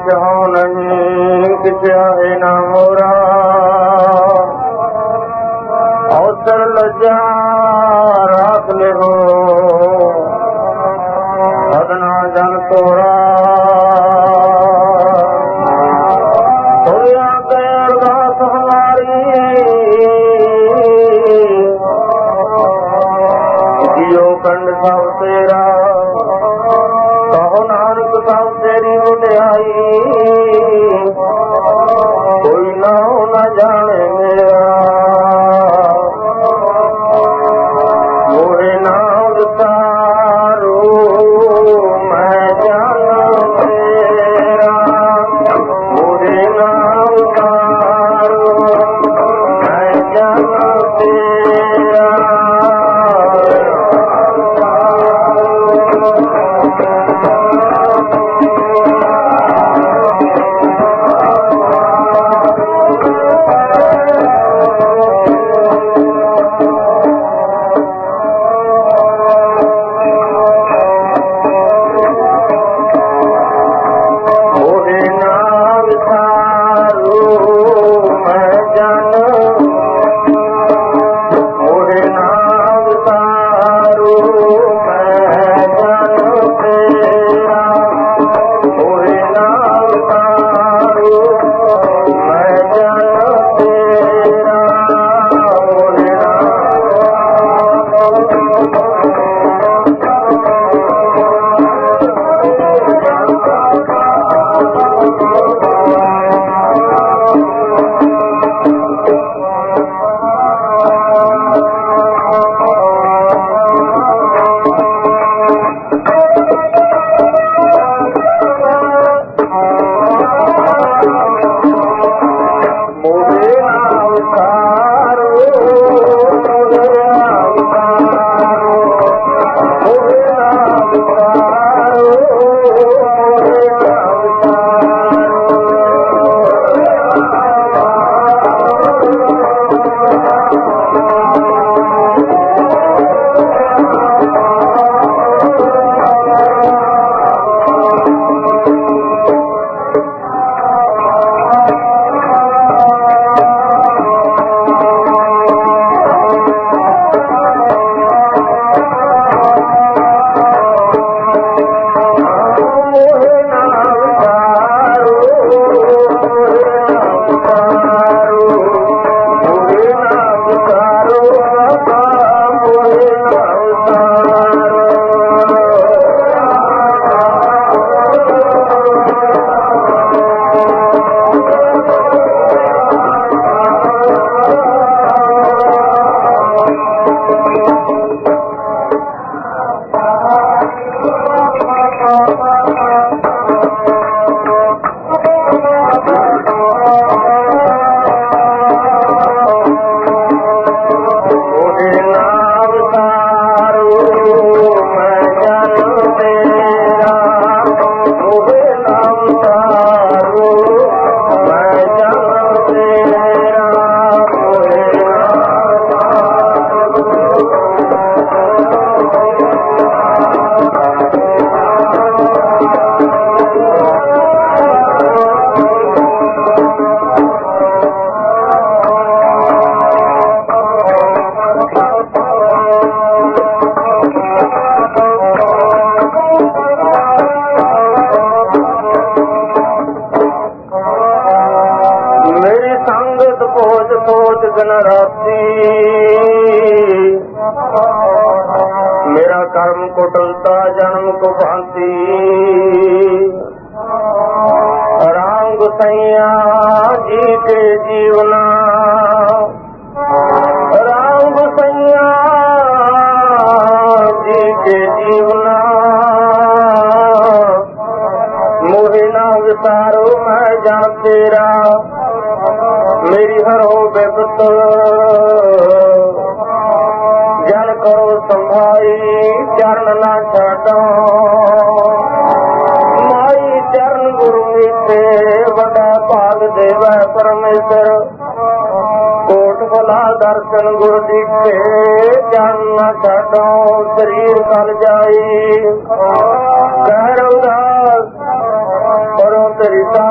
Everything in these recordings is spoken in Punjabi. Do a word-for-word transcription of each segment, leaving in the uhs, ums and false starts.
चाहो नहीं कि चाहे ना मोरा अवसर लज्जा राख ले हो सदना जन तोरा थोड़ा के अरदास हमारी जियो कंड सब तेरा कहो नानक सब तेरी उड़ाई कोई ना न जाने मेरा मोरे नाम तारो मैं जाना तेरा मोरे नाम तारो मैं जाना तेरा मेरा कर्म कुटलता जन्म को भांति राम गुसैया जी के जीवना राम गुसैया जी के जीवना मोहे ना विसारो मैं जान तेरा मेरी हरो बेपत जन करो संभाई चरण ना छाटो माई चरण गुरु मीठे बड़ा भाग देव परमेश्वर कोट भला दर्शन गुरु दीखे चरण ना छाटो शरीर कल जाई कह रघुदास करो तेरी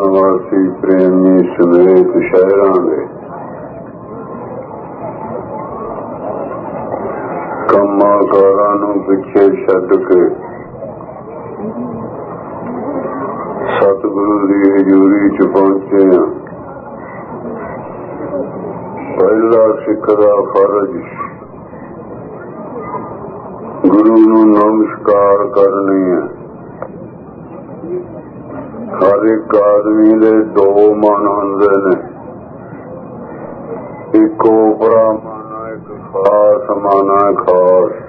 ਨਿਵਾਸੀ ਪ੍ਰੇਮੀ ਸਮੇਤ ਸ਼ਹਿਰਾਂ ਦੇ ਕੰਮਾਂ ਕਾਰਾਂ ਨੂੰ ਪਿੱਛੇ ਛੱਡ ਕੇ ਸਤਿਗੁਰੂ ਦੀ ਹਜ਼ੂਰੀ ਚ ਪਹੁੰਚੇ ਹਾਂ। ਪਹਿਲਾ ਸਿੱਖ ਦਾ ਫਰਜ਼ ਗੁਰੂ ਨੂੰ ਨਮਸਕਾਰ ਕਰਨੀ ਹੈ। ਹਰ ਇੱਕ ਆਦਮੀ ਦੇ ਦੋ ਮਨ ਹੁੰਦੇ ਨੇ, ਇੱਕ ਓਪਰਾ ਮਨ ਹੈ, ਇੱਕ ਖਾਸ ਮਨ ਹੈ। ਖਾਸ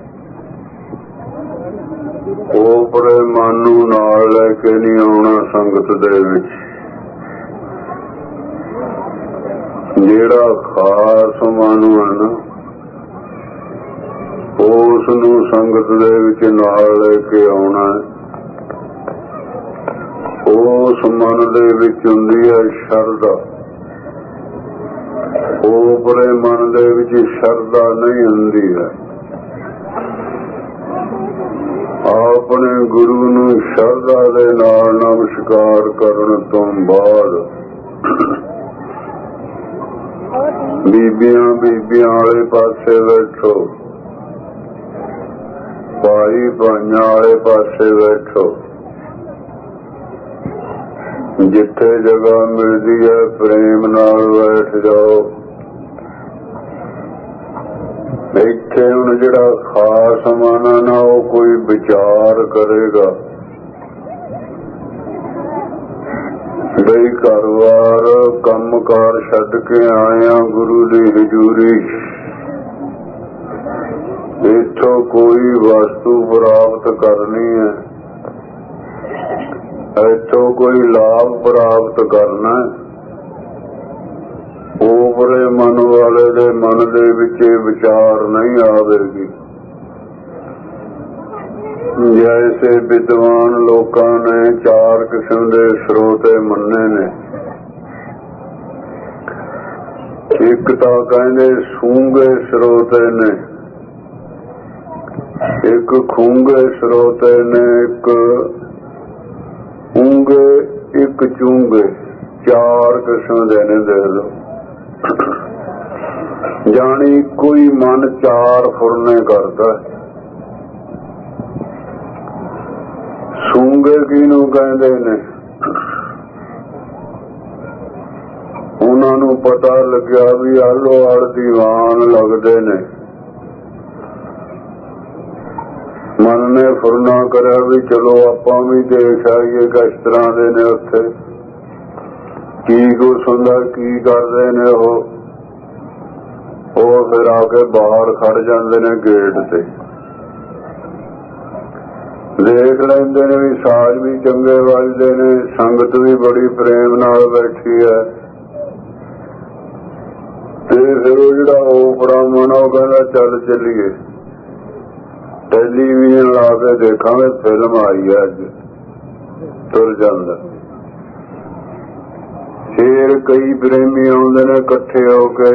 ਓਪਰੇ ਮਨ ਨੂੰ ਨਾਲ ਲੈ ਕੇ ਨਹੀਂ ਆਉਣਾ ਸੰਗਤ ਦੇ ਵਿੱਚ। ਜਿਹੜਾ ਖਾਸ ਮਨ ਹੈ ਨਾ, ਉਸ ਨੂੰ ਸੰਗਤ ਦੇ ਵਿੱਚ ਨਾਲ ਲੈ ਕੇ ਆਉਣਾ। ਉਸ ਮਨ ਦੇ ਵਿੱਚ ਹੁੰਦੀ ਹੈ ਸ਼ਰਧਾ। ਓਪਰੇ ਮਨ ਦੇ ਵਿੱਚ ਸ਼ਰਧਾ ਨਹੀਂ ਹੁੰਦੀ ਹੈ। ਆਪਣੇ ਗੁਰੂ ਨੂੰ ਸ਼ਰਧਾ ਦੇ ਨਾਲ ਨਮਸਕਾਰ ਕਰਨ ਤੋਂ ਬਾਅਦ ਬੀਬੀਆਂ ਬੀਬੀਆਂ ਵਾਲੇ ਪਾਸੇ ਬੈਠੋ, ਭਾਈ ਭਾਈਆਂ ਵਾਲੇ ਪਾਸੇ ਬੈਠੋ। ਜਿੱਥੇ ਜਗ੍ਹਾ ਮਿਲਦੀ ਹੈ ਪ੍ਰੇਮ ਨਾਲ ਬੈਠ ਜਾਓ। ਇੱਥੇ ਹੁਣ ਜਿਹੜਾ ਖਾਸ ਮਨ ਹੈ ਨਾ, ਉਹ ਕੋਈ ਵਿਚਾਰ ਕਰੇਗਾ ਬਈ ਘਰ-ਬਾਰ ਕੰਮਕਾਰ ਛੱਡ ਕੇ ਆਇਆ ਗੁਰੂ ਦੀ ਹਜ਼ੂਰੀ, ਇੱਥੋਂ ਕੋਈ ਵਸਤੂ ਪ੍ਰਾਪਤ ਕਰਨੀ ਹੈ, ਇੱਥੋਂ ਕੋਈ ਲਾਭ ਪ੍ਰਾਪਤ ਕਰਨਾ। ਓਪਰੇ ਮਨ ਵਾਲੇ ਦੇ ਮਨ ਦੇ ਵਿੱਚ ਇਹ ਵਿਚਾਰ ਨਹੀਂ ਆਵੇਗੀ। ਜੈਸੇ ਵਿਦਵਾਨ ਲੋਕਾਂ ਨੇ ਚਾਰ ਕਿਸਮ ਦੇ ਸਰੋਤੇ ਮੰਨੇ ਨੇ। ਇੱਕ ਤਾਂ ਕਹਿੰਦੇ ਸੂੰਘੇ ਸਰੋਤੇ ਨੇ, ਇੱਕ ਖੂੰਘੇ ਸਰੋਤੇ ਨੇ, ਇੱਕ ਊਂਘੇ, ਇੱਕ ਚੂੰਘੇ। ਚਾਰ ਕਿਸਮ ਦੇ ਨੇ। ਦੇਖ ਲਓ, ਜਾਣੀ ਕੋਈ ਮਨ ਚਾਰ ਫੁਰਨੇ ਕਰਦਾ। ਸੂੰਘੇ ਕਿਹਨੂੰ ਕਹਿੰਦੇ ਨੇ? ਉਹਨਾਂ ਨੂੰ ਪਤਾ ਲੱਗਿਆ ਵੀ ਆਲੋ ਆਲ ਦੀਵਾਨ ਲੱਗਦੇ ਨੇ। ਮਨ ਨੇ ਫੁਰਨਾ ਕਰਿਆ ਵੀ ਚਲੋ ਆਪਾਂ ਵੀ ਦੇਖ ਆਈਏ ਕਿਸ ਤਰ੍ਹਾਂ ਦੇ ਨੇ, ਉੱਥੇ ਕੀ ਕੁਛ ਹੁੰਦਾ, ਕੀ ਕਰਦੇ ਨੇ। ਉਹ ਉਹ ਫਿਰ ਆ ਕੇ ਬਾਹਰ ਖੜ ਜਾਂਦੇ ਨੇ ਗੇਟ ਤੇ, ਦੇਖ ਲੈਂਦੇ ਨੇ ਵੀ ਸਾਜ਼ ਵੀ ਚੰਗੇ ਵੱਜਦੇ ਨੇ, ਸੰਗਤ ਵੀ ਬੜੀ ਪ੍ਰੇਮ ਨਾਲ ਬੈਠੀ ਹੈ। ਤੇ ਫਿਰ ਉਹ ਜਿਹੜਾ ਓਪਰਾ ਮਨ, ਉਹ ਕਹਿੰਦਾ ਚੱਲ ਚੱਲੀਏ, ਟੈਲੀਵਿਜ਼ਨ ਲਾ ਕੇ ਦੇਖਾਂਗੇ, ਫਿਲਮ ਆਈ ਹੈ ਅੱਜ। ਤੁਰ ਜਾਂਦਾ। ਫਿਰ ਕਈ ਪ੍ਰੇਮੀ ਆਉਂਦੇ ਨੇ ਇਕੱਠੇ ਹੋ ਕੇ।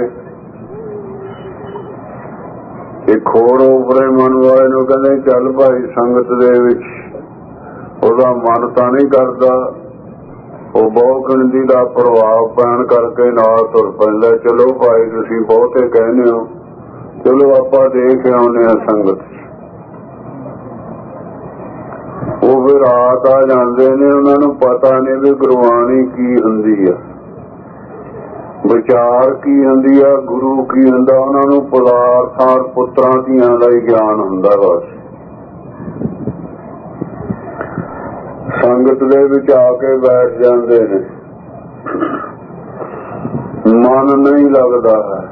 ਇੱਕ ਹੋਰ ਓਪਰੇ ਮਨ ਵਾਲੇ ਨੂੰ ਕਹਿੰਦੇ ਚੱਲ ਭਾਈ ਸੰਗਤ ਦੇ ਵਿੱਚ। ਉਹਦਾ ਮਨ ਤਾਂ ਨਹੀਂ ਕਰਦਾ, ਉਹ ਬਹੁਤ ਗਿਣਤੀ ਦਾ ਪ੍ਰਭਾਵ ਪੈਣ ਕਰਕੇ ਨਾਲ ਤੁਰ ਪੈਂਦਾ। ਚਲੋ ਭਾਈ ਤੁਸੀਂ ਬਹੁਤੇ ਕਹਿੰਦੇ ਹੋ, ਚਲੋ ਆਪਾਂ ਦੇਖ ਆਉਂਦੇ ਹਾਂ ਸੰਗਤ। ਉਹ ਫਿਰ ਰਾਤ ਆ ਜਾਂਦੇ ਨੇ, ਉਹਨਾਂ ਨੂੰ ਪਤਾ ਨਹੀਂ ਵੀ ਗੁਰਬਾਣੀ ਕੀ ਹੁੰਦੀ ਆ, ਵਿਚਾਰ ਕੀ ਹੁੰਦੀ ਆ, ਗੁਰੂ ਕੀ ਹੁੰਦਾ। ਉਹਨਾਂ ਨੂੰ ਪਦਾਰਥਾਂ ਪੁੱਤਰਾਂ ਧੀਆਂ ਦਾ ਹੀ ਗਿਆਨ ਹੁੰਦਾ। ਬਸ ਸੰਗਤ ਦੇ ਵਿੱਚ ਆ ਕੇ ਬੈਠ ਜਾਂਦੇ ਨੇ, ਮਨ ਨਹੀਂ ਲੱਗਦਾ ਹੈ।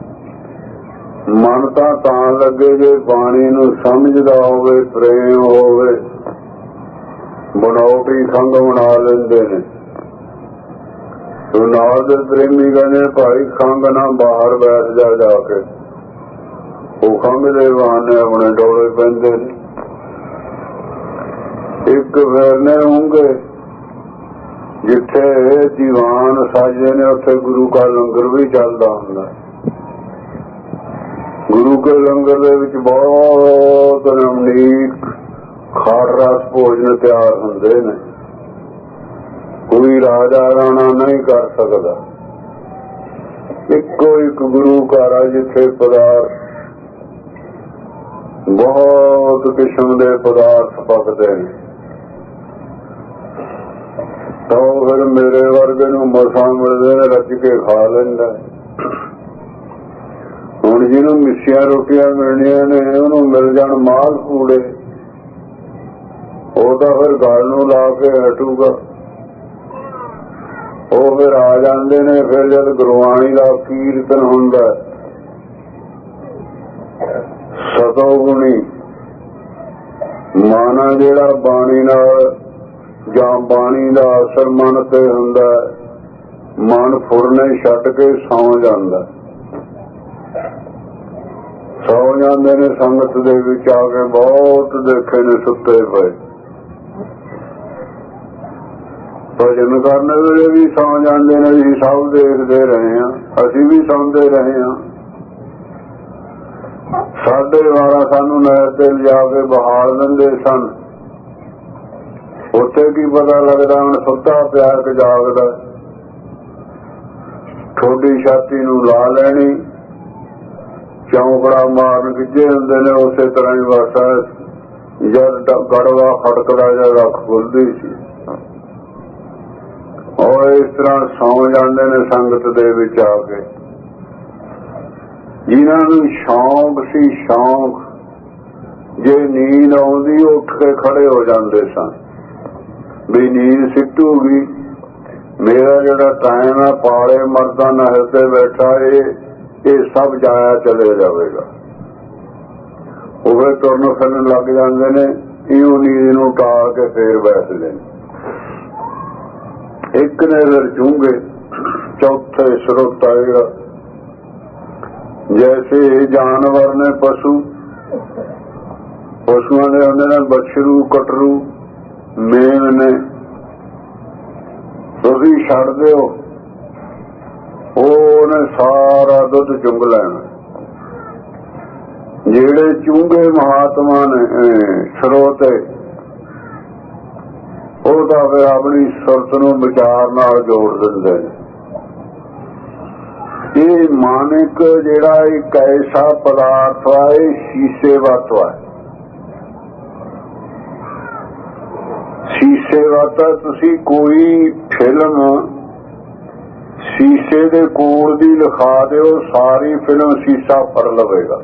ਮਨ ਤਾਂ ਤਾਂ ਲੱਗੇ ਜੇ ਬਾਣੀ ਨੂੰ ਸਮਝਦਾ ਹੋਵੇ, ਪ੍ਰੇਮ ਹੋਵੇ। ਬਣਾਉਟੀ ਖੰਘ ਬਣਾ ਲੈਂਦੇ ਨੇ। ਨਾਲ ਦੇ ਪ੍ਰੇਮੀ ਕਹਿੰਦੇ ਭਾਈ ਖੰਘ ਨਾ ਬਾਹਰ ਬੈਠ ਜਾ, ਜਾ ਕੇ। ਉਹ ਖੰਘ ਦੇ ਬਹਾਨੇ ਆਪਣੇ ਡੋਲੇ ਪੈਂਦੇ ਨੇ। ਇੱਕ ਫਿਰ ਨੇ ਉਂਗੇ, ਜਿੱਥੇ ਦੀਵਾਨ ਸਾਜੇ ਨੇ ਉੱਥੇ ਗੁਰੂ ਕਾ ਲੰਗਰ ਵੀ ਚੱਲਦਾ ਹੁੰਦਾ। ਗੁਰੂ ਕੇ ਲੰਗਰ ਦੇ ਵਿੱਚ ਬਹੁਤ ਰਮਣੀਕ ਖਾਰ ਰਸ ਭੋਜਨ ਤਿਆਰ ਹੁੰਦੇ ਨੇ। ਕੋਈ ਕੋਈ ਰਾਜਾ ਰਾਣਾ ਨਹੀਂ ਕਰ ਸਕਦਾ। ਇੱਕੋ ਇੱਕ ਗੁਰੂ ਘਰ ਆ ਜਿੱਥੇ ਪਦਾਰਥ ਬਹੁਤ ਕਿਸਮ ਦੇ ਪਦਾਰਥ ਪਕਦੇ ਨੇ, ਤਾਂ ਫਿਰ ਮੇਰੇ ਵਰਗੇ ਨੂੰ ਮਸਾਂ ਮਿਲਦੇ ਨੇ, ਰੱਜ ਕੇ ਖਾ ਲੈਂਦਾ। ਹੁਣ ਜਿਹਨੂੰ ਮਿੱਸੀਆਂ ਰੋਟੀਆਂ ਮਿਲਣੀਆਂ ਨੇ ਉਹਨੂੰ ਮਿਲ ਜਾਣ ਮਾਲ ਪੂੜੇ, ਉਹ ਤਾਂ ਫਿਰ ਗੱਲ ਨੂੰ ਲਾ ਕੇ ਹਟੂਗਾ। ਉਹ ਫਿਰ ਆ ਜਾਂਦੇ ਨੇ। ਫਿਰ ਜਦ ਗੁਰਬਾਣੀ ਦਾ ਕੀਰਤਨ ਹੁੰਦਾ, ਸਤੋਗੁਣੀ ਮਨ ਜਿਹੜਾ ਬਾਣੀ ਨਾਲ ਜਾਂ ਬਾਣੀ ਦਾ ਅਸਰ ਮਨ ਤੇ ਹੁੰਦਾ, ਮਨ ਫੁਰਨੇ ਛੱਡ ਕੇ ਸੌਂ ਜਾਂਦਾ। ਸੌ ਜਾਂਦੇ ਨੇ ਸੰਗਤ ਦੇ ਵਿੱਚ ਆ ਕੇ। ਬਹੁਤ ਦੇਖੇ ਨੇ ਸੁੱਤੇ ਪਏ, ਭਜਨ ਕਰਨ ਵੇਲੇ ਵੀ ਸੌ ਜਾਂਦੇ ਨੇ। ਅਸੀਂ ਸਭ ਦੇਖਦੇ ਰਹੇ ਹਾਂ, ਅਸੀਂ ਵੀ ਸੌਂਦੇ ਰਹੇ ਹਾਂ। ਸਾਡੇ ਵਾਰਾ ਸਾਨੂੰ ਨਹਿਰ ਤੇ ਲਿਜਾ ਕੇ ਬਹਾਲ ਦਿੰਦੇ ਸਨ। ਉੱਥੇ ਕੀ ਪਤਾ ਲੱਗਦਾ ਹੁਣ ਸੁੱਤਾ ਪਿਆ ਕਿ ਜਾਗਦਾ। ਠੋਡੀ ਛਾਤੀ ਨੂੰ ਲਾ ਲੈਣੀ, ਚੌਂਕੜਾ ਮਾਰਨ ਗਿੱਜੇ ਹੁੰਦੇ ਨੇ। ਉਸੇ ਤਰ੍ਹਾਂ ਹੀ ਬਸ ਜਦ ਗੜਵਾ ਖੜਕਦਾ ਜਾਂ ਰੱਖ ਖੁੱਲਦੀ ਸੀ, ਔਰ ਇਸ ਤਰ੍ਹਾਂ ਸੌਂ ਜਾਂਦੇ ਨੇ ਸੰਗਤ ਦੇ ਵਿੱਚ ਆ ਕੇ। ਜਿਨ੍ਹਾਂ ਨੂੰ ਸ਼ੌਂਕ ਸੀ, ਸ਼ੌਂਕ, ਜੇ ਨੀਂਦ ਆਉਂਦੀ ਉੱਠ ਕੇ ਖੜੇ ਹੋ ਜਾਂਦੇ ਸਨ ਵੀ ਨੀਂਦ ਸਿੱਟੂਗੀ। ਮੇਰਾ ਜਿਹੜਾ ਟਾਈਮ ਹੈ ਪਾਲੇ ਮਰਦਾਂ ਨਹਿਰ ਤੇ ਬੈਠਾ, ਇਹ ਇਹ ਸਭ ਜਾਇਆ ਚਲੇ ਜਾਵੇਗਾ। ਉਹ ਫਿਰ ਤੁਰਨ ਫਿਰਨ ਲੱਗ ਜਾਂਦੇ ਨੇ। ਇਉਂ ਨੀਂਦ ਨੂੰ ਟਾਲ ਕੇ ਫੇਰ ਬੈਠਦੇ ਨੇ। ਇੱਕ ਨੇ ਫਿਰ ਚੂੰਗੇ, ਚੌਥੇ ਸਰੋਤਾ ਜਿਹੜਾ, ਜੈਸੇ ਜਾਨਵਰ ਨੇ ਪਸ਼ੂ, ਪਸ਼ੂਆਂ ਦੇ ਹੁੰਦੇ ਨੇ ਬਛਰੂ, ਕਟਰੂ, ਮੇਮ ਨੇ। ਤੁਸੀਂ ਛੱਡ ਦਿਓ, ਉਹਨੇ ਸਾਰਾ ਦੁੱਧ ਚੁੰਗ ਲੈਣਾ। ਜਿਹੜੇ ਚੂੰਗੇ ਮਹਾਤਮਾ ਨੇ ਸਰੋਤੇ, ਉਹ ਤਾਂ ਫਿਰ ਆਪਣੀ ਸੁਰਤ ਨੂੰ ਵਿਚਾਰ ਨਾਲ ਜੋੜ ਦਿੰਦੇ ਨੇ। ਇਹ ਮਾਨਿਕ ਜਿਹੜਾ ਇੱਕ ਐਸਾ ਪਦਾਰਥ ਹੈ, ਇਹ ਸ਼ੀਸ਼ੇ ਵਰਤ ਹੈ। ਸ਼ੀਸ਼ੇ ਵਰਤ ਤੁਸੀਂ ਕੋਈ ਫਿਲਮ ਸ਼ੀਸ਼ੇ ਦੇ ਕੋਲ ਦੀ ਲਿਖਾ ਦਿਓ, ਸਾਰੀ ਫਿਲਮ ਸ਼ੀਸ਼ਾ ਫੜ ਲਵੇਗਾ।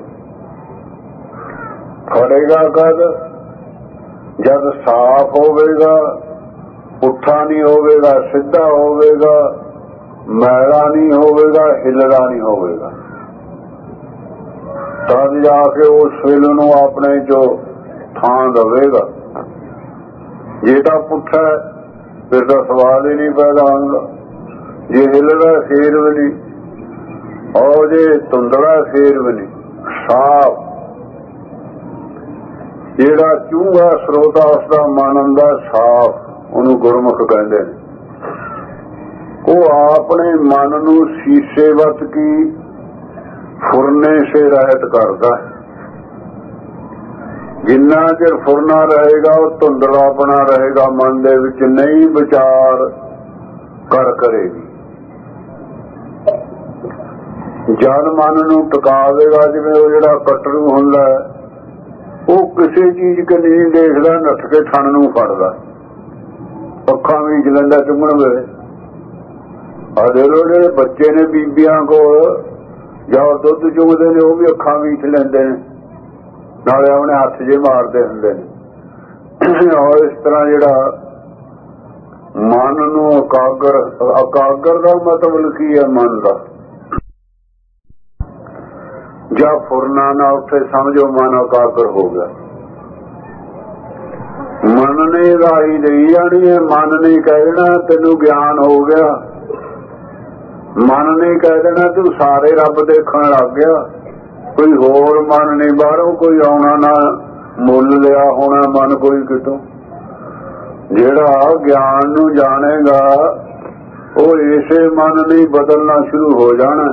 ਫੜੇਗਾ ਕਦ? ਜਦ ਸਾਫ਼ ਹੋਵੇਗਾ, ਪੁੱਠਾ ਨਹੀਂ ਹੋਵੇਗਾ, ਸਿੱਧਾ ਹੋਵੇਗਾ, ਮੈਲਾ ਨਹੀਂ ਹੋਵੇਗਾ, ਹਿੱਲਦਾ ਨਹੀਂ ਹੋਵੇਗਾ, ਤਦ ਜਾ ਕੇ ਉਸ ਫਿਲਮ ਨੂੰ ਆਪਣੇ ਚੋਂ ਥਾਂ ਦੇਵੇਗਾ। ਜੇ ਤਾਂ ਪੁੱਠਾ ਫਿਰ ਤਾਂ ਸਵਾਲ ਹੀ ਨਹੀਂ ਪੈਦਾ ਹੁੰਦਾ। ਜੇ ਹਿੱਲਦਾ ਫੇਰ ਵੀ ਨਹੀਂ, ਔਰ ਜੇ ਧੁੰਦਲਾ ਫੇਰ ਵੀ ਨਹੀਂ। ਸਾਫ਼ ਜਿਹੜਾ ਚੂਹਾ ਸਰੋਤਾ ਉਸਦਾ ਮਨ ਹੁੰਦਾ ਸਾਫ਼, ਉਹਨੂੰ ਗੁਰਮੁਖ ਕਹਿੰਦੇ ਨੇ। ਉਹ ਆਪਣੇ ਮਨ ਨੂੰ ਸ਼ੀਸ਼ੇ ਵਤ ਕੀ ਫੁਰਨੇ ਸੇ ਰਹਿਤ ਕਰਦਾ। ਜਿੰਨਾ ਚਿਰ ਫੁਰਨਾ ਰਹੇਗਾ ਉਹ ਧੁੰਦਲਾਪਣਾ ਰਹੇਗਾ, ਮਨ ਦੇ ਵਿੱਚ ਨਹੀਂ ਵਿਚਾਰ ਕਰ ਕਰੇਗੀ। ਜਦ ਮਨ ਨੂੰ ਟਿਕਾ ਦੇਗਾ, ਜਿਵੇਂ ਉਹ ਜਿਹੜਾ ਕਟਰੂ ਹੁੰਦਾ, ਉਹ ਕਿਸੇ ਚੀਜ਼ ਕਿ ਨਹੀਂ ਦੇਖਦਾ, ਨੱਠ ਕੇ ਥਣ ਨੂੰ ਫੜਦਾ, ਅੱਖਾਂ ਵਿੱਚ ਲੈਂਦਾ ਚੁੰਗਣ ਵੇਲੇ। ਆ ਜਿਹੜੇ ਬੱਚੇ ਨੇ ਬੀਬੀਆਂ ਕੋਲ ਜਾਂ ਦੁੱਧ ਚੁੰਗਦੇ ਨੇ, ਉਹ ਵੀ ਅੱਖਾਂ ਵਿੱਚ ਲੈਂਦੇ ਨੇ, ਨਾਲੇ ਆਪਣੇ ਹੱਥ ਜੇ ਮਾਰਦੇ ਹੁੰਦੇ ਨੇ। ਔਰ ਇਸ ਤਰ੍ਹਾਂ ਜਿਹੜਾ ਮਨ ਨੂੰ ਇਕਾਗਰ, ਇਕਾਗਰ ਦਾ ਮਤਲਬ ਕੀ ਹੈ? ਮਨ ਦਾ ਜਾਂ ਫੁਰਨਾ ਨਾ ਉੱਥੇ, ਸਮਝੋ ਮਨ ਇਕਾਗਰ ਹੋ ਗਿਆ। ਮਨ ਨੇ ਰਾਹੀ ਦੇਈ ਜਾਣੀ ਹੈ। ਮਨ ਨੇ ਕਹਿ ਦੇਣਾ ਤੈਨੂੰ ਗਿਆਨ ਹੋ ਗਿਆ, ਮਨ ਨੇ ਕਹਿ ਦੇਣਾ ਤੂੰ ਸਾਰੇ ਰੱਬ ਦੇਖਣ ਲੱਗ ਗਿਆ। ਕੋਈ ਹੋਰ ਮਨ ਨਹੀਂ ਬਾਹਰੋਂ ਕੋਈ ਆਉਣਾ, ਨਾ ਮੁੱਲ ਲਿਆ ਹੋਣਾ ਮਨ ਕੋਈ ਕਿਤੋਂ। ਜਿਹੜਾ ਗਿਆਨ ਨੂੰ ਜਾਣੇਗਾ ਉਹ ਇਸੇ ਮਨ ਨੇ ਬਦਲਣਾ ਸ਼ੁਰੂ ਹੋ ਜਾਣਾ।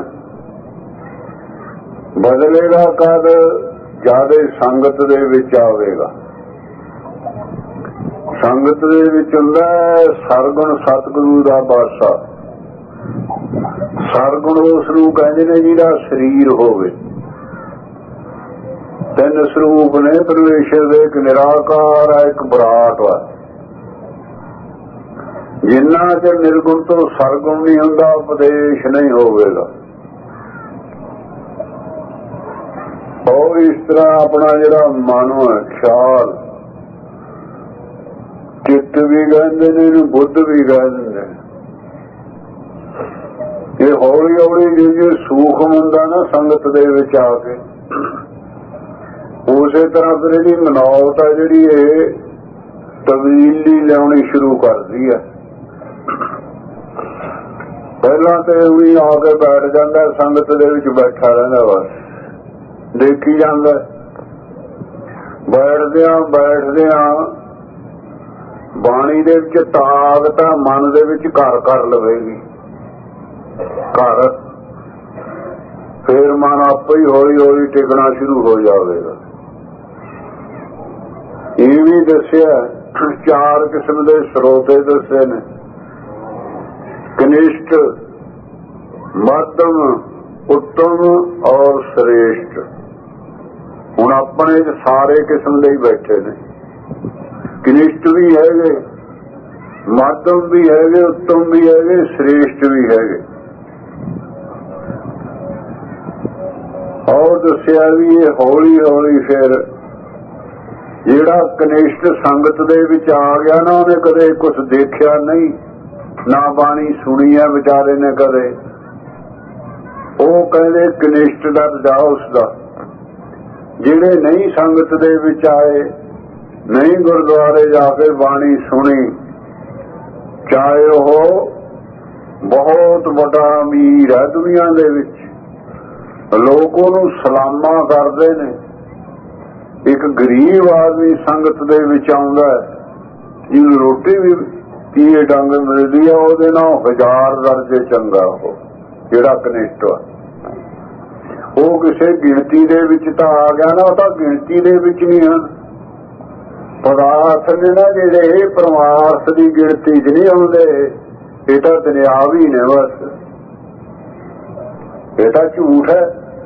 ਬਦਲੇਗਾ ਕਦ? ਜਦ ਸੰਗਤ ਦੇ ਵਿੱਚ ਆਵੇਗਾ। ਸੰਗਤ ਦੇ ਵਿੱਚ ਹੁੰਦਾ ਸਰਗੁਣ ਸਤਿਗੁਰੂ ਦਾ ਵਾਸਾ। ਸਰਗੁਣ ਉਸ ਨੂੰ ਕਹਿੰਦੇ ਨੇ ਜਿਹੜਾ ਸਰੀਰ ਹੋਵੇ। ਤਿੰਨ ਸਰੂਪ ਨੇ ਪਰਮੇਸ਼ਰ ਦੇ, ਇੱਕ ਨਿਰਾਕਾਰ ਹੈ, ਇੱਕ ਵਿਰਾਟ ਹੈ। ਜਿੰਨਾ ਚਿਰ ਨਿਰਗੁਣ ਤੋਂ ਸਰਗੁਣ ਨਹੀਂ ਹੁੰਦਾ ਉਪਦੇਸ਼ ਨਹੀਂ ਹੋਵੇਗਾ। ਉਹ ਇਸ ਤਰ੍ਹਾਂ ਆਪਣਾ ਜਿਹੜਾ ਮਨ ਹੈ, ਖਿਆਲ, ਚਿੱਤ ਵੀ ਕਹਿੰਦੇ ਨੇ, ਇਹਨੂੰ ਬੁੱਧ ਵੀ ਕਹਿੰਦੇ ਨੇ। ਇਹ ਹੌਲੀ ਹੌਲੀ ਜੇ ਸੂਖਮ ਹੁੰਦਾ ਨਾ ਸੰਗਤ ਦੇ ਵਿੱਚ ਆ ਕੇ, ਉਸੇ ਤਰ੍ਹਾਂ ਫਿਰ ਇਹਦੀ ਮਨੌਤ ਹੈ ਜਿਹੜੀ ਇਹ ਤਬਦੀਲੀ ਲਿਆਉਣੀ ਸ਼ੁਰੂ ਕਰਦੀ ਹੈ। ਪਹਿਲਾਂ ਤੇ ਵੀ ਆ ਕੇ ਬੈਠ ਜਾਂਦਾ, ਸੰਗਤ ਦੇ ਵਿੱਚ ਬੈਠਾ ਰਹਿੰਦਾ, ਬਸ ਦੇਖੀ ਜਾਂਦਾ। ਬੈਠਦਿਆਂ ਬੈਠਦਿਆਂ ਬਾਣੀ ਦੇ ਵਿੱਚ ਤਾਕਤ ਤਾਂ ਮਨ ਦੇ ਵਿੱਚ ਘਰ ਕਰ ਲਵੇਗੀ, ਘਰ। ਫਿਰ ਮਨ ਆਪੇ ਹੀ ਹੌਲੀ ਹੌਲੀ ਟਿਕਣਾ ਸ਼ੁਰੂ ਹੋ ਜਾਵੇਗਾ। ਇਹ ਵੀ ਦੱਸਿਆ ਚਾਰ ਕਿਸਮ ਦੇ ਸਰੋਤੇ ਦੱਸੇ ਨੇ, ਕਨਿਸ਼ਟ, ਮੱਧਮ, ਉੱਤਮ ਔਰ ਸ੍ਰੇਸ਼ਟ। ਹੁਣ ਆਪਣੇ ਚ ਸਾਰੇ ਕਿਸਮ ਦੇ ਹੀ ਬੈਠੇ ਨੇ। ਕਨਿਸ਼ਟ ਵੀ ਹੈਗੇ, ਮੱਧਮ ਵੀ ਹੈਗੇ, ਉੱਤਮ ਵੀ ਹੈਗੇ, ਸ੍ਰੇਸ਼ਟ ਵੀ ਹੈਗੇ। ਔਰ ਦੱਸਿਆ ਵੀ ਇਹ ਹੌਲੀ ਹੌਲੀ ਫਿਰ ਜਿਹੜਾ ਕਨਿਸ਼ਟ ਸੰਗਤ ਦੇ ਵਿੱਚ ਆ ਗਿਆ ਨਾ, ਉਹਨੇ ਕਦੇ ਕੁਛ ਦੇਖਿਆ ਨਹੀਂ, ਨਾ ਬਾਣੀ ਸੁਣੀ ਹੈ ਵਿਚਾਰੇ ਨੇ ਕਦੇ। ਉਹ ਕਹਿੰਦੇ ਕਨਿਸ਼ਟ ਦਾ ਰਜਾ ਉਸਦਾ। ਜਿਹੜੇ ਨਹੀਂ ਸੰਗਤ ਦੇ ਵਿੱਚ ਆਏ, ਨਹੀਂ ਗੁਰਦੁਆਰੇ ਜਾ ਕੇ ਬਾਣੀ ਸੁਣੀ, ਚਾਹੇ ਉਹ ਬਹੁਤ ਵੱਡਾ ਅਮੀਰ ਹੈ ਦੁਨੀਆ ਦੇ ਵਿੱਚ, ਲੋਕ ਉਹਨੂੰ ਸਲਾਮਾਂ ਕਰਦੇ ਨੇ। ਇੱਕ ਗਰੀਬ ਆਦਮੀ ਸੰਗਤ ਦੇ ਵਿੱਚ ਆਉਂਦਾ, ਜਿਹਨੂੰ ਰੋਟੀ ਵੀ ਪੀਏ ਡੰਗ ਮਿਲਦੀ ਆ, ਉਹਦੇ ਨਾਲ ਹਜ਼ਾਰ ਦਰਜੇ ਚੰਗਾ ਉਹ ਜਿਹੜਾ ਕਨਿਸ਼ਟ ਆ। ਉਹ ਕਿਸੇ ਗਿਣਤੀ ਦੇ ਵਿੱਚ ਤਾਂ ਆ ਗਿਆ ਨਾ, ਉਹ ਤਾਂ ਗਿਣਤੀ ਦੇ ਵਿੱਚ ਨਹੀਂ ਹਨ। ਪਦਾਰਥ ਨੇ ਨਾ ਜਿਹੜੇ ਪਰਮਾਰਥ ਦੀ ਗਿਣਤੀ ਚ ਨਹੀਂ ਆਉਂਦੇ, ਇਹ ਤਾਂ ਦੁਨਿਆਵੀ ਨੇ ਬਸ। ਇਹ ਤਾਂ ਝੂਠ ਹੈ,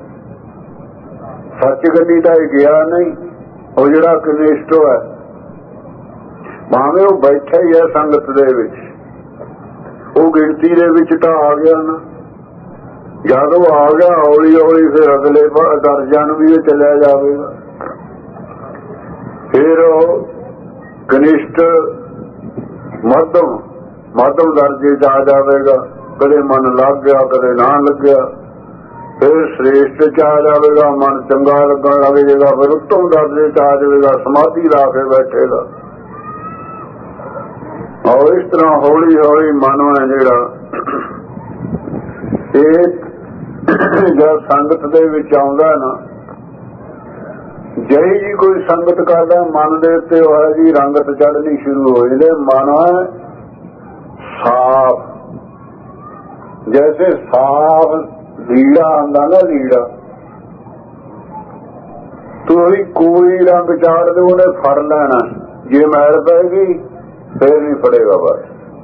ਸੱਚ ਗੱਲੀ ਤਾਂ ਇਹ ਗਿਆ ਨਹੀਂ। ਉਹ ਜਿਹੜਾ ਕਨਿਸ਼ਟ ਹੈ, ਭਾਵੇਂ ਉਹ ਬੈਠਾ ਹੀ ਹੈ ਸੰਗਤ ਦੇ ਵਿੱਚ, ਉਹ ਗਿਣਤੀ ਦੇ ਵਿੱਚ ਤਾਂ ਆ ਗਿਆ ਨਾ। ਜਦ ਉਹ ਆ ਗਿਆ ਹੌਲੀ ਹੌਲੀ ਫਿਰ ਅਗਲੇ ਦਰਜਾਂ ਨੂੰ ਵੀ ਇਹ ਚਲਿਆ ਜਾਵੇਗਾ। ਫਿਰ ਉਹ ਕਨਿਸ਼ਟ, ਮੱਧਮ, ਮੱਧਮ ਦਰਜੇ ਚ ਆ ਜਾਵੇਗਾ। ਕਦੇ ਮਨ ਲੱਗ ਗਿਆ, ਕਦੇ ਨਾ ਲੱਗਿਆ। ਫਿਰ ਸ੍ਰੇਸ਼ਟ ਚ ਆ ਜਾਵੇਗਾ, ਮਨ ਚੰਗਾ ਲੱਗਣ ਲੱਗ ਜਾਏਗਾ। ਫਿਰ ਉੱਤਮ ਦਰਜੇ ਚ ਆ ਜਾਵੇਗਾ, ਸਮਾਧੀ ਲਾ ਕੇ ਬੈਠੇਗਾ। ਔਰ ਇਸ ਤਰ੍ਹਾਂ ਹੌਲੀ ਹੌਲੀ ਮਨ ਹੈ ਜਿਹੜਾ ਇਹ ਜਦ ਸੰਗਤ ਦੇ ਵਿੱਚ ਆਉਂਦਾ ਨਾ, ਜਿਹੀ ਜੀ ਕੋਈ ਸੰਗਤ ਕਰਦਾ ਮਨ ਦੇ ਉੱਤੇ ਉਹ ਜੀ ਰੰਗਤ ਚੜ੍ਹਨੀ ਸ਼ੁਰੂ ਹੋ ਜਾਂਦੇ। ਮਨ ਸਾਫ, ਜੈਸੇ ਸਾਫ ਲੀੜਾ ਆਉਂਦਾ ਨਾ, ਲੀੜਾ ਤੁਸੀਂ ਕੋਈ ਰੰਗ ਚਾੜ ਦੇ ਉਹਨੇ ਫੜ ਲੈਣਾ, ਜੇ ਮੈਲ ਪੈ ਗਈ ਫੇਰ ਨਹੀਂ ਫੜੇਗਾ। ਬਸ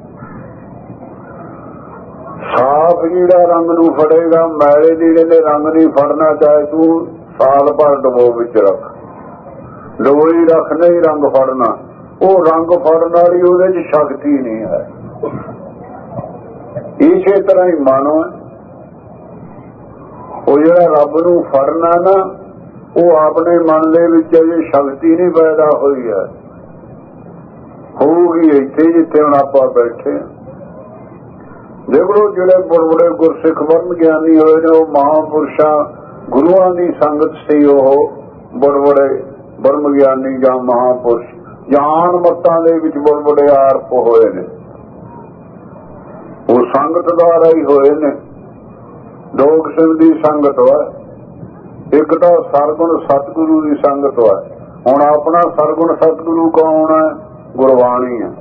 ਸਾਫ ਲੀੜਾ ਰੰਗ ਨੂੰ ਫੜੇਗਾ, ਮੈਲੇ ਲੀੜੇ ਦੇ ਰੰਗ ਨਹੀਂ ਫੜਨਾ। ਚਾਹੇ ਤੂੰ ਸਾਲ ਭਰ ਡਬੋ ਵਿੱਚ ਰੱਖ, ਡਬੋਈ ਰੱਖ, ਨਹੀਂ ਰੰਗ ਫੜਨਾ। ਉਹ ਰੰਗ ਫੜਨ ਵਾਲੀ ਉਹਦੇ ਚ ਸ਼ਕਤੀ ਨਹੀਂ ਹੈ। ਇਸੇ ਤਰ੍ਹਾਂ ਹੀ ਮਾਨੋ ਉਹ ਜਿਹੜਾ ਰੱਬ ਨੂੰ ਫੜਨਾ ਨਾ, ਉਹ ਆਪਣੇ ਮਨ ਦੇ ਵਿੱਚ ਅਜੇ ਸ਼ਕਤੀ ਨਹੀਂ ਪੈਦਾ ਹੋਈ ਹੈ। ਹੋਊਗੀ ਇੱਥੇ ਜਿੱਥੇ ਹੁਣ ਆਪਾਂ ਬੈਠੇ ਹਾਂ। ਦੇਖੋ ਜਿਹੜੇ ਬੜੇ ਬੜੇ ਗੁਰਸਿੱਖ ਬ੍ਰਹਮ ਗਿਆਨੀ ਹੋਏ ਨੇ, ਉਹ ਮਹਾਂਪੁਰਸ਼ਾਂ ਗੁਰੂਆਂ ਦੀ ਸੰਗਤ ਸੀ। ਉਹ ਬੜੇ ਬੜੇ ਬ੍ਰਹਮ ਗਿਆਨੀ ਜਾਂ ਮਹਾਂਪੁਰਸ਼ ਜਾਨ ਮੱਤਾਂ ਦੇ ਵਿੱਚ ਬੜੇ ਬੜੇ ਆਰਪ ਹੋਏ ਨੇ। ਉਹ ਸੰਗਤ ਦੁਆਰਾ ਹੀ ਹੋਏ ਨੇ। ਦੋ ਕਿਸਮ ਦੀ ਸੰਗਤ ਹੈ, ਇੱਕ ਤਾਂ ਸਰਗੁਣ ਸਤਿਗੁਰੂ ਦੀ ਸੰਗਤ ਹੈ। ਹੁਣ ਆਪਣਾ ਸਰਗੁਣ ਸਤਿਗੁਰੂ ਕੌਣ ਹੈ? ਗੁਰਬਾਣੀ ਹੈ।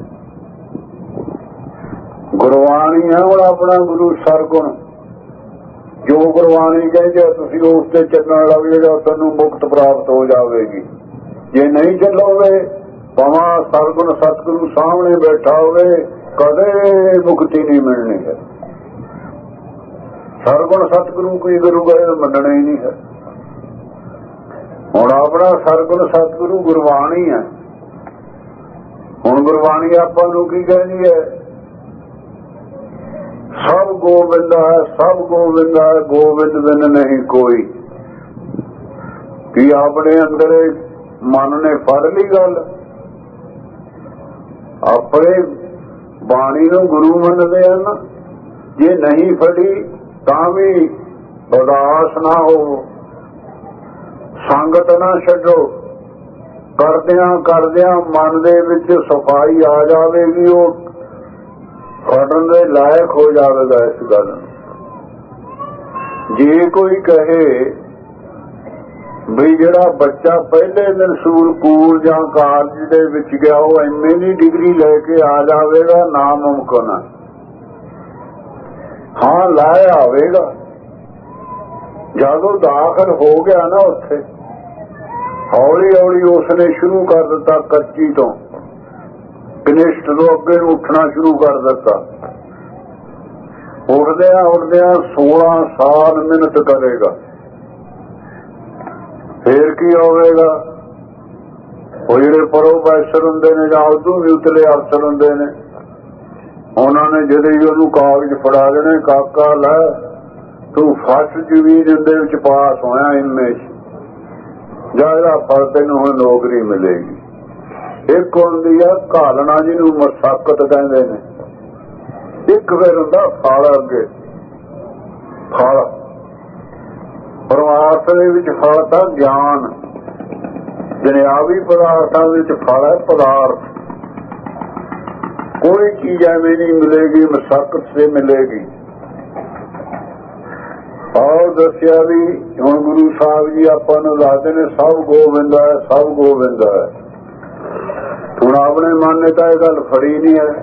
ਗੁਰਬਾਣੀ ਹੈ ਹੁਣ ਆਪਣਾ ਗੁਰੂ ਸਰਗੁਣ। ਜੋ ਗੁਰਬਾਣੀ ਕਹਿੰਦੇ ਤੁਸੀਂ ਉਸ ਤੇ ਚੱਲਣ ਲੱਗ ਜਾਏਗਾ, ਤੁਹਾਨੂੰ ਮੁਕਤ ਪ੍ਰਾਪਤ ਹੋ ਜਾਵੇਗੀ। ਜੇ ਨਹੀਂ ਚੱਲੋਗੇ ਭਾਵੇਂ ਸਰਗੁਣ ਸਤਿਗੁਰੂ ਸਾਹਮਣੇ ਬੈਠਾ ਹੋਵੇ, ਕਦੇ ਮੁਕਤੀ ਨਹੀਂ ਮਿਲਣੀ ਹੈ। ਸਰਗੁਣ ਸਤਿਗੁਰੂ ਕੋਈ ਗੁਰੂ ਗਏ ਮੰਨਣਾ ਹੀ ਨਹੀਂ ਹੈ। ਹੁਣ ਆਪਣਾ ਸਰਗੁਣ ਸਤਿਗੁਰੂ ਗੁਰਬਾਣੀ ਹੈ। ਹੁਣ ਗੁਰਬਾਣੀ ਆਪਾਂ ਨੂੰ ਕੀ ਕਹਿੰਦੀ ਹੈ? ਸਭ ਗੋਬਿੰਦ ਹੈ, ਸਭ ਗੋਬਿੰਦ ਹੈ, ਗੋਬਿੰਦ ਬਿਨ ਨਹੀਂ ਕੋਈ। ਕੀ ਆਪਣੇ ਅੰਦਰ ਮਨ ਨੇ ਫੜ ਲਈ ਗੱਲ? ਆਪਣੇ ਬਾਣੀ ਨੂੰ ਗੁਰੂ ਮੰਨਦੇ ਹਨ, ਜੇ ਨਹੀਂ ਫੜੀ ਤਾਂ ਵੀ ਉਦਾਸ ਨਾ ਹੋ, ਸੰਗਤ ਨਾ ਛੱਡੋ। ਕਰਦਿਆਂ ਕਰਦਿਆਂ ਮਨ ਦੇ ਵਿੱਚ ਸਫਾਈ ਆ ਜਾਵੇਗੀ, ਉਹ ਫੜਨ ਦੇ ਲਾਇਕ ਹੋ ਜਾਵੇਗਾ ਇਸ ਗੱਲ ਨੂੰ। ਜੇ ਕੋਈ ਕਹੇ ਵੀ ਜਿਹੜਾ ਬੱਚਾ ਪਹਿਲੇ ਦਿਨ ਸਕੂਲ ਜਾਂ ਕਾਲਜ ਦੇ ਵਿੱਚ ਗਿਆ ਉਹ ਐਮ ਏ ਦੀ ਡਿਗਰੀ ਲੈ ਕੇ ਆ ਜਾਵੇਗਾ, ਨਾਮੁਮਕਿਨ ਹੈ। ਹਾਂ, ਲੈ ਆਵੇਗਾ। ਜਦੋਂ ਦਾਖਲ ਹੋ ਗਿਆ ਨਾ ਉੱਥੇ, ਹੌਲੀ ਹੌਲੀ ਉਸਨੇ ਸ਼ੁਰੂ ਕਰ ਦਿੱਤਾ ਕੱਚੀ ਤੋਂ, ਕਨਿਸ਼ਟ ਤੋਂ ਅੱਗੇ ਨੂੰ ਉੱਠਣਾ ਸ਼ੁਰੂ ਕਰ ਦਿੱਤਾ। ਉੱਠਦਿਆਂ ਉੱਠਦਿਆਂ ਸੋਲਾਂ ਸਾਲ ਮਿਹਨਤ ਕਰੇਗਾ, ਫੇਰ ਕੀ ਹੋਵੇਗਾ? ਉਹ ਜਿਹੜੇ ਪ੍ਰੋਫੈਸਰ ਹੁੰਦੇ ਨੇ ਜਾਂ ਉਦੋਂ ਵੀ ਉਤਲੇ ਅਫਸਰ ਹੁੰਦੇ ਨੇ, ਉਹਨਾਂ ਨੇ ਜਦੋਂ ਹੀ ਉਹਨੂੰ ਕਾਗਜ਼ ਫੜਾ ਦੇਣੇ, ਕਾਕਾ ਲੈ ਤੂੰ ਫਸਟ ਡਿਵੀਜ਼ਨ ਦੇ ਵਿੱਚ ਪਾਸ ਹੋਇਆ ਇੰਨੇ ਜ਼ਿਆਦਾ ਫਲ ਤੈਨੂੰ ਹੁਣ ਨੌਕਰੀ ਮਿਲੇਗੀ। ਇੱਕ ਹੁੰਦੀ ਆ ਘਾਲਣਾ, ਜਿਹਨੂੰ ਮਸ਼ੱਕਤ ਕਹਿੰਦੇ ਨੇ। ਇੱਕ ਫਿਰ ਹੁੰਦਾ ਫਲ, ਅੱਗੇ ਫਲ ਪਰਮਾਰਥ ਦੇ ਵਿੱਚ ਫਲ ਤਾਂ ਗਿਆਨ, ਦੁਨਿਆਵੀ ਪਦਾਰਥਾਂ ਵਿੱਚ ਫਲ ਹੈ ਪਦਾਰਥ। ਕੋਈ ਚੀਜ਼ ਐਵੇਂ ਨਹੀਂ ਮਿਲੇਗੀ, ਮਸ਼ੱਕਤ ਸੇ ਮਿਲੇਗੀ। ਆਓ ਦੱਸਿਆ ਵੀ ਹੁਣ ਗੁਰੂ ਸਾਹਿਬ ਜੀ ਆਪਾਂ ਨੂੰ ਦੱਸਦੇ ਨੇ ਸਭ ਗੋਬਿੰਦ ਹੈ, ਸਭ ਗੋਬਿੰਦ ਹੈ। ਹੁਣ ਆਪਣੇ ਮਨ ਨੇ ਤਾਂ ਇਹ ਗੱਲ ਫੜੀ ਨਹੀਂ ਹੈ,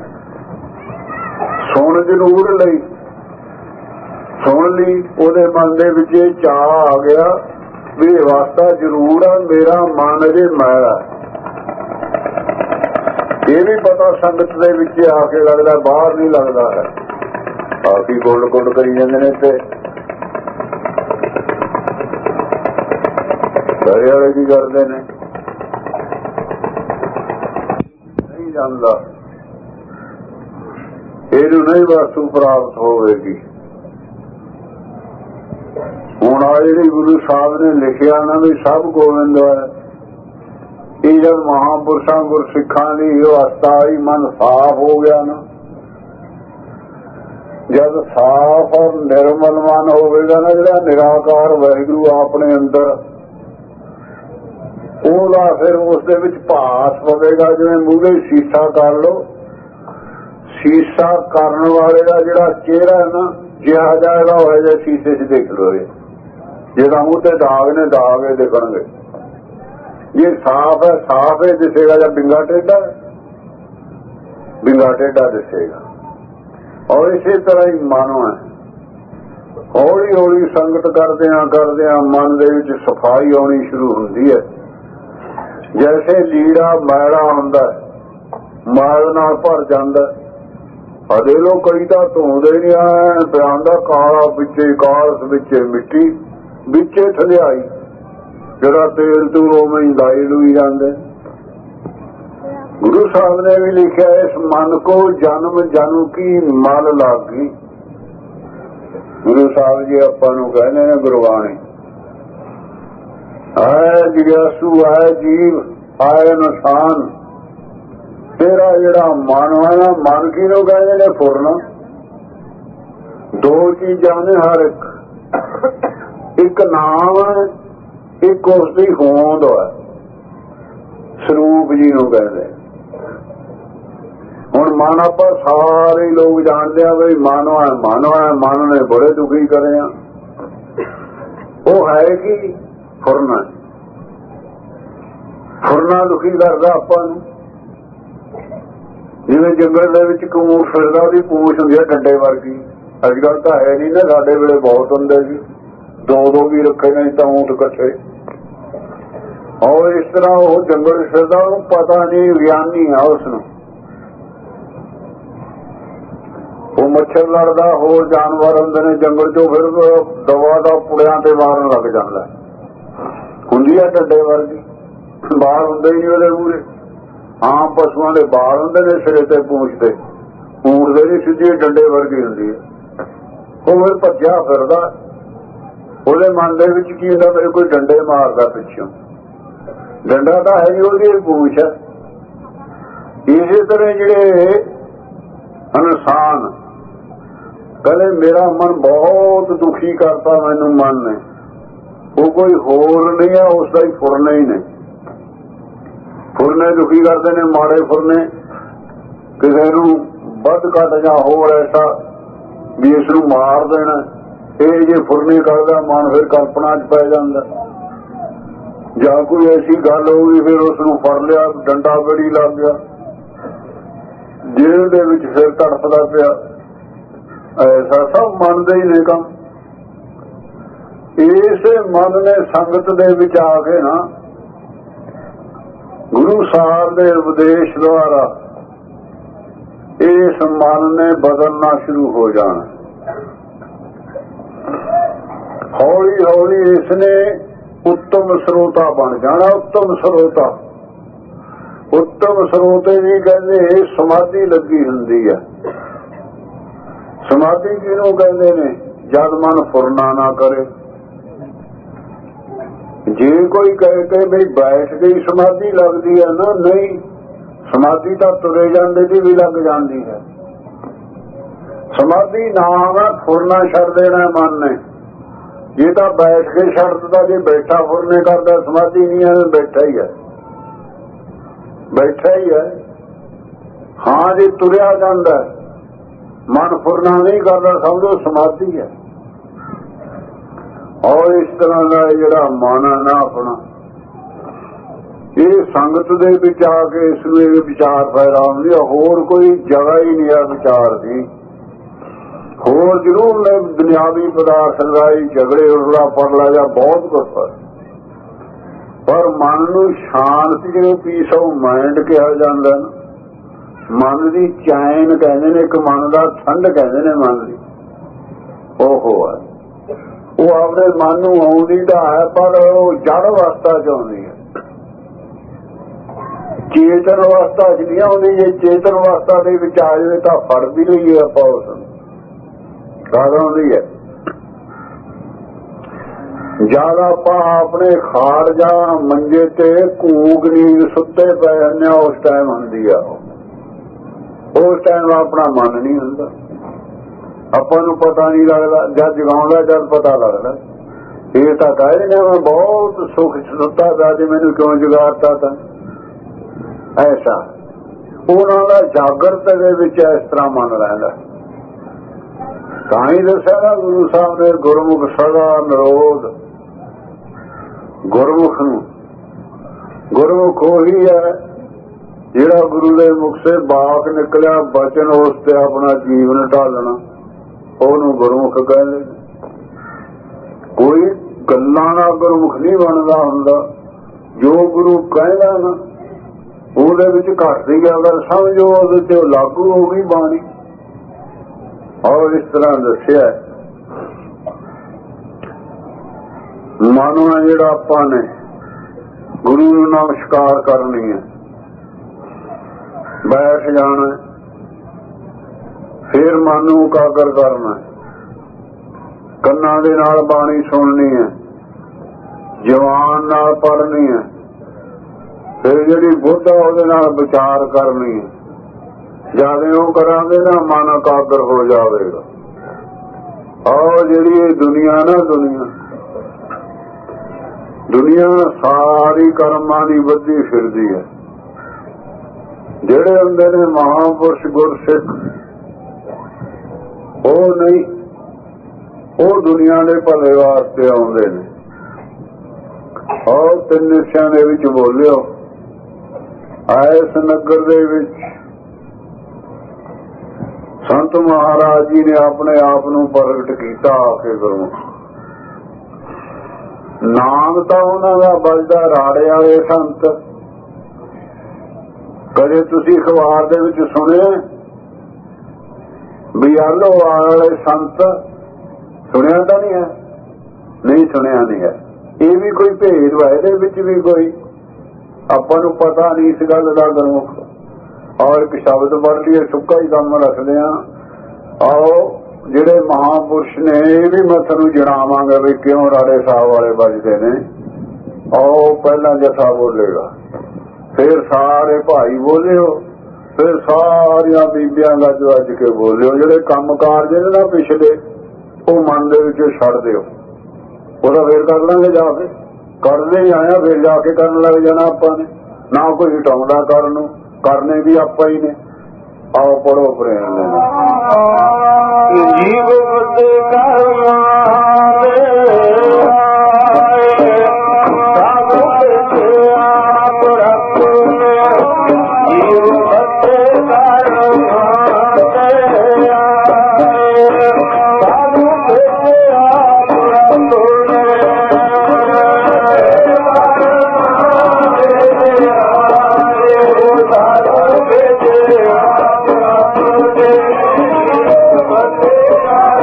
ਸੁਣ ਜ਼ਰੂਰ ਲਈ, ਸੁਣ ਲਈ, ਉਹਦੇ ਮਨ ਦੇ ਵਿੱਚ ਇਹ ਚਾਅ ਆ ਗਿਆ ਵੀ ਵਾਸਤਾ ਜ਼ਰੂਰ ਆ, ਮੇਰਾ ਮਨ ਅਜੇ ਮੈਲਾ। ਇਹ ਵੀ ਪਤਾ ਸੰਗਤ ਦੇ ਵਿੱਚ ਆ ਕੇ ਲੱਗਦਾ, ਬਾਹਰ ਨਹੀਂ ਲੱਗਦਾ ਹੈ। ਕਾਫੀ ਗੁੱਡ ਗੁੱਡ ਕਰੀ ਜਾਂਦੇ ਨੇ ਤੇ ਘਰੇ ਵਾਲੇ ਕੀ ਕਰਦੇ ਨੇ ਨਹੀਂ ਜਾਂਦਾ, ਇਹਨੂੰ ਨਹੀਂ ਵਸਤੂ ਪ੍ਰਾਪਤ ਹੋਵੇਗੀ। ਹੁਣ ਆ ਜਿਹੜੀ ਗੁਰੂ ਸਾਹਿਬ ਨੇ ਲਿਖਿਆ ਨਾ ਵੀ ਸਭ ਗੋਬਿੰਦ ਹੈ, ਇਹ ਜਦ ਮਹਾਂਪੁਰਸ਼ਾਂ ਗੁਰਸਿੱਖਾਂ ਦੀ ਅਵਸਥਾ ਆਈ, ਮਨ ਸਾਫ਼ ਹੋ ਗਿਆ ਨਾ, ਜਦ ਸਾਫ਼ ਔਰ ਨਿਰਮਲ ਮਨ ਹੋਵੇਗਾ ਨਾ, ਜਿਹੜਾ ਨਿਰਾਕਾਰ ਵਾਹਿਗੁਰੂ ਆਪਣੇ ਅੰਦਰ, ਉਹਦਾ ਫਿਰ ਉਸ ਦੇ ਵਿੱਚ ਭਾਸ ਪਵੇਗਾ। ਜਿਵੇਂ ਮੂਹਰੇ ਸ਼ੀਸ਼ਾ ਕਰ ਲਓ, ਸ਼ੀਸ਼ਾ ਕਰਨ ਵਾਲੇ ਦਾ ਜਿਹੜਾ ਚਿਹਰਾ ਹੈ ਨਾ, ਜਿਹਾ ਜਾਏਗਾ ਉਹ ਜਿਹਾ ਸ਼ੀਸ਼ੇ 'ਚ ਦੇਖ ਲਓ। ਜਿਹੜਾ ਮੂੰਹ ਤੇ ਦਾਗ ਨੇ, ਦਾਗ ਇਹ ਦਿਖਣਗੇ। ਜੇ ਸਾਫ਼ ਹੈ, ਸਾਫ਼ ਹੈ ਦਿਸੇਗਾ, ਜਾਂ ਬਿੰਗਾ ਟੇਢਾ, ਬਿੰਗਾ ਟੇਢਾ ਦਿਸੇਗਾ। ਔਰ ਇਸੇ ਤਰ੍ਹਾਂ ਹੀ ਮਨ ਹੈ, ਹੌਲੀ ਹੌਲੀ ਸੰਗਤ ਕਰਦਿਆਂ ਕਰਦਿਆਂ ਮਨ ਦੇ ਵਿੱਚ ਸਫਾਈ ਆਉਣੀ ਸ਼ੁਰੂ ਹੁੰਦੀ ਹੈ। ਜੈਸੇ ਲੀੜਾ ਮੈਲਾ ਹੁੰਦਾ, ਮੈਲ ਨਾਲ ਭਰ ਜਾਂਦਾ। ਅਦੇ ਲੋਕ ਕਈ ਤਾਂ ਧੋਂਦੇ ਨਹੀਂ, ਆ ਪਿਆਨ ਦਾ ਕਾਲਾ ਵਿੱਚੇ ਕਾਲਸ, ਵਿੱਚੇ ਮਿੱਟੀ, ਵਿੱਚੇ ਥਲਿਆਈ, ਜਿਹੜਾ ਤੇਲ ਤੂਲ ਉਵੇਂ ਹੀ ਲਾਈ ਲੂਈ ਜਾਂਦੇ। ਗੁਰੂ ਸਾਹਿਬ ਨੇ ਵੀ ਲਿਖਿਆ, ਇਸ ਮਨ ਕੋ ਜਨਮ ਜਨਮ ਕੀ ਮਲ ਲਾਗੀ। ਗੁਰੂ ਸਾਹਿਬ ਜੀ ਆਪਾਂ ਨੂੰ ਕਹਿੰਦੇ ਨੇ ਗੁਰਬਾਣੀ, ਆਏ ਜਿਗਿਆਸੂ, ਆਏ ਜੀਵ, ਆਏ ਇਨਸਾਨ। ਤੇਰਾ ਜਿਹੜਾ ਮਨ ਹੈ ਨਾ, ਮਨ ਕਿਹਨੂੰ ਕਹਿੰਦੇ ਨੇ? ਫੁਰਨਾ। ਦੋ ਚੀਜ਼ਾਂ ਨੇ ਹਰ ਇੱਕ, ਇੱਕ ਨਾਮ ਹੈ, ਇੱਕ ਉਸਦੀ ਹੋਂਦ ਹੈ, ਸਰੂਪ ਜੀ ਨੂੰ ਕਹਿੰਦੇ। ਹੁਣ ਮਨ ਆਪਾਂ ਸਾਰੇ ਲੋਕ ਜਾਣਦੇ ਆ ਬਈ ਮਨ ਹੈ, ਮਨ ਹੈ, ਮਨ ਨੇ ਬੜੇ ਦੁਖੀ ਕਰੇ ਆ। ਉਹ ਹੈ ਕਿ ਫੁਰਨਾ, ਫੁਰਨਾ ਦੁਖੀ ਕਰਦਾ ਆਪਾਂ ਨੂੰ। ਜਿਵੇਂ ਜੰਗਲ ਦੇ ਵਿੱਚ ਕਮੂਰ ਫਿਰਦਾ, ਉਹਦੀ ਪੂਛ ਹੁੰਦੀ ਹੈ ਡੰਡੇ ਵਰਗੀ। ਅੱਜ ਕੱਲ ਤਾਂ ਹੈ ਨਹੀਂ ਨਾ, ਸਾਡੇ ਵੇਲੇ ਬਹੁਤ ਹੁੰਦੇ ਸੀ, ਦੋ ਦੋ ਵੀ ਰੱਖੇ ਨੇ ਤਾਂ ਊਂਠ ਇਕੱਠੇ। और इस तरह वो जंगल फिरदा पता नहीं विज्ञानी है उसनूं वो मच्छर लड़दा होर जानवर हुंदे ने जंगल चों फिर दवा दा पुड़ियां ते मारन लग जांदा हुंदी है डंडे वर्गी बाल हुंदे ही नहीं ਉਹਦੇ ਮੂਹਰੇ आम पशुओं के बाल हुंदे ने सिरे ते पूंछ ते ऊंट दे नहीं सिੱਧੀ डंडे वर्गी हुंदी है ਉਹ फिर भज्जिया फिरदा ਉਹਦੇ मन ਦੇ ਵਿੱਚ ਕੀ ਹੁੰਦਾ ਮੇਰੇ ਕੋਈ डंडे मारदा पिछों डंडा तो है जी ਉਹਦੀ पूछ है इसे तरह ਜਿਹੜੇ इंसान कहते मेरा मन बहुत दुखी करता मैनू मन ने वो कोई होर नहीं है उसका ही फुरने ही ने फुरने दुखी करते ने माड़े फुरने किसी नू बद घट जा होर ऐसा भी इसनू मार देना ये जे फुरने करता मन फिर कल्पना च पै जाता ਜਾਂ कोई ऐसी गल होगी फिर उसनू फड़ लिया डंडा गड़ी लग गया जेल दे विच फिर तड़फदा पिया ऐसा सब मन दे ही ने काम इस मन ने संगत दे विच आके ना गुरु साहब दे उपदेश द्वारा इस मन ने बदलना शुरू हो जाना हौली हौली इसने उत्तम स्रोता बन जाना उत्तम स्रोता उत्तम स्रोते भी कहते समाधि लगी हुंदी है समाधि किहनूं कहते ने जद मन फुरना ना करे जे कोई कह के भी बैठ गई समाधि लगती है ना नहीं समाधि तो तुरे जाने की भी लग जाती है समाधि नाम है फुरना छड़ देना मन ने ये तो बैठ के छड़ दिता जे बैठा फुरने करता समाधि नहीं है बैठा ही है बैठा ही है हाँ जे तुरया जाता है मन फुरना नहीं करता समझो समाधि है और इस तरह का जिहड़ा मन है ना अपना ये संगत दे विच आके इसनूं ये विचार पैदा हुंदी है होर कोई जगह ही नहीं है विचार की होर जरूर ने दुनियावी पदार्थ लड़ाई झगड़े उड़ा पड़ला जा बहुत कुछ पर पर मन नूं शांति जिहड़े पीस ऑफ माइंड कहा जांदा मन की चैन कहते ने एक मन का ठंड कहते ने मन की ओहो है वो अपने मन नूं आउंदी तां है पर जड़ अवस्था च आउंदी है चेतन अवस्था च नहीं आउंदी जे चेतन अवस्था दे विच आ जाए तां फड़ भी लईए आपां उस आउंदी है जद आप अपने खाड़ जा मंजे ते घूक नींद सुते पे जाने उस टाइम हुंदी है उस टाइम अपना मन नहीं हुंदा आपां नूं पता नहीं लगता जद जगाउंदा जद पता लगता ये तां कहदे ने मैं बहुत सुख सुता था जी मैनूं क्यों जगाता था ऐसा उन्हां दा जागरत दे विच इस तरह मन रहिंदा तां ही दस्सिया ना गुरु साहब ने गुरमुख सदा निरोध गुरमुख नूं गुरमुख ओही है जिहड़ा गुरु दे मुख से बाक निकलिया बचन उस ते अपना जीवन ढालना ਉਹਨੂੰ गुरमुख कहते कोई गल्लां नाल गुरमुख नहीं बनदा हुंदा जो गुरु कहदा ना ਉਹਦੇ ਵਿੱਚ ਘਟਦੀ ਗੱਲ समझो ਉਹਦੇ ਤੇ लागू हो गई बाणी और इस तरह दस्सिया मानो जिहड़ा आपां ने गुरु नूं नमस्कार करनी है बैठ जाना फिर मन नूं एकागर करना कन्नां दे नाल बाणी सुननी है जवान नाल पढ़नी है फिर जिहड़ी बुद्ध आ उहदे नाल विचार करनी है ज्यादा वो करांगे ना मन एकागर हो जाएगा और जिहड़ी दुनिया ना दुनिया दुनिया सारी कर्मां दी बधी फिरदी है जिहड़े हुंदे ने महापुरुष गुरसिख वो नहीं वो दुनिया दे भले वास्ते आउंदे ने और तिन निशां दे विच बोलियो इस नगर दे विच संत महाराज जी ने अपने आप नूं प्रगट किया आके गुरमुख ਨਾਮ ਤਾਂ ਉਹਨਾਂ ਦਾ ਵੱਜਦਾ ਰਾੜੇ ਵਾਲੇ ਸੰਤ। ਕਦੇ ਤੁਸੀਂ ਅਖਬਾਰ ਦੇ ਵਿੱਚ ਸੁਣਿਆ ਵੀ ਆਲੋਵਾਲ ਵਾਲੇ ਸੰਤ? ਸੁਣਿਆ ਤਾਂ ਨਹੀਂ ਹੈ, ਨਹੀਂ ਸੁਣਿਆ ਨਹੀਂ ਹੈ। ਇਹ ਵੀ ਕੋਈ ਭੇਦ ਵਾ, ਇਹਦੇ ਵਿੱਚ ਵੀ ਕੋਈ ਆਪਾਂ ਨੂੰ ਪਤਾ ਨਹੀਂ ਇਸ ਗੱਲ ਦਾ ਗੁਰਮੁਖ। ਔਰ ਇੱਕ ਸ਼ਬਦ ਪੜ੍ਹ ਲਈਏ, ਸੁੱਕਾ ਹੀ ਕੰਮ ਰੱਖਦੇ ਹਾਂ। ਆਓ ਜਿਹੜੇ ਮਹਾਂਪੁਰਸ਼ ਨੇ ਇਹ ਵੀ ਮੈਂ ਤੁਹਾਨੂੰ ਜਣਾਵਾਂਗਾ ਵੀ ਕਿਉਂ ਰਾੜੇ ਸਾਹਿਬ ਵਾਲੇ ਵੱਜਦੇ ਨੇ। ਆਓ ਪਹਿਲਾਂ ਜਥਾ ਬੋਲੇਗਾ, ਫਿਰ ਸਾਰੇ ਭਾਈ ਬੋਲਿਓ, ਫਿਰ ਸਾਰੀਆਂ ਬੀਬੀਆਂ ਗੱਜ ਵੱਜ ਕੇ ਬੋਲਿਓ। ਜਿਹੜੇ ਕੰਮ ਕਾਰਜ ਨੇ ਨਾ ਪਿਛਲੇ, ਉਹ ਮਨ ਦੇ ਵਿੱਚ ਛੱਡ ਦਿਓ। ਉਹਦਾ ਫੇਰ ਕਰ ਲਾਂਗੇ, ਜਾ ਕੇ ਕਰਦੇ ਹੀ ਆਇਆ, ਫੇਰ ਜਾ ਕੇ ਕਰਨ ਲੱਗ ਜਾਣਾ ਆਪਾਂ ਨੇ। ਨਾ ਕੋਈ ਹਟਾਉਂਦਾ ਕਰਨ ਨੂੰ, ਕਰਨੇ ਵੀ ਆਪਾਂ ਹੀ ਨੇ। ਆਓ ਪੜੋ ਪ੍ਰੇਮ ਦੇ ਜੀਵ ਬਦੇ ਕਰਮਾਲੇ ਸਾਧੂ ਤੇ ਆਪ ਰੱਖੋ। ਜੀਵ ਬਦੇ ਕਰਮਾਲੇ ਸਾਧੂ ਤੇ ਆਪ ਰੱਖੋ। ਸਾਧੂ ਤੇ ਆਪ ਰੱਖੋ।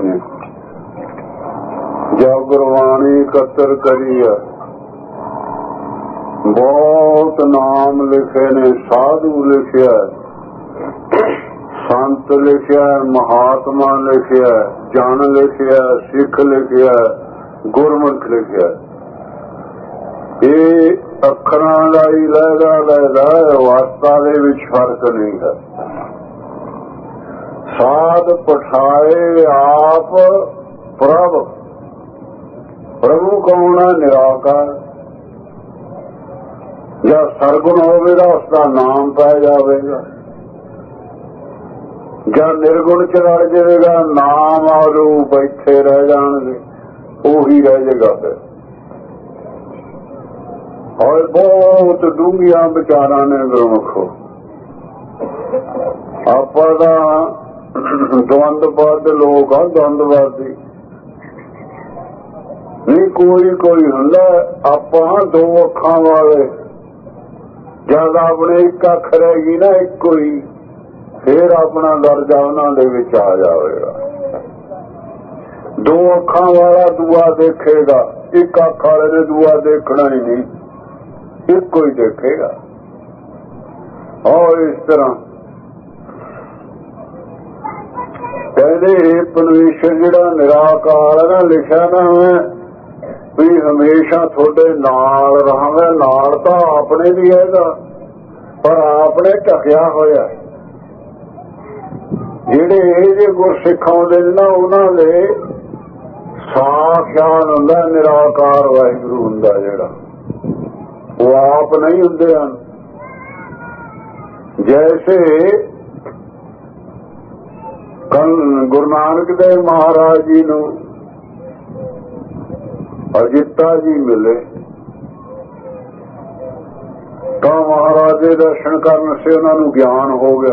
ਨੇ। ਜਦ ਗੁਰਬਾਣੀ ਇਕੱਤਰ ਕਰੀ ਆ, ਬਹੁਤ ਨਾਮ ਲਿਖੇ ਨੇ, ਸਾਧੂ ਲਿਖਿਆ, ਸੰਤ ਲਿਖਿਆ, ਮਹਾਤਮਾ ਲਿਖਿਆ, ਜਨ ਲਿਖਿਆ, ਸਿੱਖ ਲਿਖਿਆ, ਗੁਰਮੁਖ ਲਿਖਿਆ। ਇਹ ਅੱਖਰਾਂ ਦਾ ਹੀ ਲਹਿਦਾ ਲਹਿਦਾ, ਅਵਸਥਾ ਦੇ ਵਿੱਚ ਫਰਕ ਨਹੀਂ ਹੈ। ਸਾਧ ਪਠਾਏ ਆਪ ਪ੍ਰਭ, ਪ੍ਰਭੂ ਕੌਣ ਹੈ? ਨਿਰਾਕਾਰ। ਜਾਂ ਸਰਗੁਣ ਹੋਵੇਗਾ ਉਸਦਾ ਨਾਮ ਪੈ ਜਾਵੇਗਾ, ਜਾਂ ਨਿਰਗੁਣ ਚ ਰਲ ਜਾਵੇਗਾ, ਨਾਮ ਆ ਰੂਪ ਇੱਥੇ ਰਹਿ ਜਾਣਗੇ, ਉਹੀ ਰਹਿ ਜਾਏਗਾ। ਫਿਰ ਔਰ ਬਹੁਤ ਡੂੰਘੀਆਂ ਵਿਚਾਰਾਂ ਨੇ ਗੁਰਮੁਖੋ। ਆਪਾਂ ਦਾ ਦਵੰਦਵਾਦ ਲੋਕ ਆ, ਦਵੰਦਵਾਦੀ ਨਹੀਂ। ਕੋਈ ਕੋਈ ਹੁੰਦਾ ਆਪਾਂ ਦੋ ਅੱਖਾਂ ਵਾਲੇ, ਜਦ ਆਪਣੇ ਇੱਕ ਅੱਖ ਰਹੇਗੀ ਨਾ ਇੱਕੋ ਹੀ, ਫੇਰ ਆਪਣਾ ਦਰਜਾ ਉਹਨਾਂ ਦੇ ਵਿੱਚ ਆ ਜਾਵੇਗਾ। ਦੋ ਅੱਖਾਂ ਵਾਲਾ ਦੂਆ ਦੇਖੇਗਾ, ਇੱਕ ਅੱਖ ਵਾਲੇ ਨੇ ਦੂਆ ਦੇਖਣਾ ਹੀ ਨਹੀਂ, ਇੱਕੋ ਹੀ ਦੇਖੇਗਾ। ਔਰ ਇਸ ਤਰ੍ਹਾਂ ਕਹਿੰਦੇ ਇਹ ਪਰਮੇਸ਼ਰ ਜਿਹੜਾ ਨਿਰਾਕਾਰ ਹੈ ਨਾ, ਲਿਖਿਆ ਨਾ ਵੀ ਹਮੇਸ਼ਾ ਤੁਹਾਡੇ ਨਾਲ ਰਹਾਂਗਾ। ਨਾਲ ਤਾਂ ਆਪਣੇ ਵੀ ਹੈਗਾ, ਪਰ ਆਪਣੇ ਢਕਿਆ ਹੋਇਆ। ਜਿਹੜੇ ਇਹ ਜਿਹੇ ਗੁਰਸਿੱਖ ਆਉਂਦੇ ਨੇ ਨਾ, ਉਹਨਾਂ ਦੇ ਸਾਖਿਆਤ ਹੁੰਦਾ ਨਿਰਾਕਾਰ ਵਾਹਿਗੁਰੂ ਹੁੰਦਾ ਜਿਹੜਾ, ਉਹ ਆਪ ਨਹੀਂ ਹੁੰਦੇ ਹਨ। ਜੈਸੇ ਗੁਰੂ ਨਾਨਕ ਦੇਵ ਮਹਾਰਾਜ ਜੀ ਨੂੰ ਅਜਿੱਤਾ ਜੀ ਮਿਲੇ ਤਾਂ ਮਹਾਰਾਜ ਦੇ ਦਰਸ਼ਨ ਕਰਨ ਸੇ ਉਹਨਾਂ ਨੂੰ ਗਿਆਨ ਹੋ ਗਿਆ।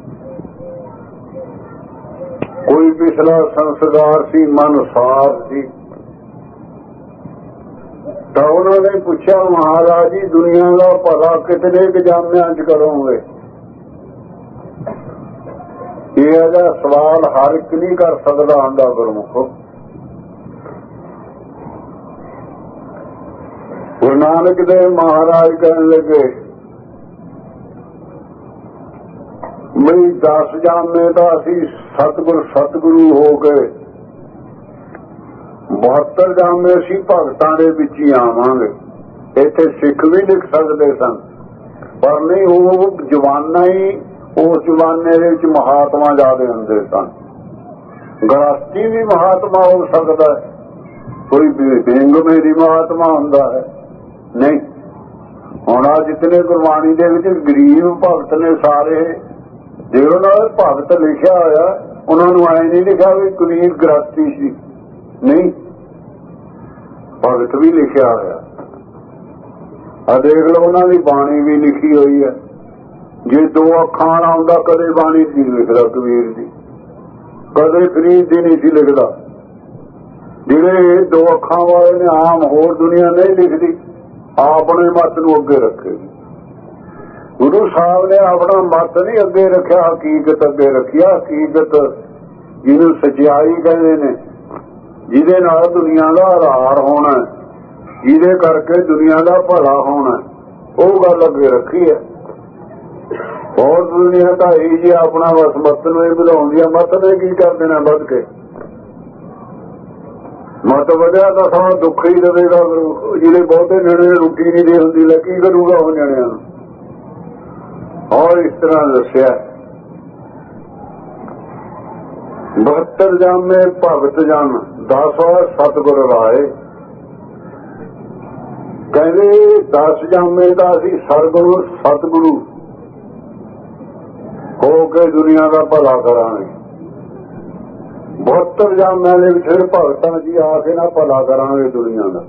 ਕੋਈ ਪਿਛਲਾ ਸੰਸਕਾਰ ਸੀ, ਮਨ ਸਾਫ ਸੀ, ਤਾਂ ਉਹਨਾਂ ਨੇ ਪੁੱਛਿਆ ਮਹਾਰਾਜ ਜੀ ਦੁਨੀਆ ਦਾ ਭਲਾ ਕਿਤਨੇ ਜਾਮਿਆਂ ਚ ਕਰੋਗੇ? ਇਹ ਜਿਹਾ ਸਵਾਲ ਹਰ ਇੱਕ ਨਹੀਂ ਕਰ ਸਕਦਾ ਹੁੰਦਾ ਗੁਰਮੁਖੋ। ਗੁਰੂ ਨਾਨਕ ਦੇਵ ਮਹਾਰਾਜ ਕਹਿਣ ਲੱਗੇ ਬਈ ਦਸ ਜਾਮੇ ਤਾਂ ਅਸੀਂ ਸਤਿਗੁਰ ਸਤਿਗੁਰੂ ਹੋ ਕੇ, ਬਹੱਤਰ ਜਾਮੇ ਅਸੀਂ ਭਗਤਾਂ ਦੇ ਵਿੱਚ ਹੀ ਆਵਾਂਗੇ। ਇੱਥੇ ਸਿੱਖ ਵੀ ਲਿਖ ਸਕਦੇ ਸਨ, ਪਰ ਨਹੀਂ, ਉਹ ਜਵਾਨਾਂ ਹੀ ਉਸ ਜਮਾਨੇ ਦੇ ਵਿੱਚ ਮਹਾਤਮਾ ਜ਼ਿਆਦਾ ਹੁੰਦੇ ਸਨ। ਗ੍ਰਸਤੀ ਵੀ ਮਹਾਤਮਾ ਹੋ ਸਕਦਾ ਹੈ, ਕੋਈ ਬੇਗਮੇ ਦੀ ਮਹਾਤਮਾ ਹੁੰਦਾ ਹੈ ਨਹੀਂ। ਹੁਣ ਆ ਜਿਤਨੇ ਗੁਰਬਾਣੀ ਦੇ ਵਿੱਚ ਗਰੀਬ ਭਗਤ ਨੇ ਸਾਰੇ, ਜੇ ਉਹਨਾਂ ਭਗਤ ਲਿਖਿਆ ਹੋਇਆ, ਉਹਨਾਂ ਨੂੰ ਐ ਨਹੀਂ ਲਿਖਿਆ ਵੀ ਕਬੀਰ ਗ੍ਰਸਤੀ ਸੀ, ਨਹੀਂ, ਭਗਤ ਵੀ ਲਿਖਿਆ ਹੋਇਆ। ਆ ਦੇਖ ਲਓ ਉਹਨਾਂ ਦੀ ਬਾਣੀ ਵੀ ਲਿਖੀ ਹੋਈ ਹੈ। ਜੇ ਦੋ ਅੱਖਾਂ ਵਾਲਾ ਹੁੰਦਾ ਕਦੇ ਬਾਣੀ ਨਹੀਂ ਲਿਖਦਾ ਕਬੀਰ ਦੀ, ਕਦੇ ਫਰੀਦ ਦੀ ਨਹੀਂ ਸੀ ਲਿਖਦਾ। ਜਿਹੜੇ ਦੋ ਅੱਖਾਂ ਵਾਲੇ ਨੇ ਆਮ ਹੋਰ ਦੁਨੀਆ ਨਹੀਂ ਲਿਖਦੀ, ਆਪਣੇ ਮਤ ਨੂੰ ਅੱਗੇ ਰੱਖੇਗੀ। ਗੁਰੂ ਸਾਹਿਬ ਨੇ ਆਪਣਾ ਮਤ ਨਹੀਂ ਅੱਗੇ ਰੱਖਿਆ, ਹਕੀਕਤ ਅੱਗੇ ਰੱਖਿਆ। ਹਕੀਕਤ ਜਿਹਨੂੰ ਸਚਾਈ ਕਹਿੰਦੇ ਨੇ, ਜਿਹਦੇ ਨਾਲ ਦੁਨੀਆ ਦਾ ਆਧਾਰ ਹੋਣਾ, ਜਿਹਦੇ ਕਰਕੇ ਦੁਨੀਆ ਦਾ ਭਲਾ ਹੋਣਾ, ਉਹ ਗੱਲ ਅੱਗੇ ਰੱਖੀ ਹੈ। ਹੋਰ ਦੁਨੀਆ ਤਾਂ ਇਹ ਜੀ ਆਪਣਾ ਬਸ ਮਤ ਨੂੰ ਹੀ ਬੁਲਾਉਂਦੀ ਆ। ਮਤ ਨੇ ਕੀ ਕਰ ਦੇਣਾ ਵੱਧ ਕੇ? ਮਤ ਵਧਿਆ ਤਾਂ ਸਮਾਂ ਦੁੱਖ ਹੀ ਦੇਵੇਗਾ। ਜਿਹੜੇ ਬਹੁਤੇ ਨਿਆਣੇ ਰੋਟੀ ਨਹੀਂ ਦੇ ਹੁੰਦੀ, ਲੈ ਕੀ ਕਰੂਗਾ ਉਹ ਨਿਆਣਿਆਂ ਨੂੰ? ਔਰ ਇਸ ਤਰ੍ਹਾਂ ਦੱਸਿਆ ਬਹੱਤਰ ਜਾਮੇ ਭਗਤ ਜਨ ਦਸ ਸਤਿਗੁਰ ਰਾਏ। ਕਹਿੰਦੇ ਦਸ ਜਾਮੇ ਦਾ ਅਸੀਂ ਸਰਗੁਰੂ ਸਤਿਗੁਰੂ ਹੋ ਕੇ ਦੁਨੀਆ ਦਾ ਭਲਾ ਕਰਾਂਗੇ। ਬਹੱਤਰ ਜਾਮਿਆਂ ਦੇ ਵਿੱਚ ਭਗਤਾਂ ਜੀ ਆ ਕੇ ਨਾ ਭਲਾ ਕਰਾਂਗੇ ਦੁਨੀਆ ਦਾ।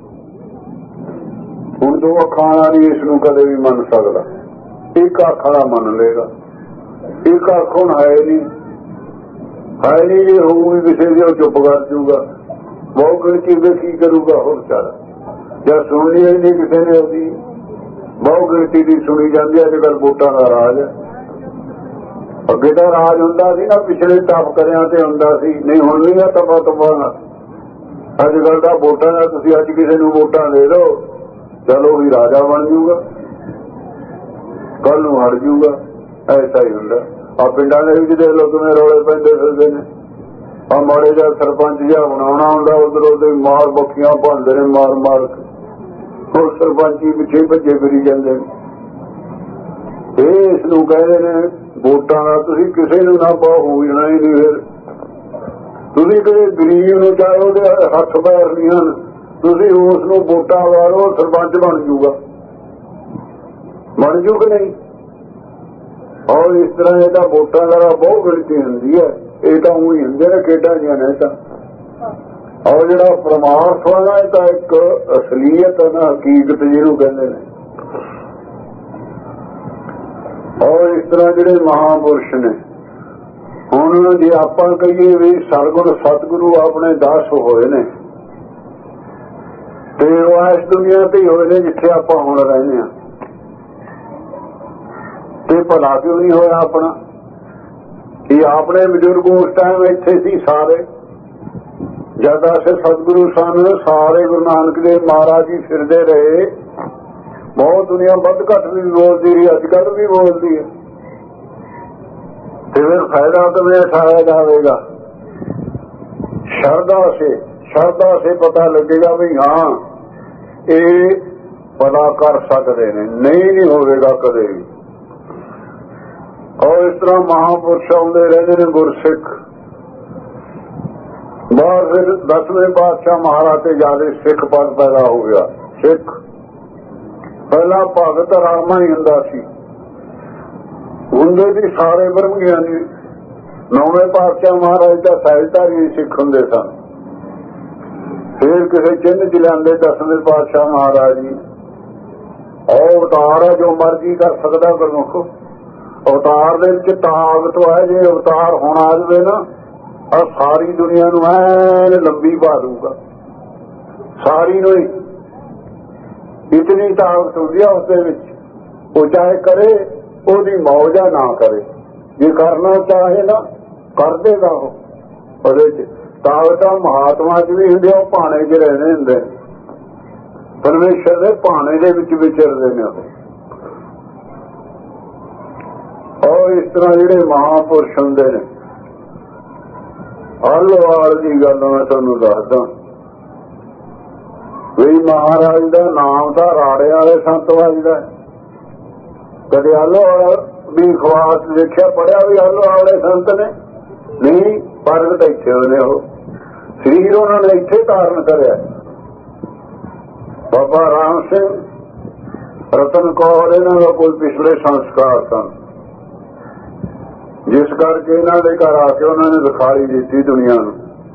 ਹੁਣ ਦੋ ਅੱਖਾਂ ਵਾਲਾ ਨਹੀਂ ਇਸ ਨੂੰ ਕਦੇ ਵੀ ਮੰਨ ਸਕਦਾ, ਇੱਕ ਅੱਖ ਵਾਲਾ ਮੰਨ ਲਏਗਾ। ਇੱਕ ਅੱਖ ਹੁਣ ਹੈ ਨਹੀਂ, ਹੈ ਨਹੀਂ, ਜੇ ਹੋਊਗੀ ਕਿਸੇ ਦੀ ਉਹ ਚੁੱਪ ਕਰ ਜੂਗਾ। ਬਹੁਤ ਗਿਣਤੀ ਦੇ ਕੀ ਕਰੂਗਾ ਉਹ ਵਿਚਾਰਾ, ਜਾਂ ਸੁਣਨੀ ਹੀ ਨਹੀਂ ਕਿਸੇ ਨੇ ਉਹਦੀ। ਬਹੁਤ ਗਿਣਤੀ ਦੀ ਸੁਣੀ ਜਾਂਦੀ ਹੈ। ਅੱਜ ਕੱਲ੍ਹ ਵੋਟਾਂ ਦਾ ਰਾਜ ਹੈ, ਅੱਗੇ ਤਾਂ ਰਾਜ ਹੁੰਦਾ ਸੀ ਨਾ, ਪਿਛਲੇ ਤਪ ਕਰਿਆਂ ਤੇ ਹੁੰਦਾ ਸੀ, ਨਹੀਂ ਹੁਣ ਨਹੀਂ ਆ ਤਪਾ ਤਪਾ ਨਾਲ। ਅੱਜ ਕੱਲ੍ਹ ਤਾਂ ਵੋਟਾਂ ਦਾ ਤੁਸੀਂ ਅੱਜ ਕਿਸੇ ਨੂੰ ਵੋਟਾਂ ਦੇ ਦਿਓ, ਚਲੋ ਵੀ ਰਾਜਾ ਬਣ ਜੂਗਾ, ਕੱਲ ਨੂੰ ਹਟ ਜੂਗਾ, ਐਸਾ ਹੀ ਹੁੰਦਾ। ਆ ਪਿੰਡਾਂ ਦੇ ਵਿੱਚ ਦੇਖ ਲਓ ਕਿਵੇਂ ਰੌਲੇ ਪੈਂਦੇ ਫਿਰਦੇ ਨੇ। ਆ ਮਾੜੇ ਜਿਹਾ ਸਰਪੰਚ ਜਿਹਾ ਬਣਾਉਣਾ ਹੁੰਦਾ, ਉਧਰ ਉਧਰ ਮਾਰ ਬੱਖੀਆਂ ਭਾਂਦੇ ਨੇ ਮਾਰ ਮਾਰ ਕੇ, ਹੋਰ ਸਰਪੰਚ ਹੀ ਪਿੱਛੇ ਭੱਜੇ ਫਿਰੀ ਜਾਂਦੇ ਨੇ। ਇਹ ਇਸ ਨੂੰ ਕਹਿੰਦੇ ਨੇ ਵੋਟਾਂ ਦਾ। ਤੁਸੀਂ ਕਿਸੇ ਨੂੰ ਨਾ ਪਾਓ, ਹੋ ਜਾਣਾ ਹੀ ਨਹੀਂ। ਫਿਰ ਤੁਸੀਂ ਕਿਸੇ ਗਰੀਬ ਨੂੰ, ਚਾਹੇ ਉਹਦੇ ਹੱਥ ਪੈਰ ਨਹੀਂ ਹਨ, ਤੁਸੀਂ ਉਸ ਨੂੰ ਵੋਟਾਂ ਵਾਲੋ, ਸਰਪੰਚ ਬਣ ਜੂਗਾ, ਬਣ ਜੂ ਕਿ ਨਹੀਂ। ਔਰ ਇਸ ਤਰ੍ਹਾਂ ਇਹ ਤਾਂ ਵੋਟਾਂ ਦਾ ਬਹੁਤ ਗਿਣਤੀ ਹੁੰਦੀ ਹੈ। ਇਹ ਤਾਂ ਉਹੀ ਹੁੰਦੇ ਨੇ ਖੇਡਾਂ ਦੀਆਂ ਨੇ ਤਾਂ। ਔਰ ਜਿਹੜਾ ਪਰਮਾਰਥ ਹੈ ਇਹ ਤਾਂ ਇੱਕ ਅਸਲੀਅਤ ਹੈ ਨਾ, ਹਕੀਕਤ ਜਿਹਨੂੰ ਕਹਿੰਦੇ ਨੇ। ਔਰ ਇਸ ਤਰ੍ਹਾਂ ਜਿਹੜੇ ਮਹਾਂਪੁਰਸ਼ ਨੇ, ਹੁਣ ਜੇ ਆਪਾਂ ਕਹੀਏ ਵੀ ਸਰਗੁਣ ਸਤਿਗੁਰੂ ਆਪਣੇ ਦਾਸ ਹੋਏ ਨੇ, ਤੇ ਉਹ ਇਸ ਦੁਨੀਆ ਤੇ ਹੀ ਹੋਏ ਨੇ ਜਿੱਥੇ ਆਪਾਂ ਹੁਣ ਰਹਿੰਦੇ ਹਾਂ। ਤੇ ਭਲਾ ਕਿਉਂ ਨਹੀਂ ਹੋਇਆ ਆਪਣਾ? ਕਿ ਆਪਣੇ ਬਜ਼ੁਰਗ ਉਸ ਟਾਈਮ ਇੱਥੇ ਸੀ ਸਾਰੇ, ਜਦ ਅਸੀਂ ਸਤਿਗੁਰੂ ਸਨ, ਸਾਰੇ ਗੁਰੂ ਨਾਨਕ ਦੇਵ ਮਹਾਰਾਜ ਜੀ ਫਿਰਦੇ ਰਹੇ। ਬਹੁਤ ਦੁਨੀਆ ਵੱਧ ਘੱਟ ਵੀ ਬੋਲਦੀ ਰਹੀ, ਅੱਜ ਕੱਲ੍ਹ ਵੀ ਬੋਲਦੀ ਹੈ। ਤੇ ਫਿਰ ਫਾਇਦਾ ਕਿਵੇਂ ਉਠਾਇਆ ਜਾਵੇਗਾ? ਸ਼ਰਧਾ ਸੇ, ਸ਼ਰਧਾ ਸੇ ਪਤਾ ਲੱਗੇਗਾ ਵੀ ਹਾਂ ਇਹ ਪਤਾ ਕਰ ਸਕਦੇ ਨੇ, ਨਹੀਂ ਨਹੀਂ ਹੋਵੇਗਾ ਕਦੇ ਵੀ। ਔਰ ਇਸ ਤਰ੍ਹਾਂ ਮਹਾਂਪੁਰਸ਼ ਆਉਂਦੇ ਰਹਿੰਦੇ ਨੇ ਗੁਰਸਿੱਖ। ਬਾਅਦ ਫਿਰ ਦਸਵੇਂ ਪਾਤਸ਼ਾਹ ਮਹਾਰਾਜ ਤੇ ਜਿਆਦਾ ਸਿੱਖ ਪਦ ਪੈਦਾ ਹੋ ਗਿਆ। ਸਿੱਖ ਪਹਿਲਾਂ ਭਗਤ ਰਾਮਾ ਹੀ ਹੁੰਦਾ ਸੀ, ਹੁੰਦੇ ਵੀ ਸਾਰੇ ਬ੍ਰਹਮ ਗਿਆਨੀ। ਨੌਵੇਂ ਪਾਤਸ਼ਾਹ ਮਹਾਰਾਜ ਦਾ ਸਹਿਜਧਾਰੀ ਸਿੱਖ ਹੁੰਦੇ ਸਨ। ਫਿਰ ਕਿਸੇ ਚਿੰਨ੍ਹ ਚ ਲਿਆਂਦੇ ਦਸਵੇਂ ਪਾਤਸ਼ਾਹ ਮਹਾਰਾਜ ਜੀ। ਉਹ ਅਵਤਾਰ ਹੈ, ਜੋ ਮਰਜ਼ੀ ਕਰ ਸਕਦਾ ਗੁਰਮੁਖ। ਅਵਤਾਰ ਦੇ ਵਿੱਚ ਤਾਕਤ ਹੈ, ਜੇ ਅਵਤਾਰ ਹੋਣਾ ਆ ਜਾਵੇ ਨਾ, ਆ ਸਾਰੀ ਦੁਨੀਆ ਨੂੰ ਐਨ ਲੰਬੀ ਪਾ ਦੂਗਾ, ਸਾਰੀ ਨੂੰ ਹੀ। ਇਤਨੀ ਤਾਕਤ ਹੁੰਦੀ ਆ ਉਸਦੇ ਵਿੱਚ। ਉਹ ਚਾਹੇ ਕਰੇ, ਉਹਦੀ ਮੌਜਾ ਨਾ ਕਰੇ, ਜੇ ਕਰਨਾ ਚਾਹੇ ਨਾ ਕਰ ਦੇਗਾ ਉਹ। ਉਹਦੇ ਚ ਤਾਕਤ ਮਹਾਤਮਾ ਚ ਵੀ ਹੁੰਦੇ, ਉਹ ਭਾਣੇ ਚ ਰਹਿੰਦੇ ਹੁੰਦੇ, ਪਰਮੇਸ਼ਰ ਦੇ ਭਾਣੇ ਦੇ ਵਿੱਚ ਵਿਚਰਦੇ ਨੇ ਉਹ। ਔਰ ਇਸ ਤਰ੍ਹਾਂ ਜਿਹੜੇ ਮਹਾਂਪੁਰਸ਼ ਹੁੰਦੇ ਨੇ, ਆਲੋਵਾਲ ਦੀ ਗੱਲ ਮੈਂ ਤੁਹਾਨੂੰ ਦੱਸਦਾ ਵੀ ਮਹਾਰਾਜ ਦਾ ਨਾਮ ਤਾਂ ਰਾੜੇ ਵਾਲੇ ਸੰਤ ਵੱਜਦਾ। ਕਦੇ ਆਲੋਵਾਲ ਵੀ ਖਵਾਸ ਦੇਖਿਆ, ਪੜਿਆ ਵੀ ਆਲੋਵਾਲ ਵਾਲੇ ਸੰਤ ਨੇ? ਨਹੀਂ, ਪ੍ਰਗਟ ਇੱਥੇ ਹੋਏ ਨੇ। ਉਹ ਸਰੀਰ ਉਹਨਾਂ ਨੇ ਇੱਥੇ ਧਾਰਨ ਕਰਿਆ। ਬਾਬਾ ਰਾਮ ਸਿੰਘ, ਰਤਨ ਕੌਰ, ਇਹਨਾਂ ਦਾ ਕੋਈ ਪਿਛਲੇ ਸੰਸਕਾਰ ਸਨ, ਜਿਸ ਕਰਕੇ ਇਹਨਾਂ ਦੇ ਘਰ ਆ ਕੇ ਉਹਨਾਂ ਨੇ ਦਿਖਾਈ ਦਿੱਤੀ ਦੁਨੀਆ ਨੂੰ।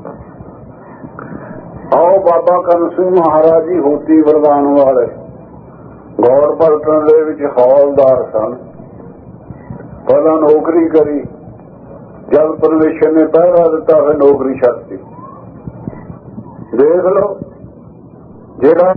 ਆਓ ਬਾਬਾ ਕਰਮ ਸਿੰਘ ਮਹਾਰਾਜ ਜੀ ਹੋਤੀ ਵਰਦਾਨ ਵਾਲੇ ਗੌਰ ਪਲਟਨ ਦੇ ਵਿੱਚ ਹੌਲਦਾਰ ਸਨ। ਪਹਿਲਾਂ ਨੌਕਰੀ ਕਰੀ, ਜਦ ਪਰਮੇਸ਼ਰ ਨੇ ਪਹਿਰਾ ਦਿੱਤਾ ਫਿਰ ਨੌਕਰੀ ਛੱਡਤੀ। ਦੇਖ ਲਓ ਜਿਹੜਾ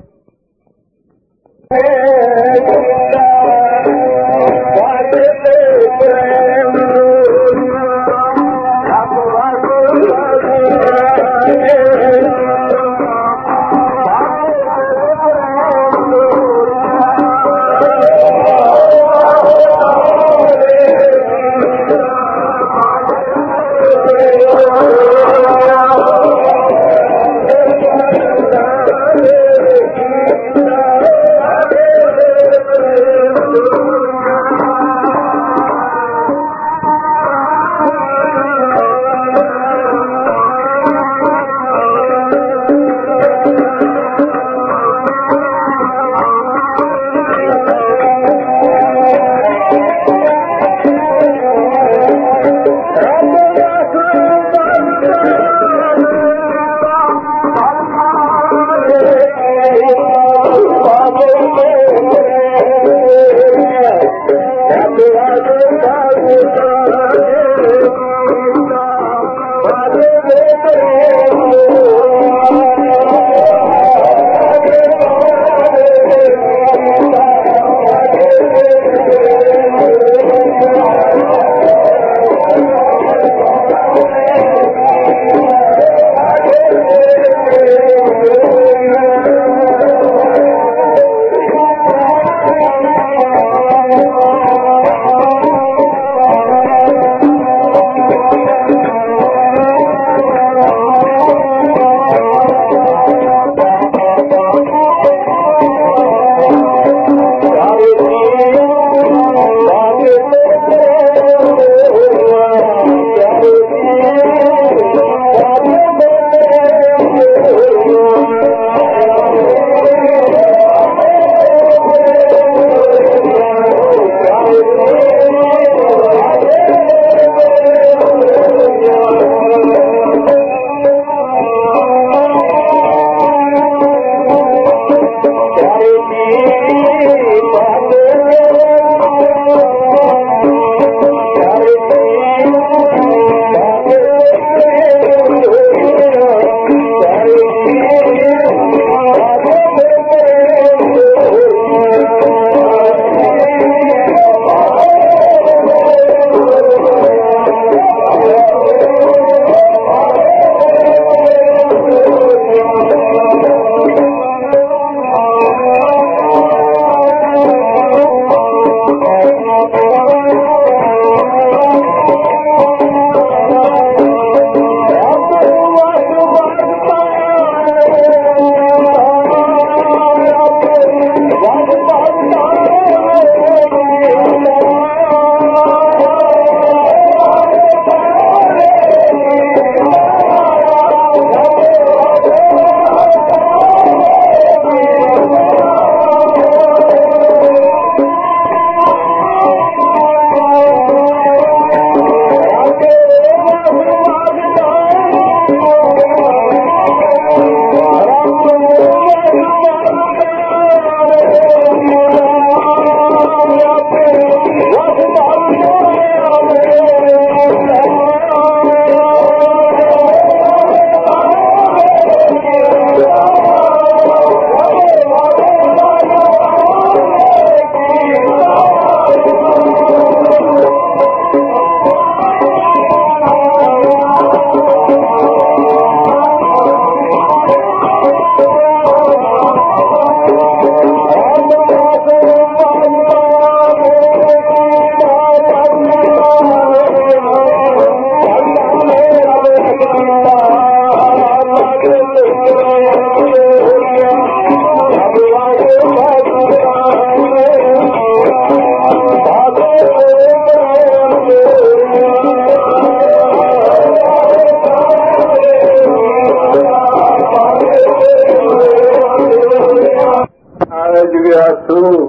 ਆਸੂ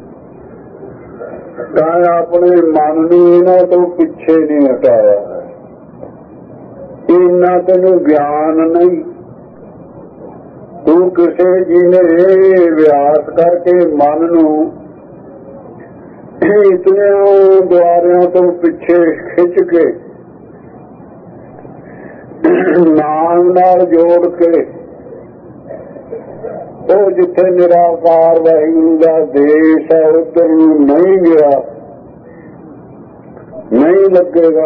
ਤਾਂ ਆਪਣੇ ਮਨ ਨੂੰ ਇਹਨਾਂ ਤੋਂ ਪਿੱਛੇ ਨਹੀਂ ਹਟਾਇਆ। ਇੰਨਾ ਤੈਨੂੰ ਗਿਆਨ ਨਹੀਂ। ਤੂੰ ਕਿਸੇ ਜੀ ਨੇ ਅਭਿਆਸ ਕਰਕੇ ਮਨ ਨੂੰ ਇਤਨੇ ਦੁਆਰਿਆਂ ਤੋਂ ਪਿੱਛੇ ਖਿੱਚ ਕੇ ਨਾਮ ਨਾਲ ਜੋੜ ਕੇ ਉਹ ਜਿੱਥੇ ਨਿਰਾਕਾਰ ਵਾਹਿਗੁਰੂ ਦਾ ਦੇਸ਼ ਹੈ ਉੱਧਰ ਨੂੰ ਨਹੀਂ ਗਿਆ, ਨਹੀਂ ਲੱਗੇਗਾ।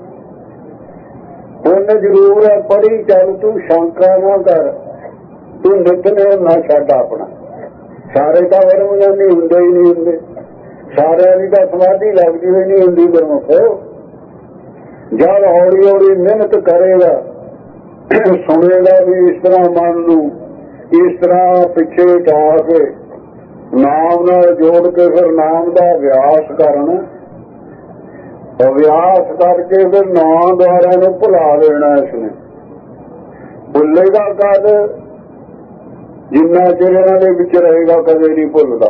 ਉਹਨੇ ਜ਼ਰੂਰ ਹੈ ਪੜ੍ਹੀ ਚੱਲ, ਤੂੰ ਸ਼ੰਕਾ ਨਾ ਕਰ, ਤੂੰ ਨਿਤਨੇਮ ਨਾ ਛੱਡ ਆਪਣਾ। ਸਾਰੇ ਤਾਂ ਵਰਮ ਨਹੀਂ ਹੁੰਦੇ ਹੀ ਨਹੀਂ ਹੁੰਦੇ, ਸਾਰਿਆਂ ਦੀ ਤਾਂ ਸਮਾਧੀ ਲੱਗਦੀ ਹੋਈ ਨਹੀਂ ਹੁੰਦੀ ਗੁਰਮੁਖੋ। ਜਦ ਹੌਲੀ ਹੌਲੀ ਮਿਹਨਤ ਕਰੇਗਾ, ਸੁਣੇਗਾ ਵੀ ਇਸ ਤਰ੍ਹਾਂ ਮਨ ਨੂੰ ਇਸ ਤਰ੍ਹਾਂ ਪਿੱਛੇ ਢਾ ਕੇ ਨਾਮ ਨਾਲ ਜੋੜ ਕੇ ਫਿਰ ਨਾਮ ਦਾ ਅਭਿਆਸ ਕਰਨ, ਅਭਿਆਸ ਕਰਕੇ ਫਿਰ ਨਾਮ ਦੁਆਰਿਆਂ ਨੂੰ ਭੁਲਾ ਦੇਣਾ। ਇਸਨੇ ਭੁੱਲੇਗਾ ਕਦ? ਜਿੰਨਾ ਚਿਰ ਇਹਨਾਂ ਦੇ ਵਿੱਚ ਰਹੇਗਾ ਕਦੇ ਨਹੀਂ ਭੁੱਲਦਾ।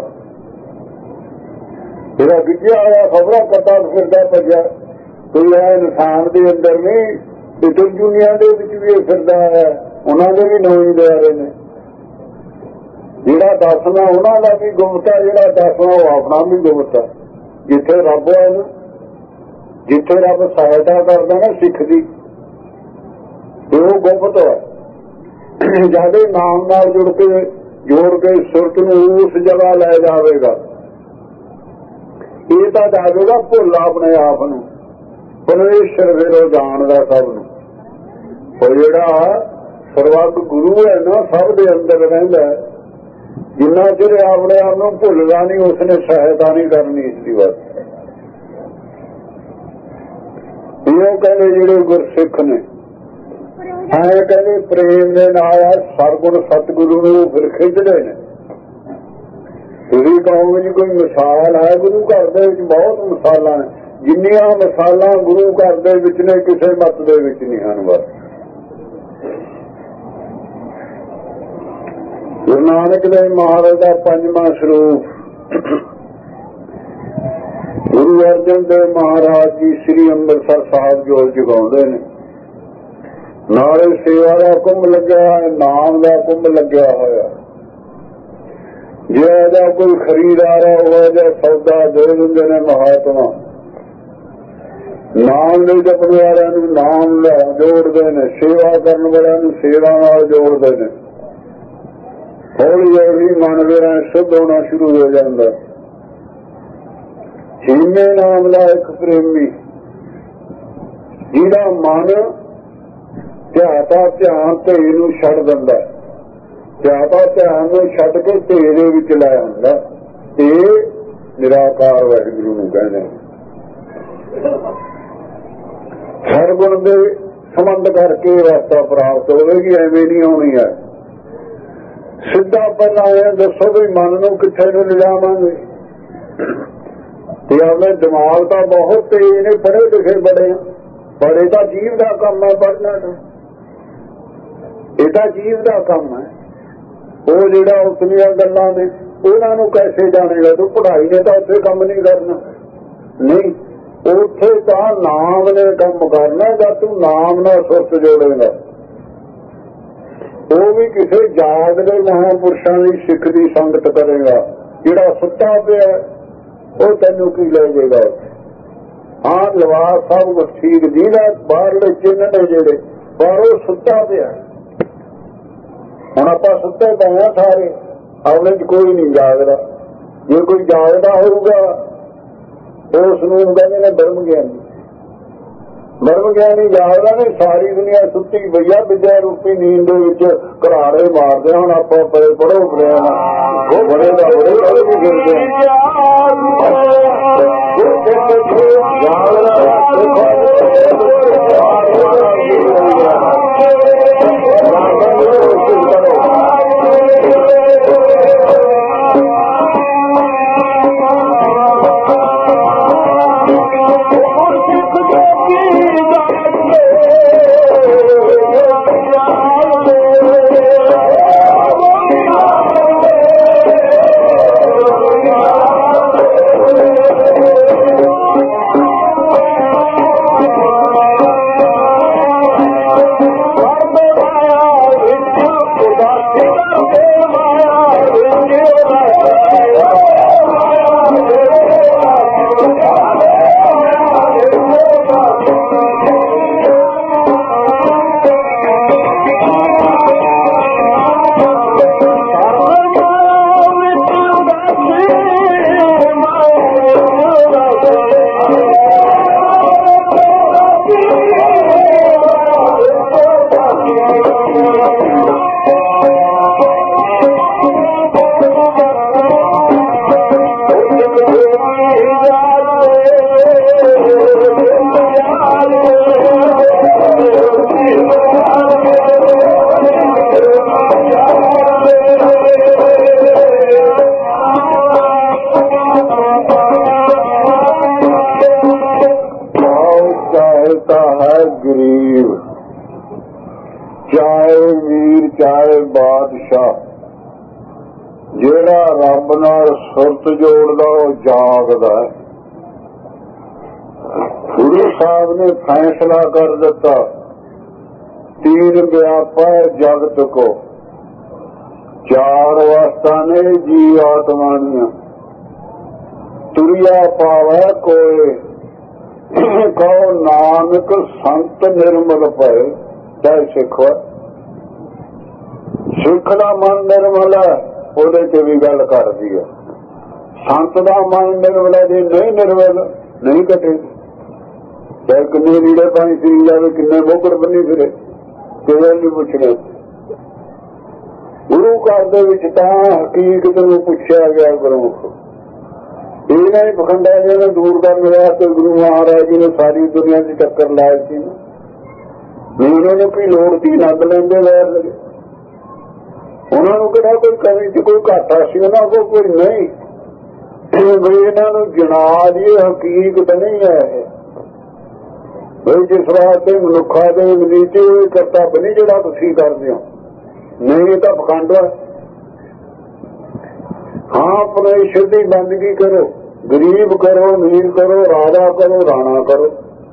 ਜਿਹੜਾ ਗਿੱਜਿਆ ਹੋਇਆ ਖਬਰਾਂ ਕਰਦਾ ਫਿਰਦਾ ਭੱਜਿਆ, ਕੋਈ ਹੈ ਇਨਸਾਨ ਦੇ ਅੰਦਰ ਨਹੀਂ, ਇਧਰ ਦੁਨੀਆ ਦੇ ਵਿੱਚ ਵੀ ਫਿਰਦਾ ਹੈ, ਉਹਨਾਂ ਦੇ ਵੀ ਨੌਂ ਦੇ ਰਹੇ ਨੇ। ਜਿਹੜਾ ਦੱਸਣਾ ਉਹਨਾਂ ਦਾ ਵੀ ਗੁਪਤ ਹੈ, ਜਿਹੜਾ ਦੱਸਣਾ ਉਹ ਆਪਣਾ ਵੀ ਗੁਪਤ ਹੈ। ਜਿੱਥੇ ਰੱਬ ਹੈ ਨਾ, ਜਿੱਥੇ ਰੱਬ ਸਹਾਇਤਾ ਕਰਦਾ ਨਾ ਸਿੱਖ ਦੀ, ਉਹ ਗੁਪਤ ਹੈ। ਜਦ ਨਾਮ ਨਾਲ ਜੁੜ ਕੇ ਜੋੜ ਕੇ ਸੁਰਤ ਨੂੰ ਉਸ ਜਗ੍ਹਾ ਲੈ ਜਾਵੇਗਾ, ਇਹ ਤਾਂ ਜਾਵੇਗਾ ਭੁੱਲ ਆਪਣੇ ਆਪ ਨੂੰ। ਪਰਮੇਸ਼ਰ ਫਿਰ ਜਾਣਦਾ ਸਭ ਨੂੰ। ਉਹ ਜਿਹੜਾ ਸਰਵੱਗ ਗੁਰੂ ਹੈ ਨਾ, ਸਭ ਦੇ ਅੰਦਰ ਰਹਿੰਦਾ। ਜਿੰਨਾ ਚਿਰ ਆਪਣੇ ਆਪ ਨੂੰ ਭੁੱਲਦਾ ਨਹੀਂ, ਉਸਨੇ ਸਹਾਇਤਾ ਨਹੀਂ ਕਰਨੀ ਇਸ ਦੀ ਬਾਤ। ਇਹ ਕਹਿੰਦੇ ਜਿਹੜੇ ਗੁਰਸਿੱਖ ਨੇ, ਐ ਕਹਿੰਦੇ ਪ੍ਰੇਮ ਦੇ ਨਾਲ ਸਰਗੁਣ ਸਤਿਗੁਰੂ ਨੂੰ ਫਿਰ ਖਿੱਚਦੇ ਨੇ। ਤੁਸੀਂ ਕਹੋਗੇ ਜੀ ਕੋਈ ਮਿਸਾਲ ਹੈ? ਗੁਰੂ ਘਰ ਦੇ ਵਿੱਚ ਬਹੁਤ ਮਿਸਾਲਾਂ ਨੇ। ਜਿੰਨੀਆਂ ਮਿਸਾਲਾਂ ਗੁਰੂ ਘਰ ਦੇ ਵਿੱਚ ਨੇ, ਕਿਸੇ ਮਤ ਦੇ ਵਿੱਚ ਨਹੀਂ ਹਨ। ਬਸ ਗੁਰੂ ਨਾਨਕ ਦੇਵ ਮਹਾਰਾਜ ਦਾ ਪੰਜਵਾਂ ਸਰੂਪ ਗੁਰੂ ਅਰਜਨ ਦੇਵ ਮਹਾਰਾਜ ਜੀ ਸ੍ਰੀ ਅੰਮ੍ਰਿਤਸਰ ਸਾਹਿਬ ਜੋਤ ਜਗਾਉਂਦੇ ਨੇ। ਨਾਲੇ ਸੇਵਾ ਦਾ ਕੁੰਭ ਲੱਗਿਆ ਹੋਇਆ, ਨਾਮ ਦਾ ਕੁੰਭ ਲੱਗਿਆ ਹੋਇਆ। ਜੇ ਇਹਦਾ ਕੋਈ ਖਰੀਦਾਰ ਹੈ, ਉਹ ਇਹਦਾ ਸੌਦਾ ਦੇ ਦਿੰਦੇ ਨੇ ਮਹਾਤਮਾ। ਨਾਮ ਦੇ ਜਪਣ ਵਾਲਿਆਂ ਨੂੰ ਨਾਮ ਨਾਲ ਜੋੜਦੇ ਨੇ, ਸੇਵਾ ਕਰਨ ਵਾਲਿਆਂ ਨੂੰ ਸੇਵਾ ਨਾਲ ਜੋੜਦੇ ਨੇ। ਹੌਲੀ ਹੌਲੀ ਮਨ ਮੇਰਾ ਸ਼ੁੱਧ ਹੋਣਾ ਸ਼ੁਰੂ ਹੋ ਜਾਂਦਾ। ਜੀਨੇ ਨਾਮ ਦਾ ਇੱਕ ਪ੍ਰੇਮੀ, ਜਿਹਦਾ ਮਨ ਧਿਆਤਾ ਧਿਆਨ ਧੇ ਨੂੰ ਛੱਡ ਦਿੰਦਾ, ਧਿਆਤਾ ਧਿਆਨ ਨੂੰ ਛੱਡ ਕੇ ਧੇ ਦੇ ਵਿੱਚ ਲੈ ਆਉਂਦਾ, ਇਹ ਨਿਰਾਕਾਰ ਵਾਹਿਗੁਰੂ ਨੂੰ ਕਹਿੰਦੇ। ਸਰਗੁਣ ਦੇ ਸੰਬੰਧ ਕਰਕੇ ਰਸਤਾ ਪ੍ਰਾਪਤ ਹੋਵੇਗੀ, ਐਵੇਂ ਨਹੀਂ ਹੋਣੀ ਹੈ। ਸਿੱਧਾ ਪਹਿਲਾਂ ਇਹ ਦੱਸੋ ਵੀ ਮਨ ਨੂੰ ਕਿੱਥੇ ਨੂੰ ਲਿਜਾਵਾਂਗੇ। ਤੇ ਆਪਣੇ ਦਿਮਾਗ ਤਾਂ ਬਹੁਤ ਤੇਜ਼ ਨੇ, ਪੜ੍ਹੇ ਲਿਖੇ ਬੜੇ, ਪਰ ਇਹ ਤਾਂ ਜੀਵ ਦਾ ਕੰਮ ਹੈ ਪੜ੍ਹਨਾ। ਤਾਂ ਇਹ ਤਾਂ ਜੀਵ ਦਾ ਕੰਮ ਹੈ। ਉਹ ਜਿਹੜਾ ਉਸਦੀਆਂ ਗੱਲਾਂ ਨੇ ਉਹਨਾਂ ਨੂੰ ਕੈਸੇ ਜਾਣੇਗਾ? ਤੂੰ ਪੜ੍ਹਾਈ ਨੇ ਤਾਂ ਉੱਥੇ ਕੰਮ ਨਹੀਂ ਕਰਨਾ। ਨਹੀਂ, ਉੱਥੇ ਤਾਂ ਨਾਮ ਨੇ ਕੰਮ ਕਰਨਾ। ਜਦ ਤੂੰ ਨਾਮ ਨਾਲ ਸੁਰਤ ਜੋੜੇਗਾ, ਉਹ ਵੀ ਕਿਸੇ ਜਾਗਦੇ ਮਹਾਂਪੁਰਸ਼ਾਂ ਦੀ ਸਿੱਖ ਦੀ ਸੰਗਤ ਕਰੇਗਾ। ਜਿਹੜਾ ਸੁੱਤਾ ਪਿਆ ਉਹ ਤੈਨੂੰ ਕੀ ਲੈ ਜਾਏਗਾ? ਹਾਂ, ਲਿਵਾਸ ਸਭ ਕੁਛ ਠੀਕ ਦੀਦਾ, ਬਾਹਰਲੇ ਚਿੰਨ੍ਹ ਨੇ ਜਿਹੜੇ, ਪਰ ਉਹ ਸੁੱਤਾ ਪਿਆ। ਹੁਣ ਆਪਾਂ ਸੁੱਤੇ ਪਏ ਹਾਂ ਸਾਰੇ, ਆਪਣੇ ਚ ਕੋਈ ਨਹੀਂ ਜਾਗਦਾ। ਜੇ ਕੋਈ ਜਾਗਦਾ ਹੋਊਗਾ ਉਸ ਨੂੰ ਕਹਿੰਦੇ ਨੇ ਬ੍ਰਹਮ ਗਿਆਨੀ। ਬ੍ਰਹਮ ਗਿਆਨੀ ਜਾਗਦਾ ਨਹੀਂ, ਸਾਰੀ ਦੁਨੀਆ ਸੁੱਤੀ ਪਈ ਆ ਵਿਦਿਆ ਰੂਪੀ ਨੀਂਦ ਦੇ ਵਿੱਚ ਘਰਾੜੇ ਮਾਰਦੇ। ਹੁਣ ਆਪਾਂ ਪੜੇ ਪੜੋ ਪਿਆ ਉਹ ਬੜੇ ਦਾ ਬੜੇ ਗੱਲ ਵੀ ਗਿਰਦੇ ਗਰੀਬ ਚਾਹੇ ਵੀਰ ਚਾਹੇ ਬਾਦਸ਼ਾਹ, ਜਿਹੜਾ ਰੱਬ ਨਾਲ ਸੁਰਤ ਜੋੜਦਾ ਉਹ ਜਾਗਦਾ ਹੈ। ਗੁਰੂ ਸਾਹਿਬ ਨੇ ਫੈਸਲਾ ਕਰ ਦਿੱਤਾ, ਤੀਨ ਵਿਆਪਾ ਜਗਤ ਕੋ, ਚਾਰ ਅਵਸਥਾ ਨੇ ਜੀ ਆਤਮਾ ਦੀਆਂ, ਤੁਰਿਆ ਪਾਵੈ ਕੋਏ, ਕਹੋ ਨਾਨਕ ਸੰਤ ਨਿਰਮਲ ਪਏ। ਚਾਹੇ ਸਿੱਖ ਸਿੱਖ ਦਾ ਮਨ ਨਿਰਮਲ ਹੈ, ਉਹਦੇ ਤੇ ਵੀ ਗੱਲ ਕਰਦੀ ਹੈ। ਸੰਤ ਦਾ ਮਨ ਨਿਰਮਲ ਹੈ, ਜੇ ਨਹੀਂ ਨਿਰਮਲ ਨਹੀਂ ਕਟੇ। ਚਾਹੇ ਕਿੰਨੇ ਲੀੜੇ ਪਾਣੀ ਫਿਰੀ ਜਾਵੇ, ਕਿੰਨੇ ਬੋਕੜ ਬੰਨੀ ਫਿਰੇ, ਕਿਵੇਂ ਨਹੀਂ ਪੁੱਛਣੇ। ਗੁਰੂ ਘਰ ਦੇ ਵਿੱਚ ਤਾਂ ਹਕੀਕਤ ਨੂੰ ਪੁੱਛਿਆ ਗਿਆ ਗੁਰਮੁਖ। ਇਹਨਾਂ ਹੀ ਪਖੰਡਾ ਜਿਹਨੂੰ ਦੂਰ ਕਰਨ ਵਾਸਤੇ ਗੁਰੂ ਮਹਾਰਾਜ ਜੀ ਨੇ ਸਾਰੀ ਦੁਨੀਆ ਦੀ ਟੱਕਰ ਲਾਈ ਸੀ। ਉਹਨਾਂ ਨੂੰ ਕੀ ਲੋੜ ਸੀ, ਨੰਦ ਲੈਂਦੇ ਵੈਰ ਲਗੇ। ਉਹਨਾਂ ਨੂੰ ਕਿਹੜਾ ਕੋਈ ਕਮੀ ਸੀ, ਕੋਈ ਘਾਟਾ ਸੀ ਉਹਨਾਂ ਕੋਲ, ਕੋਈ ਨਹੀਂ। ਬਈ ਇਹਨਾਂ ਨੂੰ ਜਣਾ ਦੀ ਹਕੀਕਤ ਨਹੀਂ ਹੈ ਇਹ। ਬਈ ਜਿਸ ਵਾਸਤੇ ਮਨੁੱਖਾਂ ਦੇ ਨੀਚੇ ਉਹ ਕਰਤੱਵ ਨਹੀਂ ਜਿਹੜਾ ਤੁਸੀਂ ਕਰਦੇ ਹੋ, ਨਹੀਂ ਤਾਂ ਪਖੰਡ ਹੈ। ਹਾਂ, ਪਰਮੇਸ਼ਰ ਦੀ ਬੰਦਗੀ ਕਰੋ, ਗਰੀਬ ਕਰੋ, ਅਮੀਰ ਕਰੋ, ਰਾਜਾ ਕਰੋ, ਰਾਣਾ ਕਰੋ,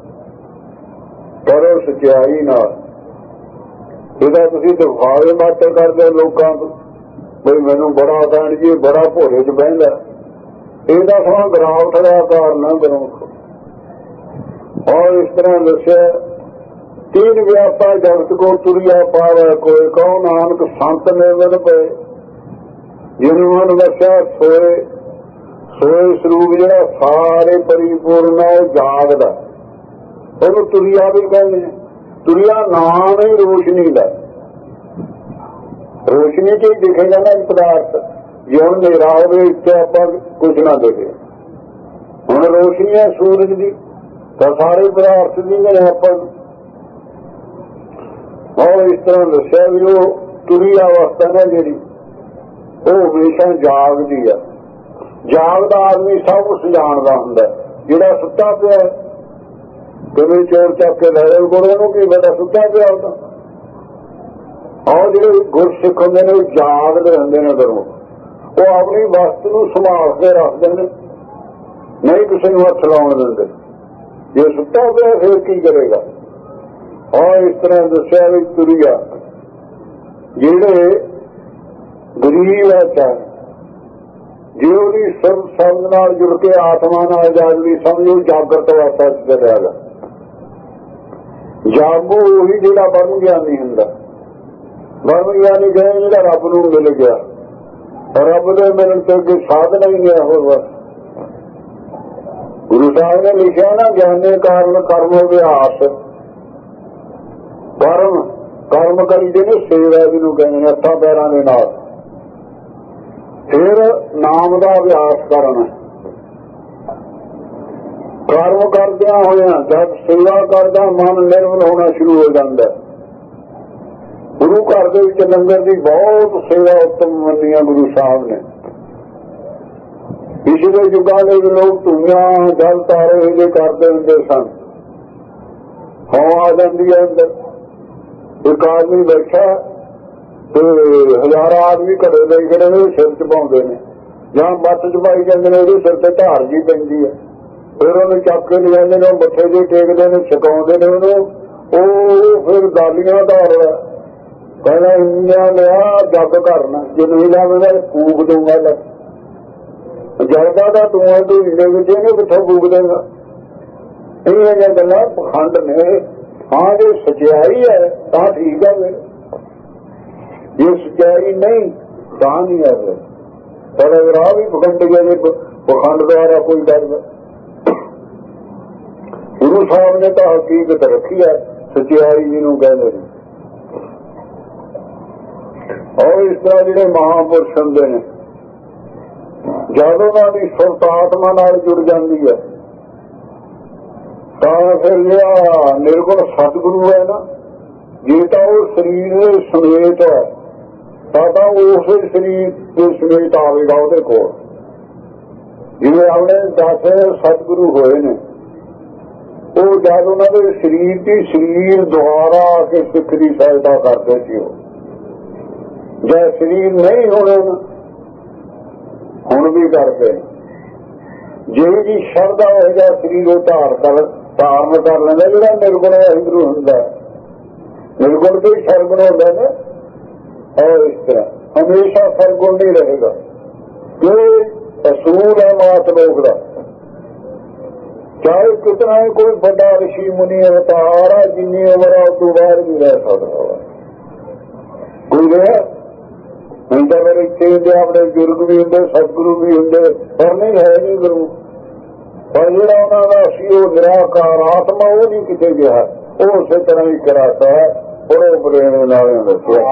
ਕਰੋ ਸੱਚਾਈ ਨਾਲ। ਇਹਦਾ ਤੁਸੀਂ ਦਿਖਾਵੇ ਮਾਤਰ ਕਰਦੇ ਲੋਕਾਂ ਤੋਂ, ਬਈ ਮੈਨੂੰ ਬੜਾ ਕਹਿਣ ਜੀ, ਬੜਾ ਭੋਰੇ ਚ ਬਹਿੰਦਾ, ਇਹਦਾ ਸਮਾਂ ਗਰਾਵਟ ਦਾ ਕਾਰਨ ਹੈ ਕਰੋ। ਔਰ ਇਸ ਤਰ੍ਹਾਂ ਦੱਸਿਆ, ਤੀਨ ਵਿਆਪਾ ਜਗਤ ਕੋ ਤੁਰਿਆ ਪਾਵੈ ਕੋਇ, ਕਹੋ ਨਾਨਕ ਸੰਤ ਨਿਰਮਲ ਪਏ। ਜਿਹਨੂੰ ਮਨ ਦੱਸਿਆ ਸੋਏ ਸੋਏ ਸਰੂਪ ਜਿਹੜਾ ਸਾਰੇ ਪਰਿਪੂਰਨ ਹੈ, ਉਹ ਜਾਗਦਾ, ਉਹਨੂੰ ਤੁਰਿਆ ਵੀ ਕਹਿੰਦੇ। ਤੁਰਿਆ ਨਾਮ ਹੀ ਰੋਸ਼ਨੀ ਦਾ, ਰੋਸ਼ਨੀ ਚ ਹੀ ਦਿਖੇਗਾ ਨਾ ਪਦਾਰਥ। ਜੇ ਹੁਣ ਹਨੇਰਾ ਹੋਵੇ ਇੱਥੇ ਆਪਾਂ ਕੁਝ ਨਾ ਦੇਖੇ, ਹੁਣ ਰੋਸ਼ਨੀ ਹੈ ਸੂਰਜ ਦੀ, ਤਾਂ ਸਾਰੇ ਪਦਾਰਥ ਦੀ ਨੇ ਆਪਾਂ। ਔਰ ਇਸ ਤਰ੍ਹਾਂ ਦੱਸਿਆ ਵੀ ਉਹ ਤੁਰੀ ਅਵਸਥਾ ਨਾ ਜਿਹੜੀ, ਉਹ ਹਮੇਸ਼ਾ ਜਾਗਦੀ ਆ। ਜਾਗਦਾ ਆਦਮੀ ਸਭ ਕੁਛ ਜਾਣਦਾ ਹੁੰਦਾ। ਜਿਹੜਾ ਸੁੱਤਾ ਪਿਆ, ਕਿਵੇਂ ਚੋਰ ਚੱਕ ਕੇ ਲੈ ਜਾਓ ਕੋਲ, ਉਹਨੂੰ ਕੀ ਪਤਾ ਸੁੱਤਾ ਪਿਆ ਉਹਦਾ। ਔਰ ਜਿਹੜੇ ਗੁਰਸਿੱਖ ਹੁੰਦੇ ਨੇ ਉਹ ਜਾਗਦੇ ਹੁੰਦੇ ਨੇ ਕਰੋ, ਉਹ ਆਪਣੀ ਵਸਤ ਨੂੰ ਸੰਭਾਲ ਕੇ ਰੱਖਦੇ ਨੇ, ਨਹੀਂ ਕਿਸੇ ਨੂੰ ਹੱਥ ਲਾਉਣ ਦਿੰਦੇ। ਜੇ ਸੁੱਤਾ ਪਿਆ ਫਿਰ ਕੀ ਕਰੇਗਾ। ਔਰ ਇਸ ਤਰ੍ਹਾਂ ਦੱਸਿਆ ਵੀ ਤੁਰਿਆ ਜਿਹੜੇ ਗਰੀਬ ਹੈ, ਚਾਹੇ ਜੇ ਉਹਦੀ ਸਰਬ ਸਮਝ ਨਾਲ ਜੁੜ ਕੇ ਆਤਮਾ ਨਾਲ ਜਾਗਦੀ ਸਮਝੋ, ਜਾਗਰਤ ਅਵਸਥਾ ਚ ਚਲਿਆਗਾ। ਜਾਗੋ ਉਹੀ ਜਿਹੜਾ ਬ੍ਰਹਮ ਗਿਆਨੀ ਹੁੰਦਾ। ਬ੍ਰਹਮ ਗਿਆਨੀ ਕਹੇ ਜਿਹੜਾ ਰੱਬ ਨੂੰ ਮਿਲ ਗਿਆ, ਰੱਬ ਦੇ ਮਿਲਣ ਤੇ ਕੋਈ ਸਾਧਨ ਹੀ ਨਹੀਂ ਹੋਰ ਬਸ। ਗੁਰੂ ਸਾਹਿਬ ਨੇ ਲਿਖਿਆ ਨਾ, ਗਿਆਨੇ ਕਾਰਨ ਕਰਮ ਅਭਿਆਸ, ਕਰਮ ਕਰਮ ਕਰੀਦੇ ਨੇ ਸੇਵਾ ਜਿਹਨੂੰ ਕਹਿੰਦੇ ਨੇ, ਹੱਥਾਂ ਪੈਰਾਂ ਦੇ ਨਾਲ। ਫਿਰ ਨਾਮ ਦਾ ਅਭਿਆਸ ਕਰਨਾ। ਕਰਮ ਕਰਦਿਆਂ ਹੋਇਆਂ ਜਦ ਸੇਵਾ ਕਰਦਾ ਮਨ ਨਿਰਮਲ ਹੋਣਾ ਸ਼ੁਰੂ ਹੋ ਜਾਂਦਾ। ਗੁਰੂ ਘਰ ਦੇ ਵਿੱਚ ਲੰਗਰ ਦੀ ਬਹੁਤ ਸੇਵਾ ਉੱਤਮ ਮੰਨੀ ਆ ਗੁਰੂ ਸਾਹਿਬ ਨੇ। ਪਿਛਲੇ ਯੁੱਗਾਂ ਦੇ ਲੋਕ ਧੂਆਂ ਜਲ ਤਾਰੇ ਇਹਦੇ ਕਰਦੇ ਹੁੰਦੇ ਸਨ। ਹਵਾ ਆ ਜਾਂਦੀ ਹੈ ਅੰਦਰ, ਇੱਕ ਆਦਮੀ ਬੈਠਾ ਤੇ ਹਜ਼ਾਰਾਂ ਆਦਮੀ ਘੜੇ ਲਈ ਖੜੇ ਨੇ, ਸਿਰ ਚ ਪਾਉਂਦੇ ਨੇ, ਜਾਂ ਬੱਤ ਚ ਪਾਈ ਜਾਂਦੇ ਨੇ, ਉਹਦੇ ਸਿਰ ਤੇ ਧਾਰ ਜੀ ਪੈਂਦੀ ਹੈ। ਫਿਰ ਉਹਨੂੰ ਚੱਕ ਕੇ ਲੈ ਜਾਂਦੇ ਨੇ, ਮੱਥੇ ਦੇ ਟੇਕਦੇ ਨੇ, ਛਕਾਉਂਦੇ ਨੇ ਉਹਨੂੰ। ਉਹ ਫਿਰ ਦਾਲੀਆਂ ਧਾਰ ਕਹਿੰਦਾ ਇੰਨਾ ਲਿਆ ਜੱਗ ਕਰਨਾ, ਜੇ ਨਹੀਂ ਲਾਵੇਗਾ ਫੂਕ ਦੂੰਗਾ। ਲੈ ਜਲਦਾ ਦਾ ਧੂਆਂ ਤੋਂ ਹੀਲੇ ਵਿੱਚ ਇਹਨੂੰ ਕਿੱਥੋਂ ਫੂਕ ਦੇਗਾ। ਇਹ ਜਿਹੀਆਂ ਗੱਲਾਂ ਪਖੰਡ ਨੇ। ਹਾਂ, ਜੇ ਸੱਚਾਈ ਹੈ ਤਾਂ ਠੀਕ ਹੈ, ਫਿਰ ਜੇ ਸੱਚਾਈ ਨਹੀਂ ਤਾਂ ਨਹੀਂ ਹੈ। ਪਰ ਅਗਰ ਆ ਵੀ ਪਖੰਡੀਆਂ ਦੇ ਪਖੰਡ ਦੁਆਰਾ ਕੋਈ ਕਰਦਾ। ਗੁਰੂ ਸਾਹਿਬ ਨੇ ਤਾਂ ਹਕੀਕਤ ਰੱਖੀ ਹੈ, ਸੱਚਾਈ ਜਿਹਨੂੰ ਕਹਿੰਦੇ ਨੇ। ਔਰ ਇਸ ਤਰ੍ਹਾਂ ਜਿਹੜੇ ਮਹਾਂਪੁਰਸ਼ ਹੁੰਦੇ ਨੇ, ਜਦ ਉਹਨਾਂ ਦੀ ਸੁਰਤ ਆਤਮਾ ਨਾਲ ਜੁੜ ਜਾਂਦੀ ਹੈ ਤਾਂ ਫਿਰ ਜਿਹੜਾ ਨਿਰਗੁਣ ਸਤਿਗੁਰੂ ਹੈ ਨਾ, ਜੇ ਤਾਂ ਉਹ ਸਰੀਰ ਦੇ ਸਮੇਤ ਹੈ ਤਾਂ ਤਾਂ ਉਸੇ ਸਰੀਰ ਦੇ ਸਮੇਤ ਆਵੇਗਾ ਉਹਦੇ ਕੋਲ। ਜਿਵੇਂ ਆਪਣੇ ਦਸ ਸਤਿਗੁਰੂ ਹੋਏ ਨੇ, ਉਹ ਜਦ ਉਹਨਾਂ ਦੇ ਸਰੀਰ ਦੀ ਸਰੀਰ ਦੁਆਰਾ ਆ ਕੇ ਸਿੱਖ ਦੀ ਸਹਾਇਤਾ ਕਰਦੇ ਸੀ। ਉਹ ਜੇ ਸਰੀਰ ਨਹੀਂ ਹੋਣੇ ਹੁਣ ਵੀ ਕਰਦੇ, ਜਿਹੜੀ ਜੀ ਸ਼ਰਧਾ ਹੋ ਜਾ ਸਰੀਰ ਉਹ ਧਾਰ ਕਰ ਧਾਰਨ ਕਰ ਲੈਂਦਾ। ਜਿਹੜਾ ਨਿਰਗੁਣ ਵਾਹਿਗੁਰੂ ਹੁੰਦਾ, ਨਿਰਗੁਣ ਤੋਂ ਹੀ ਸਰਗੁਣ ਹੁੰਦਾ ਨਾ, ਔਰ ਇਸ ਤਰ੍ਹਾਂ ਹਮੇਸ਼ਾ ਸਰਗੁਣ ਨਹੀਂ ਰਹੇਗਾ। ਕੋਈ ਅਸੂਲ ਹੈ ਮਾਤ ਲੋਕ ਦਾ, ਚਾਹੇ ਕਿਤਨਾ ਹੀ ਕੋਈ ਵੱਡਾ ਰਿਸ਼ੀ ਮੁਨੀ ਅਵਤਾਰ ਹੈ, ਜਿੰਨੀ ਉਮਰ ਆ ਉਸ ਤੋਂ ਬਾਅਦ ਵੀ ਰਹਿ ਸਕਦਾ। ਕੋਈ ਰਿਹਾ ਨਹੀਂ ਤਾਂ ਫਿਰ ਇੱਥੇ ਹੁੰਦੇ, ਆਪਣੇ ਬਜ਼ੁਰਗ ਵੀ ਹੁੰਦੇ, ਸਤਿਗੁਰੂ ਵੀ ਹੁੰਦੇ, ਪਰ ਨਹੀਂ ਹੈ ਨਹੀਂ ਗੁਰੂ। ਪਰ ਜਿਹੜਾ ਉਹਨਾਂ ਦਾ ਸੀ ਉਹ ਨਿਰਾਕਾਰ ਆਤਮਾ, ਉਹ ਨਹੀਂ ਕਿਤੇ ਗਿਆ, ਉਹ ਉਸੇ ਤਰ੍ਹਾਂ ਹੀ ਕਰਾਤਾ ਹੈ। ਬੜੇ ਬੜੇ ਨਾਲੇ ਦੱਸਿਆ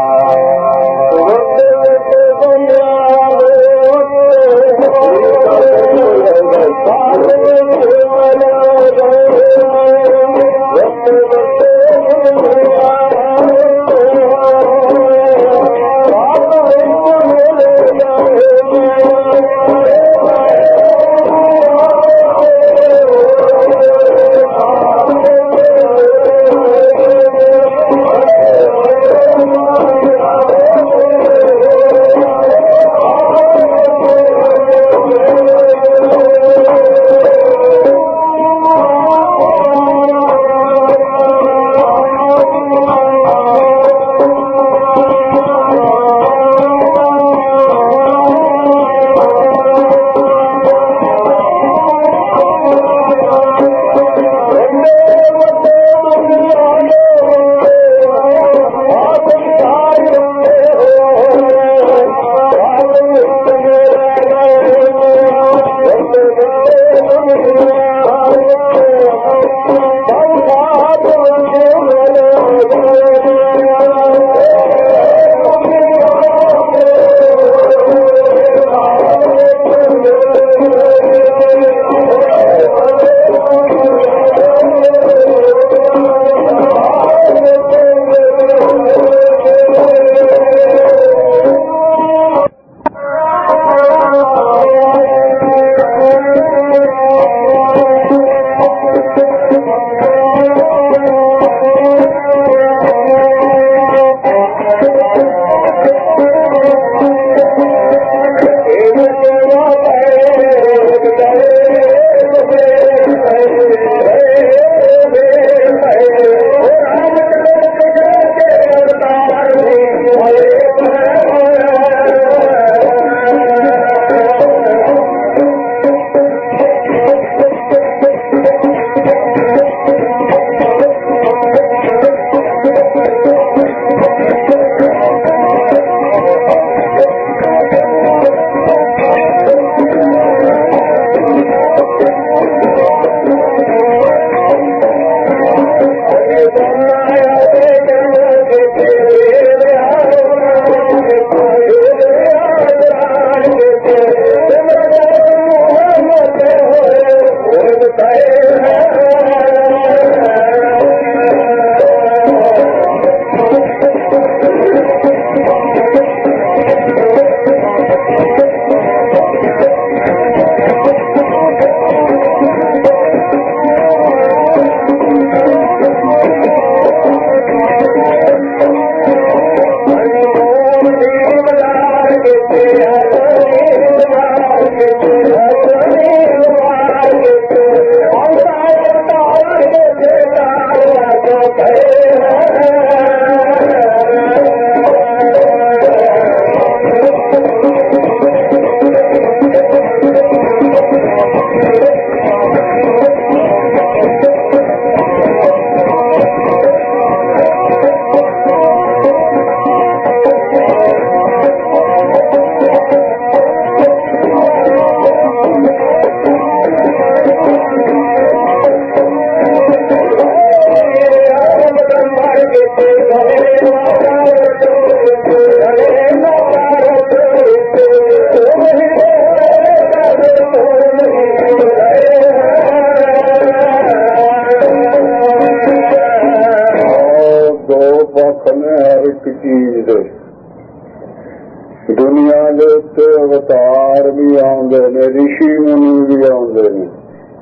ਦੁਨੀਆ ਦੇ ਉੱਤੇ ਅਵਤਾਰ ਵੀ ਆਉਂਦੇ ਨੇ, ਰਿਸ਼ੀ ਮੁਨੀ ਵੀ ਆਉਂਦੇ ਨੇ,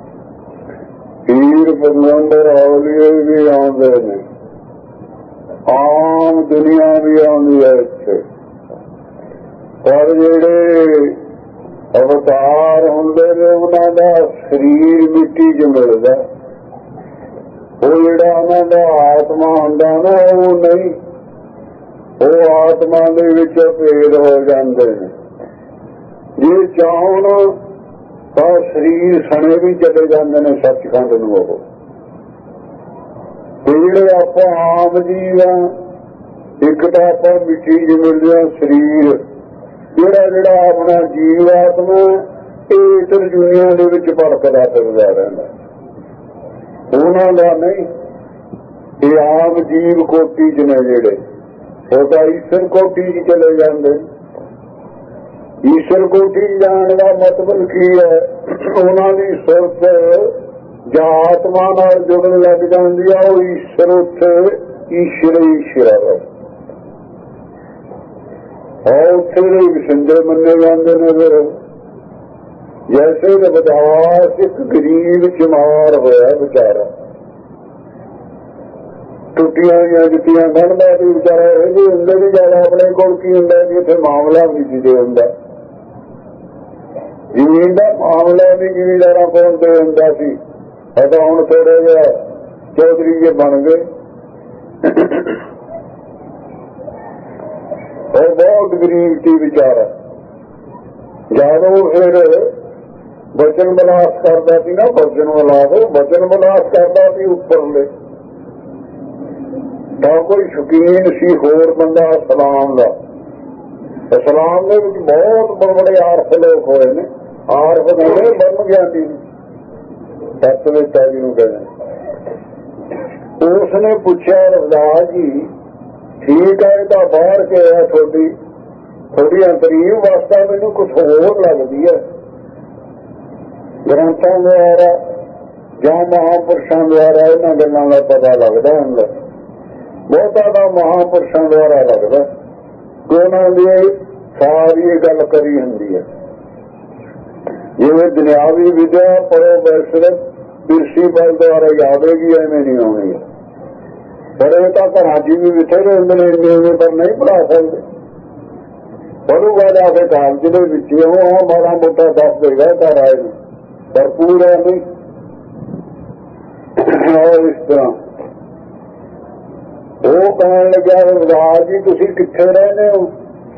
ਪੀਰ ਪੈਗੰਬਰ ਔਲੀਏ ਵੀ ਆਉਂਦੇ ਨੇ, ਆਮ ਦੁਨੀਆ ਵੀ ਆਉਂਦੀ ਹੈ ਇੱਥੇ। ਪਰ ਜਿਹੜੇ ਅਵਤਾਰ ਹੁੰਦੇ ਨੇ ਉਹਨਾਂ ਦਾ ਸਰੀਰ ਮਿੱਟੀ 'ਚ ਮਿਲਦਾ, ਉਹ ਜਿਹੜਾ ਉਹਨਾਂ ਦਾ ਆਤਮਾ ਹੁੰਦਾ ਨਾ ਉਹ ਨਹੀਂ, ਉਹ ਆਤਮਾ ਦੇ ਵਿੱਚ ਭੇਦ ਹੋ ਜਾਂਦੇ ਨੇ। ਜੇ ਚਾਹਣ ਤਾਂ ਸਰੀਰ ਸਣੇ ਵੀ ਚਲੇ ਜਾਂਦੇ ਨੇ ਸੱਚਖੰਡ ਨੂੰ। ਉਹ ਜਿਹੜੇ ਆਪਾਂ ਆਮ ਜੀਵ ਆ, ਇੱਕ ਤਾਂ ਆਪਾਂ ਮਿੱਟੀ 'ਚ ਮਿਲਦੇ ਹਾਂ ਸਰੀਰ, ਜਿਹੜਾ ਜਿਹੜਾ ਆਪਣਾ ਜੀਵ ਆਤਮਾ ਇਹ ਇਧਰ ਦੁਨੀਆ ਦੇ ਵਿੱਚ ਭੜਕਦਾ ਫਿਰਦਾ ਰਹਿੰਦਾ, ਉਹਨਾਂ ਦਾ ਨਹੀਂ। ਇਹ ਆਮ ਜੀਵ ਕੋਟੀ 'ਚ ਨੇ ਜਿਹੜੇ, ਉਹ ਤਾਂ ਈਸ਼ਰ ਕੋਟੀ 'ਚ ਚਲੇ ਜਾਂਦੇ। ਈਸ਼ਰ ਕੋਟੀ ਜਾਣ ਦਾ ਮਤਲਬ ਕੀ ਹੈ? ਉਹਨਾਂ ਦੀ ਸੁਰਤ ਜਾਂ ਆਤਮਾ ਨਾਲ ਜੁੜਨ ਲੱਗ ਜਾਂਦੀ ਆ, ਉਹ ਈਸ਼ਰ ਉੱਥੇ ਈਸ਼ਰ ਈਸ਼ਰ ਹੈ, और ਉੱਥੇ ਦੇ ਵਿਸੰਦੇ ਮੰਨੇ ਜਾਂਦੇ ਨੇ। ਫਿਰ ਜੈਸੇ ਰਵਿਦਾਸ ਇੱਕ ਗਰੀਬ ਚਮਾਰ ਹੋਇਆ ਵਿਚਾਰਾ, ਟੁੱਟੀਆਂ ਹੋਈਆਂ ਜੁੱਤੀਆਂ ਗੰਢਦਾ ਵੀ ਵਿਚਾਰਾ ਇਹਦੇ ਹੁੰਦੇ ਵੀ ਜ਼ਿਆਦਾ ਆਪਣੇ ਕੋਲ ਕੀ ਹੁੰਦਾ ਜੀ, ਇੱਥੇ ਮਾਮਲਾ ਵੀ ਜਿਹਦੇ ਹੁੰਦਾ, ਜ਼ਮੀਨ ਦਾ ਮਾਮਲਾ ਵੀ ਜ਼ਿਮੀਂਦਾਰਾਂ ਕੋਲ ਤੇ ਹੁੰਦਾ ਸੀ। ਤਾਂ ਹੁਣ ਥੋੜੇ ਜਿਹਾ ਚੌਧਰੀ ਜੇ ਬਣ ਗਏ, ਉਹ ਬਹੁਤ ਗਰੀਬ ਸੀ ਵਿਚਾਰਾ। ਜਦੋਂ ਫਿਰ ਬਚਨ ਵਿਲਾਸ ਕਰਦਾ ਸੀ ਨਾ, ਬਚਨ ਵਿਲਾਸ ਬਚਨ ਵਿਲਾਸ ਕਰਦਾ ਸੀ ਉੱਪਰਲੇ, ਤਾਂ ਕੋਈ ਸ਼ੌਕੀਨ ਸੀ ਹੋਰ ਬੰਦਾ ਸਲਾਮ ਦਾ। ਸਲਾਮ ਦੇ ਵਿੱਚ ਬਹੁਤ ਬੜੇ ਬੜੇ ਆਰਫ ਲੋਕ ਹੋਏ ਨੇ, ਆਰਫ ਨੇ ਬ੍ਰਹਮ ਗਿਆਨੀ ਤਤਵਿਤਾ ਜੀ ਨੂੰ ਕਹਿੰਦੇ। ਉਸ ਨੇ ਪੁੱਛਿਆ ਰਵਿਦਾਸ ਜੀ ਠੀਕ ਹੈ, ਤਾਂ ਬਾਹਰ ਕੇ ਹੈ ਤੁਹਾਡੀ ਤੁਹਾਡੀ ਅੰਤਰੀਵ ਅਵਸਥਾ ਮੈਨੂੰ ਕੁਛ ਹੋਰ ਲੱਗਦੀ ਹੈ, ਗ੍ਰੰਥਾਂ ਦੁਆਰਾ ਜਾਂ ਮਹਾਂਪੁਰਸ਼ਾਂ ਦੁਆਰਾ ਇਹਨਾਂ ਗੱਲਾਂ ਦਾ ਪਤਾ ਲੱਗਦਾ ਹੁੰਦਾ, ਬਹੁਤਾ ਤਾਂ ਮਹਾਂਪੁਰਸ਼ਾਂ ਦੁਆਰਾ ਲੱਗਦਾ ਕਿ ਉਹਨਾਂ ਦੀ ਸਾਰੀ ਇਹ ਗੱਲ ਕਰੀ ਹੁੰਦੀ ਹੈ। ਜਿਵੇਂ ਦੁਨਿਆਵੀ ਵਿਦਿਆ ਪੜੋ ਵੈਸੇ ਪ੍ਰਿੰਸੀਪਲ ਦੁਆਰਾ ਹੀ ਆਵੇਗੀ, ਐਵੇਂ ਨਹੀਂ ਆਉਣੀ। ਪੜ੍ਹੇ ਤਾਂ ਘਰਾਂ 'ਚ ਵੀ ਬਥੇਰੇ ਹੁੰਦੇ ਨੇ, ਇੰਨੇ ਪਰ ਨਹੀਂ ਪੜ੍ਹਾ ਸਕਦੇ। ਪੜੂਗਾ ਜਾ ਕੇ ਕਾਲਜ ਦੇ ਵਿੱਚ ਉਹ ਮਾੜਾ ਮੋਟਾ ਦੱਸ ਦੇਗਾ ਘਰ ਆਏ ਨੂੰ, ਪਰ ਪੂਰਾ ਨਹੀਂ। ਔਰ ਇਸ ਤਰ੍ਹਾਂ ਉਹ ਕਹਿਣ ਲੱਗਿਆ ਰਵਿਦਾਸ ਜੀ ਤੁਸੀਂ ਕਿੱਥੇ ਰਹਿੰਦੇ ਹੋ?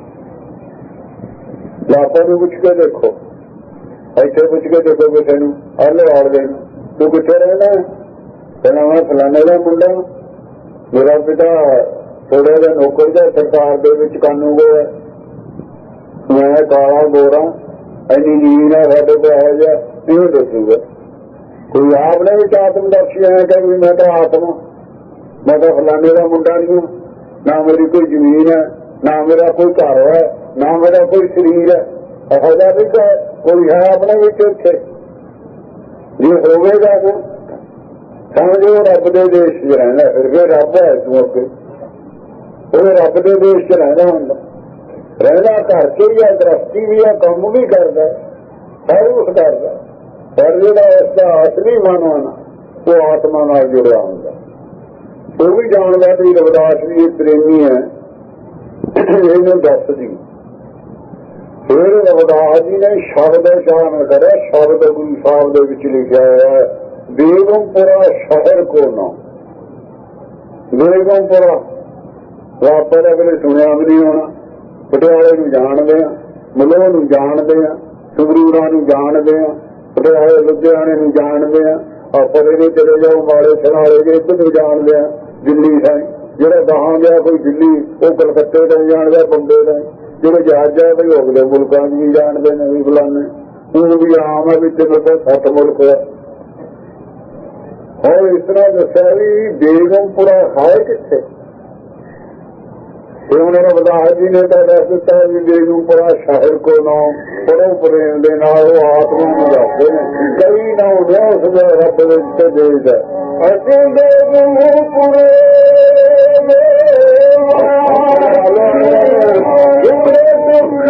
ਲਾਪਾ ਨੂੰ ਪੁੱਛ ਕੇ ਦੇਖੋ, ਇੱਥੇ ਪੁੱਛ ਕੇ ਦੇਖੋ ਕਿਸੇ ਨੂੰ, ਆਲੇ ਆਲੇ ਨੂੰ, ਤੂੰ ਕਿੱਥੇ ਰਹਿੰਦਾ? ਕਹਿੰਦਾ ਮੈਂ ਫਲਾਣੇ ਦਾ ਮੁੰਡਾ, ਮੇਰਾ ਪਿਤਾ ਥੋੜਾ ਜਿਹਾ ਨੌਕਰ ਜਿਹਾ ਸਰਕਾਰ ਦੇ ਵਿੱਚ ਕਾਨੂੰਗੋ ਹੈ, ਮੈਂ ਕਾਲਾ ਗੋਰਾ, ਇੰਨੀ ਜ਼ਮੀਨ ਹੈ ਸਾਡੇ ਕੋਲ, ਇਹੋ ਜਿਹਾ ਇਹਨੂੰ ਦੱਸੂਗਾ। ਕੋਈ ਆਪਣੇ ਵਿੱਚ ਆਤਮਦਰਸ਼ੀ ਹੈ ਕਿ ਵੀ ਮੈਂ ਤਾਂ ਆਤਮਾ, ਮੈਂ ਤਾਂ ਫਲਾਣੇ ਦਾ ਮੁੰਡਾ ਨਹੀਂ ਹਾਂ, ਨਾ ਮੇਰੀ ਕੋਈ ਜ਼ਮੀਨ ਹੈ, ਨਾ ਮੇਰਾ ਕੋਈ ਘਰ ਹੈ, ਨਾ ਮੇਰਾ ਕੋਈ ਸਰੀਰ ਹੈ, ਇਹੋ ਜਿਹਾ ਵੀ ਕੋਈ ਹੈ ਆਪਣੇ ਵਿੱਚ ਉੱਥੇ? ਜੇ ਹੋਵੇਗਾ ਤਾਂ ਸਮਝੋ ਰੱਬ ਦੇ ਦੇਸ਼ 'ਚ ਰਹਿੰਦਾ, ਫਿਰ ਵੀ ਰੱਬ ਹੈ ਤੂੰ ਅੱਗੇ, ਉਹ ਰੱਬ ਦੇ ਦੇਸ਼ 'ਚ ਰਹਿੰਦਾ ਹੁੰਦਾ, ਰਹਿੰਦਾ ਘਰ 'ਚ ਹੀ ਹੈ, ਦਰਸ਼ਟੀ ਵੀ ਹੈ, ਕੰਮ ਵੀ ਕਰਦਾ, ਸਭ ਕੁਛ ਕਰਦਾ, ਪਰ ਜਿਹੜਾ ਉਸਦਾ ਅਸਲੀ ਮਨ ਉਹ ਆਤਮਾ ਨਾਲ ਜੁੜਿਆ ਹੁੰਦਾ। ਉਹ ਵੀ ਜਾਣਦਾ ਵੀ ਰਵਿਦਾਸ ਜੀ ਇਹ ਪ੍ਰੇਮੀ ਹੈ, ਇਹਨੂੰ ਦੱਸਦੀ। ਫਿਰ ਰਵਿਦਾਸ ਜੀ ਨੇ ਸ਼ਬਦ ਉਚਾਰਨ ਕਰਿਆ, ਸ਼ਬਦ ਗੁਰੂ ਸਾਹਿਬ ਦੇ ਵਿੱਚ ਲਿਖਿਆ ਹੋਇਆ, ਬੇਗਮਪੁਰਾ ਸ਼ਹਿਰ ਕੋ ਨਾਮ। ਬੇਗਮਪੁਰਾ ਆਪਾਂ ਦਾ ਕਦੇ ਸੁਣਿਆ ਵੀ ਨਹੀਂ ਹੋਣਾ। ਪਟਿਆਲੇ ਨੂੰ ਜਾਣਦੇ ਆ, ਮਲੋਹ ਨੂੰ ਜਾਣਦੇ ਆ, ਸੰਗਰੂਰਾਂ ਨੂੰ ਜਾਣਦੇ ਆ, ਪਟਿਆਲੇ ਲੁਧਿਆਣੇ ਨੂੰ ਜਾਣਦੇ ਆ, ਆਪਾਂ ਇਹਨੂੰ ਚਲੇ ਜਾਓ ਮਾੜੇ ਸਨਾਲੇ ਜੇ ਇੱਧਰ ਨੂੰ ਜਾਣਦੇ ਆ, ਦਿੱਲੀ ਹੈ ਜਿਹੜਾ ਗਾਹਾਂ ਗਿਆ ਕੋਈ ਦਿੱਲੀ, ਉਹ ਕਲਕੱਤੇ ਦਾ ਜਾਣਦਾ, ਬੰਬੇ ਦਾ, ਜਿਹੜੇ ਜਹਾਜ਼ਾਂ ਵੀ ਅਗਲੇ ਮੁਲਕਾਂ 'ਚ ਵੀ ਜਾਣਦੇ ਨੇ, ਵੀ ਫਲਾਣੇ ਉਹ ਵੀ ਆਮ ਹੈ ਵੀ ਤਿੰਨ ਸੌ ਸੱਤ ਮੁਲਕ ਹੈ। और इस तरह दसा भी बेगमपुरा है किथे? उन्होंने रविदास जी ने तो दस दिता भी बेगमपुरा शहर को नाम पढ़ो प्रेम के नाल आत्मा में दसते हैं, कई ना होने उस रब देश है। असी बेगमपुरे दुख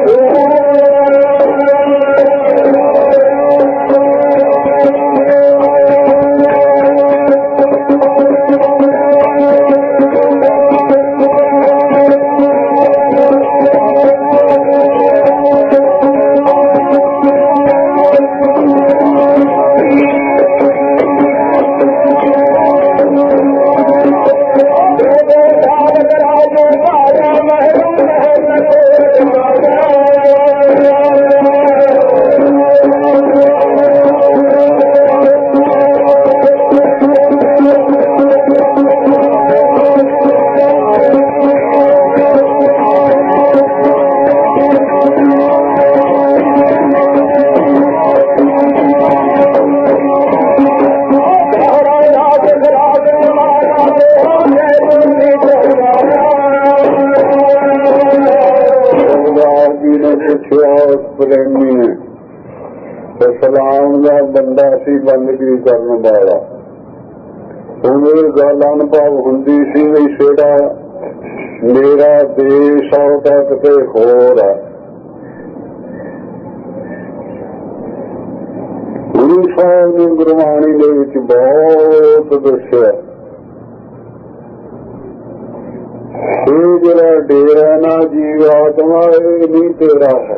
ਸਲਾਮ ਦਾ ਬੰਦਾ ਸੀ ਬੰਦਗੀ ਕਰਨ ਵਾਲਾ। ਉਹਨੂੰ ਗੱਲ ਅਨੁਭਵ ਹੁੰਦੀ ਸੀ ਵੀ ਜਿਹੜਾ ਮੇਰਾ ਦੇਸ਼ ਆ ਤਾਂ ਕਿਤੇ ਹੋਰ ਆ। ਗੁਰੂ ਸਾਹਿਬ ਨੇ ਗੁਰਬਾਣੀ ਦੇ ਵਿੱਚ ਬਹੁਤ ਦੱਸਿਆ ਇਹ ਜਿਹੜਾ ਡੇਰਾ ਨਾ ਜੀਵ ਆਤਮਾ ਇਹ ਨਹੀਂ ਤੇਰਾ ਹੈ।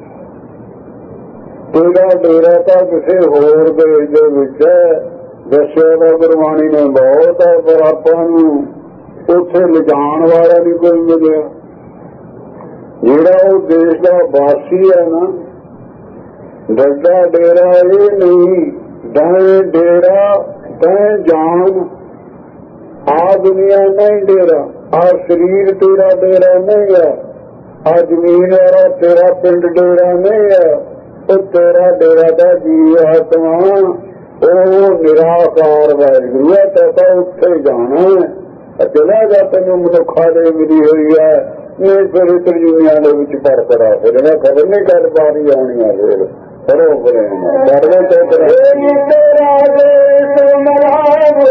ਤੇਰਾ ਡੇਰਾ ਤਾਂ ਕਿਸੇ ਹੋਰ ਦੇਸ਼ ਦੇ ਵਿੱਚ ਹੈ। ਦੱਸਿਆ ਤਾਂ ਗੁਰਬਾਣੀ ਨੇ ਬਹੁਤ ਹੈ, ਪਰ ਆਪਾਂ ਨੂੰ ਉੱਥੇ ਲਿਜਾਣ ਵਾਲਾ ਨਹੀਂ ਕੋਈ ਮਿਲਿਆ। ਜਿਹੜਾ ਉਹ ਦੇਸ਼ ਦਾ ਵਾਸੀ ਹੈ ਨਾ, ਡੱਡਾ ਡੇਰਾ ਇਹ ਨਹੀਂ ਦੈਂ ਡੇਰਾ ਤੈਂ ਜਾਨ। ਆ ਦੁਨੀਆ ਨਹੀਂ ਡੇਰਾ, ਆ ਸਰੀਰ ਤੇਰਾ ਡੇਰਾ ਨਹੀਂ ਹੈ, ਆ ਜ਼ਮੀਨ ਵਾਲਾ ਤੇਰਾ ਪਿੰਡ ਡੇਰਾ ਨਹੀਂ ਹੈ। ਉਹ ਤੇਰਾ ਡੇਰਾ ਦਾ ਜੀਵ ਆਤਮਾ ਉਹ ਨਿਰਾਕਾਰ ਵਾਹਿਗੁਰੂ ਹੈ। ਤਾਂ ਉੱਥੇ ਜਾਣਾ ਚਲਾ ਜਾ, ਤੈਨੂੰ ਮਨੁੱਖਾ ਦੇ ਮਿਲੀ ਹੋਈ ਹੈ। ਨਹੀਂ ਫਿਰ ਇਸ ਦੁਨੀਆ ਦੇ ਵਿੱਚ ਪਰਕੜਾ ਫਿਰ ਮੈਂ ਖਬਰ ਨਹੀਂ ਕਰ ਪਾ ਰਹੀ ਆਉਣੀ ਆ ਫਿਰ ਬਰੋਬਰ ਕਰਦੇ ਤੇ ਤੇਰਾ ਦੇਸ਼ ਮਨਾਵੇ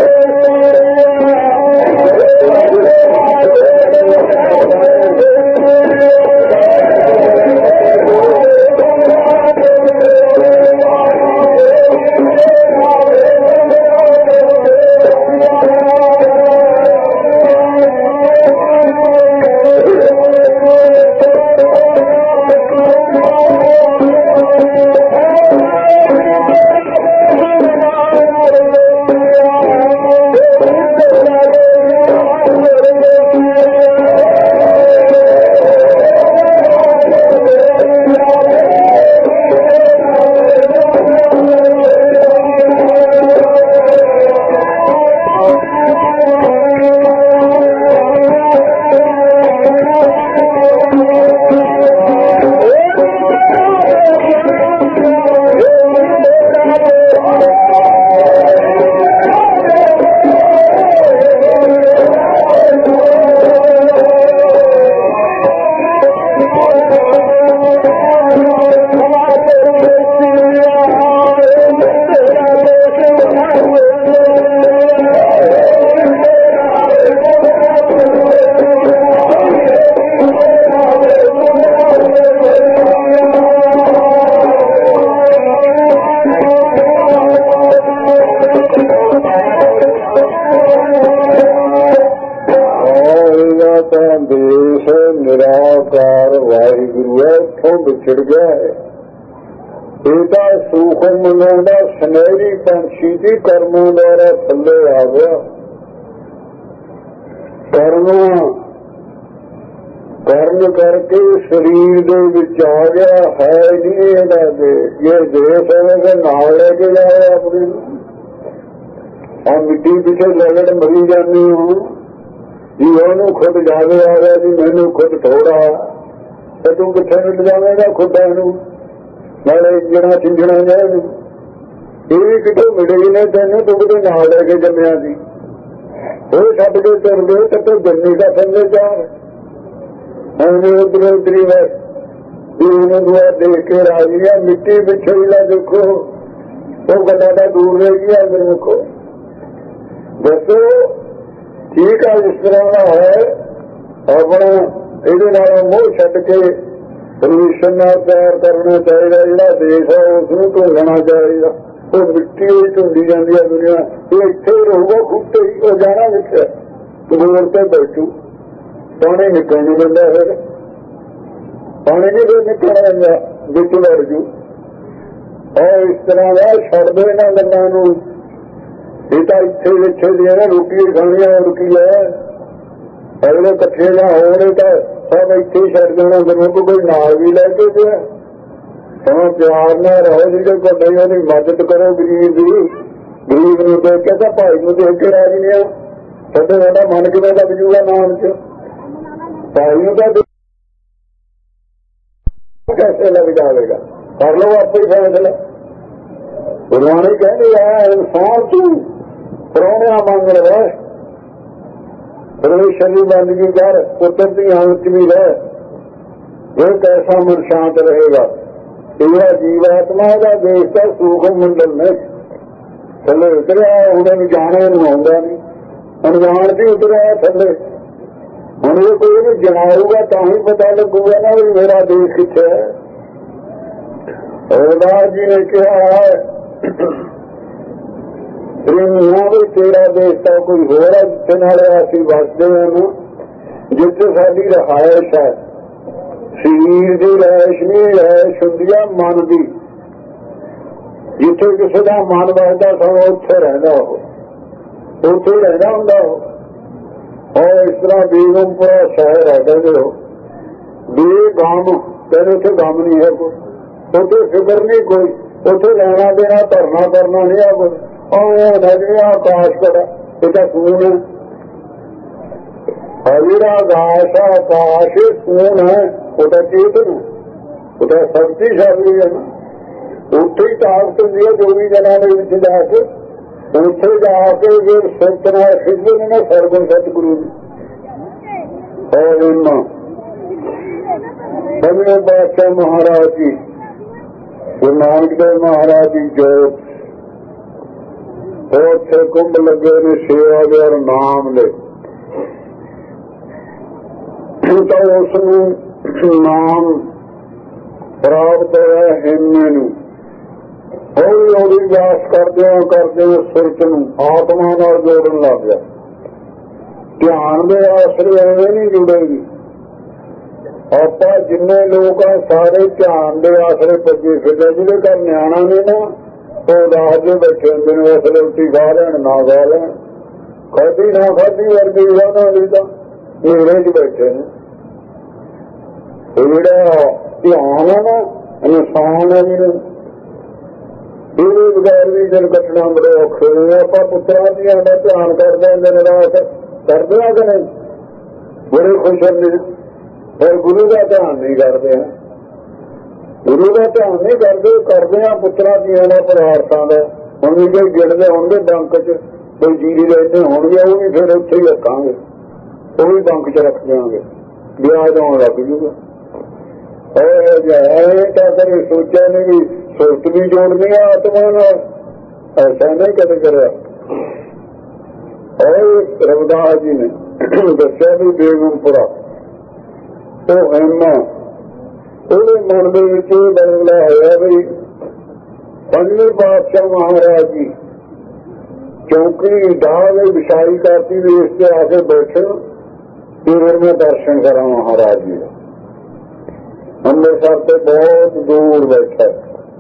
ਵਿਛੜ ਗਿਆ ਹੈ। ਇਹਦਾ ਸੂਖਮ ਮਨਾਉਂਦਾ ਸੁਨਹਿਰੀ ਪੰਛੀ ਦੀ ਕਰਮਾਂ ਦੁਆਰਾ ਥੱਲੇ ਆ ਗਿਆ। ਕਰਮ ਕਰਮ ਕਰਕੇ ਸਰੀਰ ਦੇ ਵਿੱਚ ਆ ਗਿਆ ਹੈ ਨਹੀਂ ਇਹਦਾ ਦੇਸ਼। ਇਹ ਦੇਸ਼ ਹੋਵੇਗਾ ਨਾਲ ਲੈ ਕੇ ਜਾਏ ਆਪਣੀ ਨੂੰ। ਆ ਮਿੱਟੀ ਪਿੱਛੇ ਲਗੜ ਮਰੀ ਜਾਂਦੀ ਹੋ ਜੀ, ਉਹਨੂੰ ਖੁਦ ਜਾਵੇ ਆ ਗਿਆ ਜੀ ਮੈਨੂੰ ਖੁਦ ਥੋੜਾ ਤੇ ਤੂੰ ਕਿੱਥੇ ਮਿਲ ਜਾਵੇਗਾ ਖੁਦਾ ਨੂੰ ਨਾਲੇ ਜਿਹੜਾ ਚਿੰਝਣਾ ਜਾਏ ਇਹ ਵੀ ਕਿਤੋਂ ਮਿਲੇ ਨੇ ਤੈਨੂੰ, ਤੂੰ ਕਿਤੇ ਨਾਲ ਲੈ ਕੇ ਜੰਮਿਆ ਸੀ। ਉਹ ਛੱਡ ਕੇ ਤੁਰ ਗਏ ਤੇ ਤੂੰ ਜੰਮੀ ਦਾ ਸੰਗੇ ਚਾਰ ਉਹਨੇ ਉਧਰੋਂ ਉਤਰੀ ਵੈ ਵੀ ਉਹਨੂੰ ਦੁਆ ਦੇਖ ਕੇ ਰਾਜੀ ਆ। ਮਿੱਟੀ ਪਿੱਛੇ ਹੀ ਨਾ ਦੇਖੋ, ਉਹ ਗੱਲਾਂ ਦਾ ਦੂਰ ਰਹਿ ਗਿਆ। ਅੰਦਰ ਦੇਖੋ ਦੱਸੋ ਠੀਕ ਆ। ਇਸ ਤਰ੍ਹਾਂ ਦਾ ਹੈ ਆਪਣਾ ਇਹਦੇ ਨਾਲ ਮੋਹ ਛੱਡ ਕੇ ਪਰਮੇਸ਼ਰ ਨਾਲ ਪਿਆਰ ਕਰਨਾ ਚਾਹੀਦਾ। ਜਿਹੜਾ ਦੇਸ਼ ਹੈ ਉਸ ਨੂੰ ਢੂੰਡਣਾ ਚਾਹੀਦਾ। ਉਹ ਮਿੱਟੀ ਹੀ ਢੂੰਡੀ ਜਾਂਦੀ ਹੈ ਦੁਨੀਆ। ਇਹ ਇੱਥੇ ਹੀ ਰਹੂਗਾ, ਖੁੱਤੇ ਹੀ ਉਹ ਜਾਣਾ ਵਿੱਚ ਦੂਰ ਤੇ ਬੈਠੂ। ਪਾਣੀ ਨਿਕਲ ਨਹੀਂ ਦਿੰਦਾ, ਫਿਰ ਪਾਣੀ ਨਹੀਂ ਫਿਰ ਨਿਕਲਣਾ ਦਿੰਦਾ, ਵਿੱਚ ਵੜ ਜੂ। ਔਰ ਇਸ ਤਰ੍ਹਾਂ ਦਾ ਛੱਡ ਦੋ ਇਹਨਾਂ ਗੱਲਾਂ ਨੂੰ। ਇਹ ਤਾਂ ਇੱਥੇ ਇੱਥੇ ਦੀਆਂ ਨਾ ਰੋਟੀ ਖਾਣੀਆਂ, ਹੋਰ ਕੀ ਹੈ। ਅਗਲੇ ਇਕੱਠੇ ਜਾਂ ਹੋਰ ਤਾਂ ਸਭ ਇੱਥੇ ਹੀ ਛੱਡ ਦੇਣਾ। ਜਦੋਂ ਕੋਈ ਨਾਲ ਵੀ ਲੈ ਕੇ ਗਿਆ ਸਮਾਂ ਪਿਆਰ ਨਾਲ ਰਹੋ। ਜਿਹੜੇ ਕੋਈ ਨਹੀਂ ਉਹਦੀ ਮਦਦ ਕਰੋ ਗਰੀਬ ਦੀ। ਗਰੀਬ ਨੂੰ ਦੇਖ ਕੇ ਤਾਂ ਭਾਈ ਨੂੰ ਦੇਖ ਕੇ ਰਾਜੀ ਨਹੀਂ ਆ। ਸਾਡੇ ਸਾਡਾ ਮਨ ਕਿਵੇਂ ਲੱਗ ਜੂਗਾ ਨਾਮ ਚ। ਭਾਈ ਨੂੰ ਤਾਂ कैसे लग जाएगा, कर लो आपको ही फैसला। गुरबाणी कहती है इंसान तू परौणिया मंग रहे, परमेश्वर की बंदगी कर, पुत्र की अंत भी रहे, वो कैसा मन शांत रहेगा। तेरा जीवात्मा का देश का सूक्ष्म मंडल में थले उतरिया, उन्हें जाने आਉਂਦਾ नहीं, अनजान भी उतरिया थले। ਹੁਣ ਇਹ ਕੋਈ ਵੀ ਜਨਾਊਗਾ ਤਾਂ ਹੀ ਪਤਾ ਲੱਗੂਗਾ ਨਾ ਵੀ ਮੇਰਾ ਦੇਸ਼ ਕਿੱਥੇ ਹੈ। ਰਵਿਦਾਸ ਜੀ ਨੇ ਕਿਹਾ ਵੀ ਤੇਰਾ ਦੇਸ਼ ਤਾਂ ਕੋਈ ਹੋਰ ਹੈ ਜਿੱਥੇ ਨਾਲ ਅਸੀਂ ਵਸਦੇ ਹਾਂ, ਜਿੱਥੇ ਸਾਡੀ ਰਿਹਾਇਸ਼ ਹੈ। ਸਰੀਰ ਦੀ ਰਿਹਾਇਸ਼ ਨਹੀਂ, ਰਿਹਾਇਸ਼ ਹੁੰਦੀ ਹੈ ਮਨ ਦੀ। ਜਿੱਥੇ ਕਿਸੇ ਦਾ ਮਨ ਵਸਦਾ ਸਗੋਂ ਉੱਥੇ ਰਹਿੰਦਾ, ਉਹ ਉੱਥੇ ਰਹਿੰਦਾ ਹੁੰਦਾ। ਉਹ और इस तरह बेगमपुरा शहर है, कहते हो बेगम, कहते उसे गम नहीं है कोई, उसे फिक्र नहीं कोई, उसे लेना देना धरना करना नहीं है कोई। और नजरिया आकाश करा इतना खून है, हरीरा घास आकाश खून है, उदा चेतन है, उदा शक्तिशाली है ना। उत्थे ही ताकत होंगी है जो भी जना ने जाके ਉੱਥੇ ਜਾ ਕੇ ਜੇ ਸੁਣਨਾ ਸਿੱਧੇ ਨੇ ਨਾ ਸਰਗੁਣ ਸਤਿਗੁਰੂ ਔਰ ਇੰਨਾ ਪੰਜਵੇਂ ਪਾਤਸ਼ਾਹ ਮਹਾਰਾਜ ਜੀ ਗੁਰੂ ਨਾਨਕ ਦੇਵ ਮਹਾਰਾਜ ਜੀ ਜੋਤ ਉੱਥੇ ਕੁੰਭ ਲੱਗੇ ਨੇ ਸੇਵਾ ਦੇ ਔਰ ਨਾਮ ਦੇ। ਤਾਂ ਉਸ ਨੂੰ ਨਾਮ ਪ੍ਰਾਪਤ ਹੋਇਆ ਹਿੰਮੇ ਨੂੰ। ਹੌਲੀ ਹੌਲੀ ਵਾਸ ਕਰਦੇ ਕਰਦੇ ਸੁਰਤ ਨੂੰ ਆਤਮਾ ਨਾਲ ਜੋੜਨ ਲੱਗ ਗਿਆ। ਧਿਆਨ ਦੇ ਆਸਰੇ ਐਵੇਂ ਨਹੀਂ ਜੁੜੇਗੀ। ਆਪਾਂ ਜਿੰਨੇ ਲੋਕ ਆ ਸਾਰੇ ਧਿਆਨ ਦੇ ਆਸਰੇ ਭੱਜੇ ਫਿਰਦੇ। ਜਿਹੜੇ ਘਰ ਨਿਆਣਾ ਨੇ ਨਾ ਉਹ ਰਾਜੇ ਬੈਠੇ ਹੁੰਦੇ ਨੇ, ਉਸ ਰੋਟੀ ਖਾ ਲੈਣ ਨਾ ਖਾ ਲੈਣ, ਖਾਧੀ ਨਾ ਖਾਧੀ ਵਰਗੀ ਉਹਨਾਂ ਦੀ ਤਾਂ ਨੇੜੇ ਚ ਬੈਠੇ ਨੇ। ਜਿਹੜਾ ਧਿਆਨ ਹੈ ਨਾ ਇਨਸਾਨ ਹੈ ਜਿਹਨੂੰ ਇਹਦੇ ਬਗੈਰ ਵੀ ਦਿਨ ਕੱਟਣਾ ਬੜੇ ਔਖੇ ਨੇ। ਆਪਾਂ ਪੁੱਤਰਾਂ ਦੀਆਂ ਦਾ ਧਿਆਨ ਕਰਦੇ ਹਾਂ, ਦਿਨ ਰਾਤ ਕਰਦੇ ਹਾਂ ਕਿ ਨਹੀਂ, ਬੜੇ ਖੁਸ਼ ਹੁੰਦੇ। ਪਰ ਗੁਰੂ ਦਾ ਧਿਆਨ ਨਹੀਂ ਕਰਦੇ ਹਾਂ, ਗੁਰੂ ਦਾ ਧਿਆਨ ਨਹੀਂ ਕਰਦੇ। ਕਰਦੇ ਹਾਂ ਪੁੱਤਰਾਂ ਦੀਆਂ ਦਾ ਪਦਾਰਥਾਂ ਦਾ। ਹੁਣ ਵੀ ਕੋਈ ਗਿਣਦੇ ਹੋਣਗੇ ਡੰਕ ਚ, ਕੋਈ ਜੀਰੀ ਲੈਂਦੇ ਹੋਣਗੇ, ਉਹ ਵੀ ਫਿਰ ਉੱਥੇ ਹੀ ਰੱਖਾਂਗੇ, ਉਹ ਵੀ ਬੰਕ ਚ ਰੱਖ ਦਿਆਂਗੇ, ਵਿਆਜ ਆਉਣ ਲੱਗ ਜੂਗਾ। ਤਾਂ ਕਦੇ ਸੋਚਿਆ ਨਹੀਂ ਵੀ ਸੁਰਤ ਵੀ ਜੋੜਨੀ ਆ ਆਤਮਾ ਨਾਲ, ਐਸਾ ਨਹੀਂ ਕਦੇ ਕਰਿਆ। ਔਰ ਰਵਿਦਾਸ ਜੀ ਨੇ ਦੱਸਿਆ ਵੀ ਬੇਗਮਪੁਰਾ ਉਹ ਇੰਨਾ ਉਹਦੇ ਮਨ ਦੇ ਵਿੱਚ ਇਹ ਬਦਲਾ ਹੋਇਆ ਵੀ ਪੰਜਵੇਂ ਪਾਤਸ਼ਾਹ ਮਹਾਰਾਜ ਜੀ ਚੌਂਕੀ ਢਾਹ ਦੇ ਵਿਛਾਈ ਕਰਤੀ ਵੀ ਇਸ ਤੇ ਆ ਕੇ ਬੈਠੇ ਫਿਰ ਮੈਂ ਦਰਸ਼ਨ ਕਰਾਂ ਮਹਾਰਾਜ ਜੀ ਦਾ। ਅੰਮ੍ਰਿਤਸਰ ਤੇ ਬਹੁਤ ਦੂਰ ਬੈਠਾ।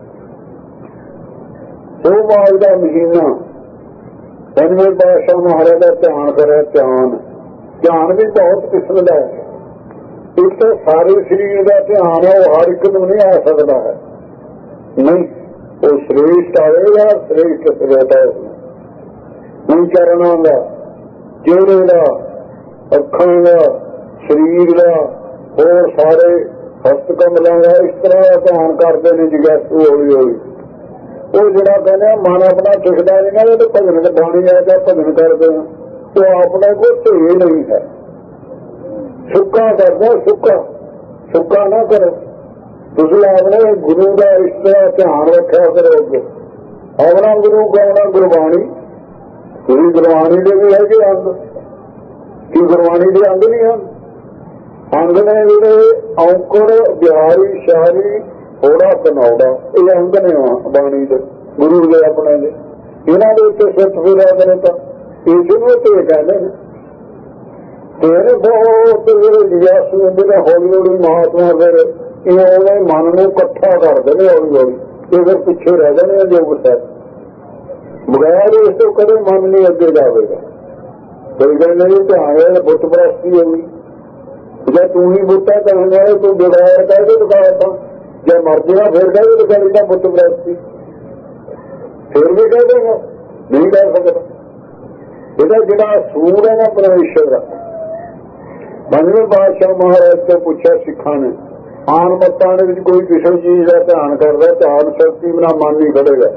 ਸੋਮਵਾਰ ਦਾ ਮਹੀਨਾ ਪੰਜਵੇਂ ਪਾਤਸ਼ਾਹ ਮਹਾਰਾਜ ਦਾ ਧਿਆਨ ਕਰਿਆ। ਧਿਆਨ ਧਿਆਨ ਵੀ ਬਹੁਤ ਕਿਸਮ ਦਾ ਹੈ। ਇੱਕ ਤਾਂ ਸਾਰੇ ਸਰੀਰ ਦਾ ਧਿਆਨ ਹੈ, ਉਹ ਹਰ ਇੱਕ ਨੂੰ ਨਹੀਂ ਆ ਸਕਦਾ ਹੈ। ਨਹੀਂ, ਉਹ ਸ੍ਰੇਸ਼ਟ ਆਵੇਗਾ, ਸ੍ਰੇਸ਼ਟ ਸਰੋਤਾ ਨਹੀਂ ਕਰਨਾ ਦਾ, ਚਿਹਰੇ ਦਾ, ਅੱਖਾਂ ਦਾ, ਸਰੀਰ ਦਾ, ਹੋਰ ਸਾਰੇ ਹਸਤ ਕਮਲਾਂ ਦਾ ਇਸ ਤਰ੍ਹਾਂ ਦਾ ਧਿਆਨ ਕਰਦੇ ਨੇ ਜਗੈਸੂ ਹੌਲੀ ਹੌਲੀ। ਉਹ ਜਿਹੜਾ ਕਹਿੰਦੇ ਮਨ ਆਪਣਾ ਟਿਕਦਾ ਨਹੀਂ ਨਾ, ਤੇ ਭਜਨ ਤੇ ਬਾਣੀ ਆ ਕੇ ਭਜਨ ਕਰਦੇ ਆ, ਉਹ ਆਪਣੇ ਕੋਲ ਢੇ ਨਹੀਂ ਹੈ। ਸੁੱਕਾ ਕਰਦੇ ਸੁੱਕਾ ਸੁੱਕਾ ਨਾ ਕਰੋ। ਤੁਸੀਂ ਆਪਣੇ ਗੁਰੂ ਦਾ ਇਸ ਤਰ੍ਹਾਂ ਧਿਆਨ ਰੱਖਿਆ ਕਰੋ। ਅੱਗੇ ਆਪਣਾ ਗੁਰੂ ਕੌਣਾ? ਗੁਰਬਾਣੀ। ਤੁਸੀਂ ਗੁਰਬਾਣੀ ਦੇ ਵੀ ਹੈਗੇ ਅੰਗ, ਕੀ ਗੁਰਬਾਣੀ ਦੇ ਅੰਗ ਨਹੀਂ ਹਨ? ਅੰਗ ਨੇ ਜਿਹੜੇ ਔਂਕੜ ਬਿਹਾਰੀ ਸ਼ਾਰੀ ਥੋੜਾ ਕਨੌੜਾ, ਇਹ ਅੰਗ ਨੇ ਬਾਣੀ ਦੇ ਗੁਰੂ ਦੇ ਆਪਣੇ ਦੇ, ਇਹਨਾਂ ਦੇ ਉੱਤੇ ਸੁੱਤ ਫਿਰਿਆ ਕਰੇ ਤਾਂ ਇਸ ਨੂੰ ਤੇ ਕਹਿੰਦੇ ਨੇ। ਤੇਰੇ ਬਹੁਤ ਜਿਹੜੇ ਜਿਆਸੂ ਹੁੰਦੇ ਨੇ ਹੌਲੀ ਹੌਲੀ ਮਹਾਤਮਾ ਫਿਰ ਇਹ ਉਹਨੇ ਮਨ ਨੂੰ ਇਕੱਠਾ ਕਰਦੇ ਨੇ ਹੌਲੀ ਹੌਲੀ, ਇਹ ਫਿਰ ਪਿੱਛੇ ਰਹਿ ਜਾਣੇ ਜੋ ਕੁਛ ਹੈ। ਬਗੈਰ ਇਸ ਤੋਂ ਕਦੇ ਮਨ ਨਹੀਂ ਅੱਗੇ ਜਾਵੇਗਾ। ਕੋਈ ਗੱਲ ਨਹੀਂ, ਧਿਆਨ ਬੁੱਤ ਪ੍ਰਸਤੀ ਹੋਊਗੀ, ਜੇ ਤੂੰ ਹੀ ਬੁੱਤਾ ਕਹਿੰਦਾ ਤੂੰ ਬਗੈਰ ਕਹਿ ਕੇ ਦਿਖਾਇਆ ਤਾਂ ਜੇ ਮਰ ਜਾਣਾ ਫਿਰ ਕਹਿ ਕੇ ਦਿਖਾਈ ਤਾਂ ਬੁੱਤ ਪ੍ਰਸਤੀ, ਫਿਰ ਵੀ ਕਹਿ ਦੇਗਾ ਨਹੀਂ ਕਹਿ ਸਕਦਾ। ਇਹਦਾ ਜਿਹੜਾ ਸੂਰ ਹੈ ਨਾ ਪਰਮੇਸ਼ਰ ਦਾ, ਪੰਜਵੇਂ ਪਾਤਸ਼ਾਹ ਮਹਾਰਾਜ ਤੋਂ ਪੁੱਛਿਆ ਸਿੱਖਾਂ ਨੇ, ਆਨ ਮੱਤਾਂ ਦੇ ਵਿੱਚ ਕੋਈ ਕਿਸੇ ਚੀਜ਼ ਦਾ ਧਿਆਨ ਕਰਦਾ, ਧਿਆਨ ਸ਼ਕਤੀ ਬਿਨਾਂ ਮਨ ਨਹੀਂ ਖੜੇਗਾ।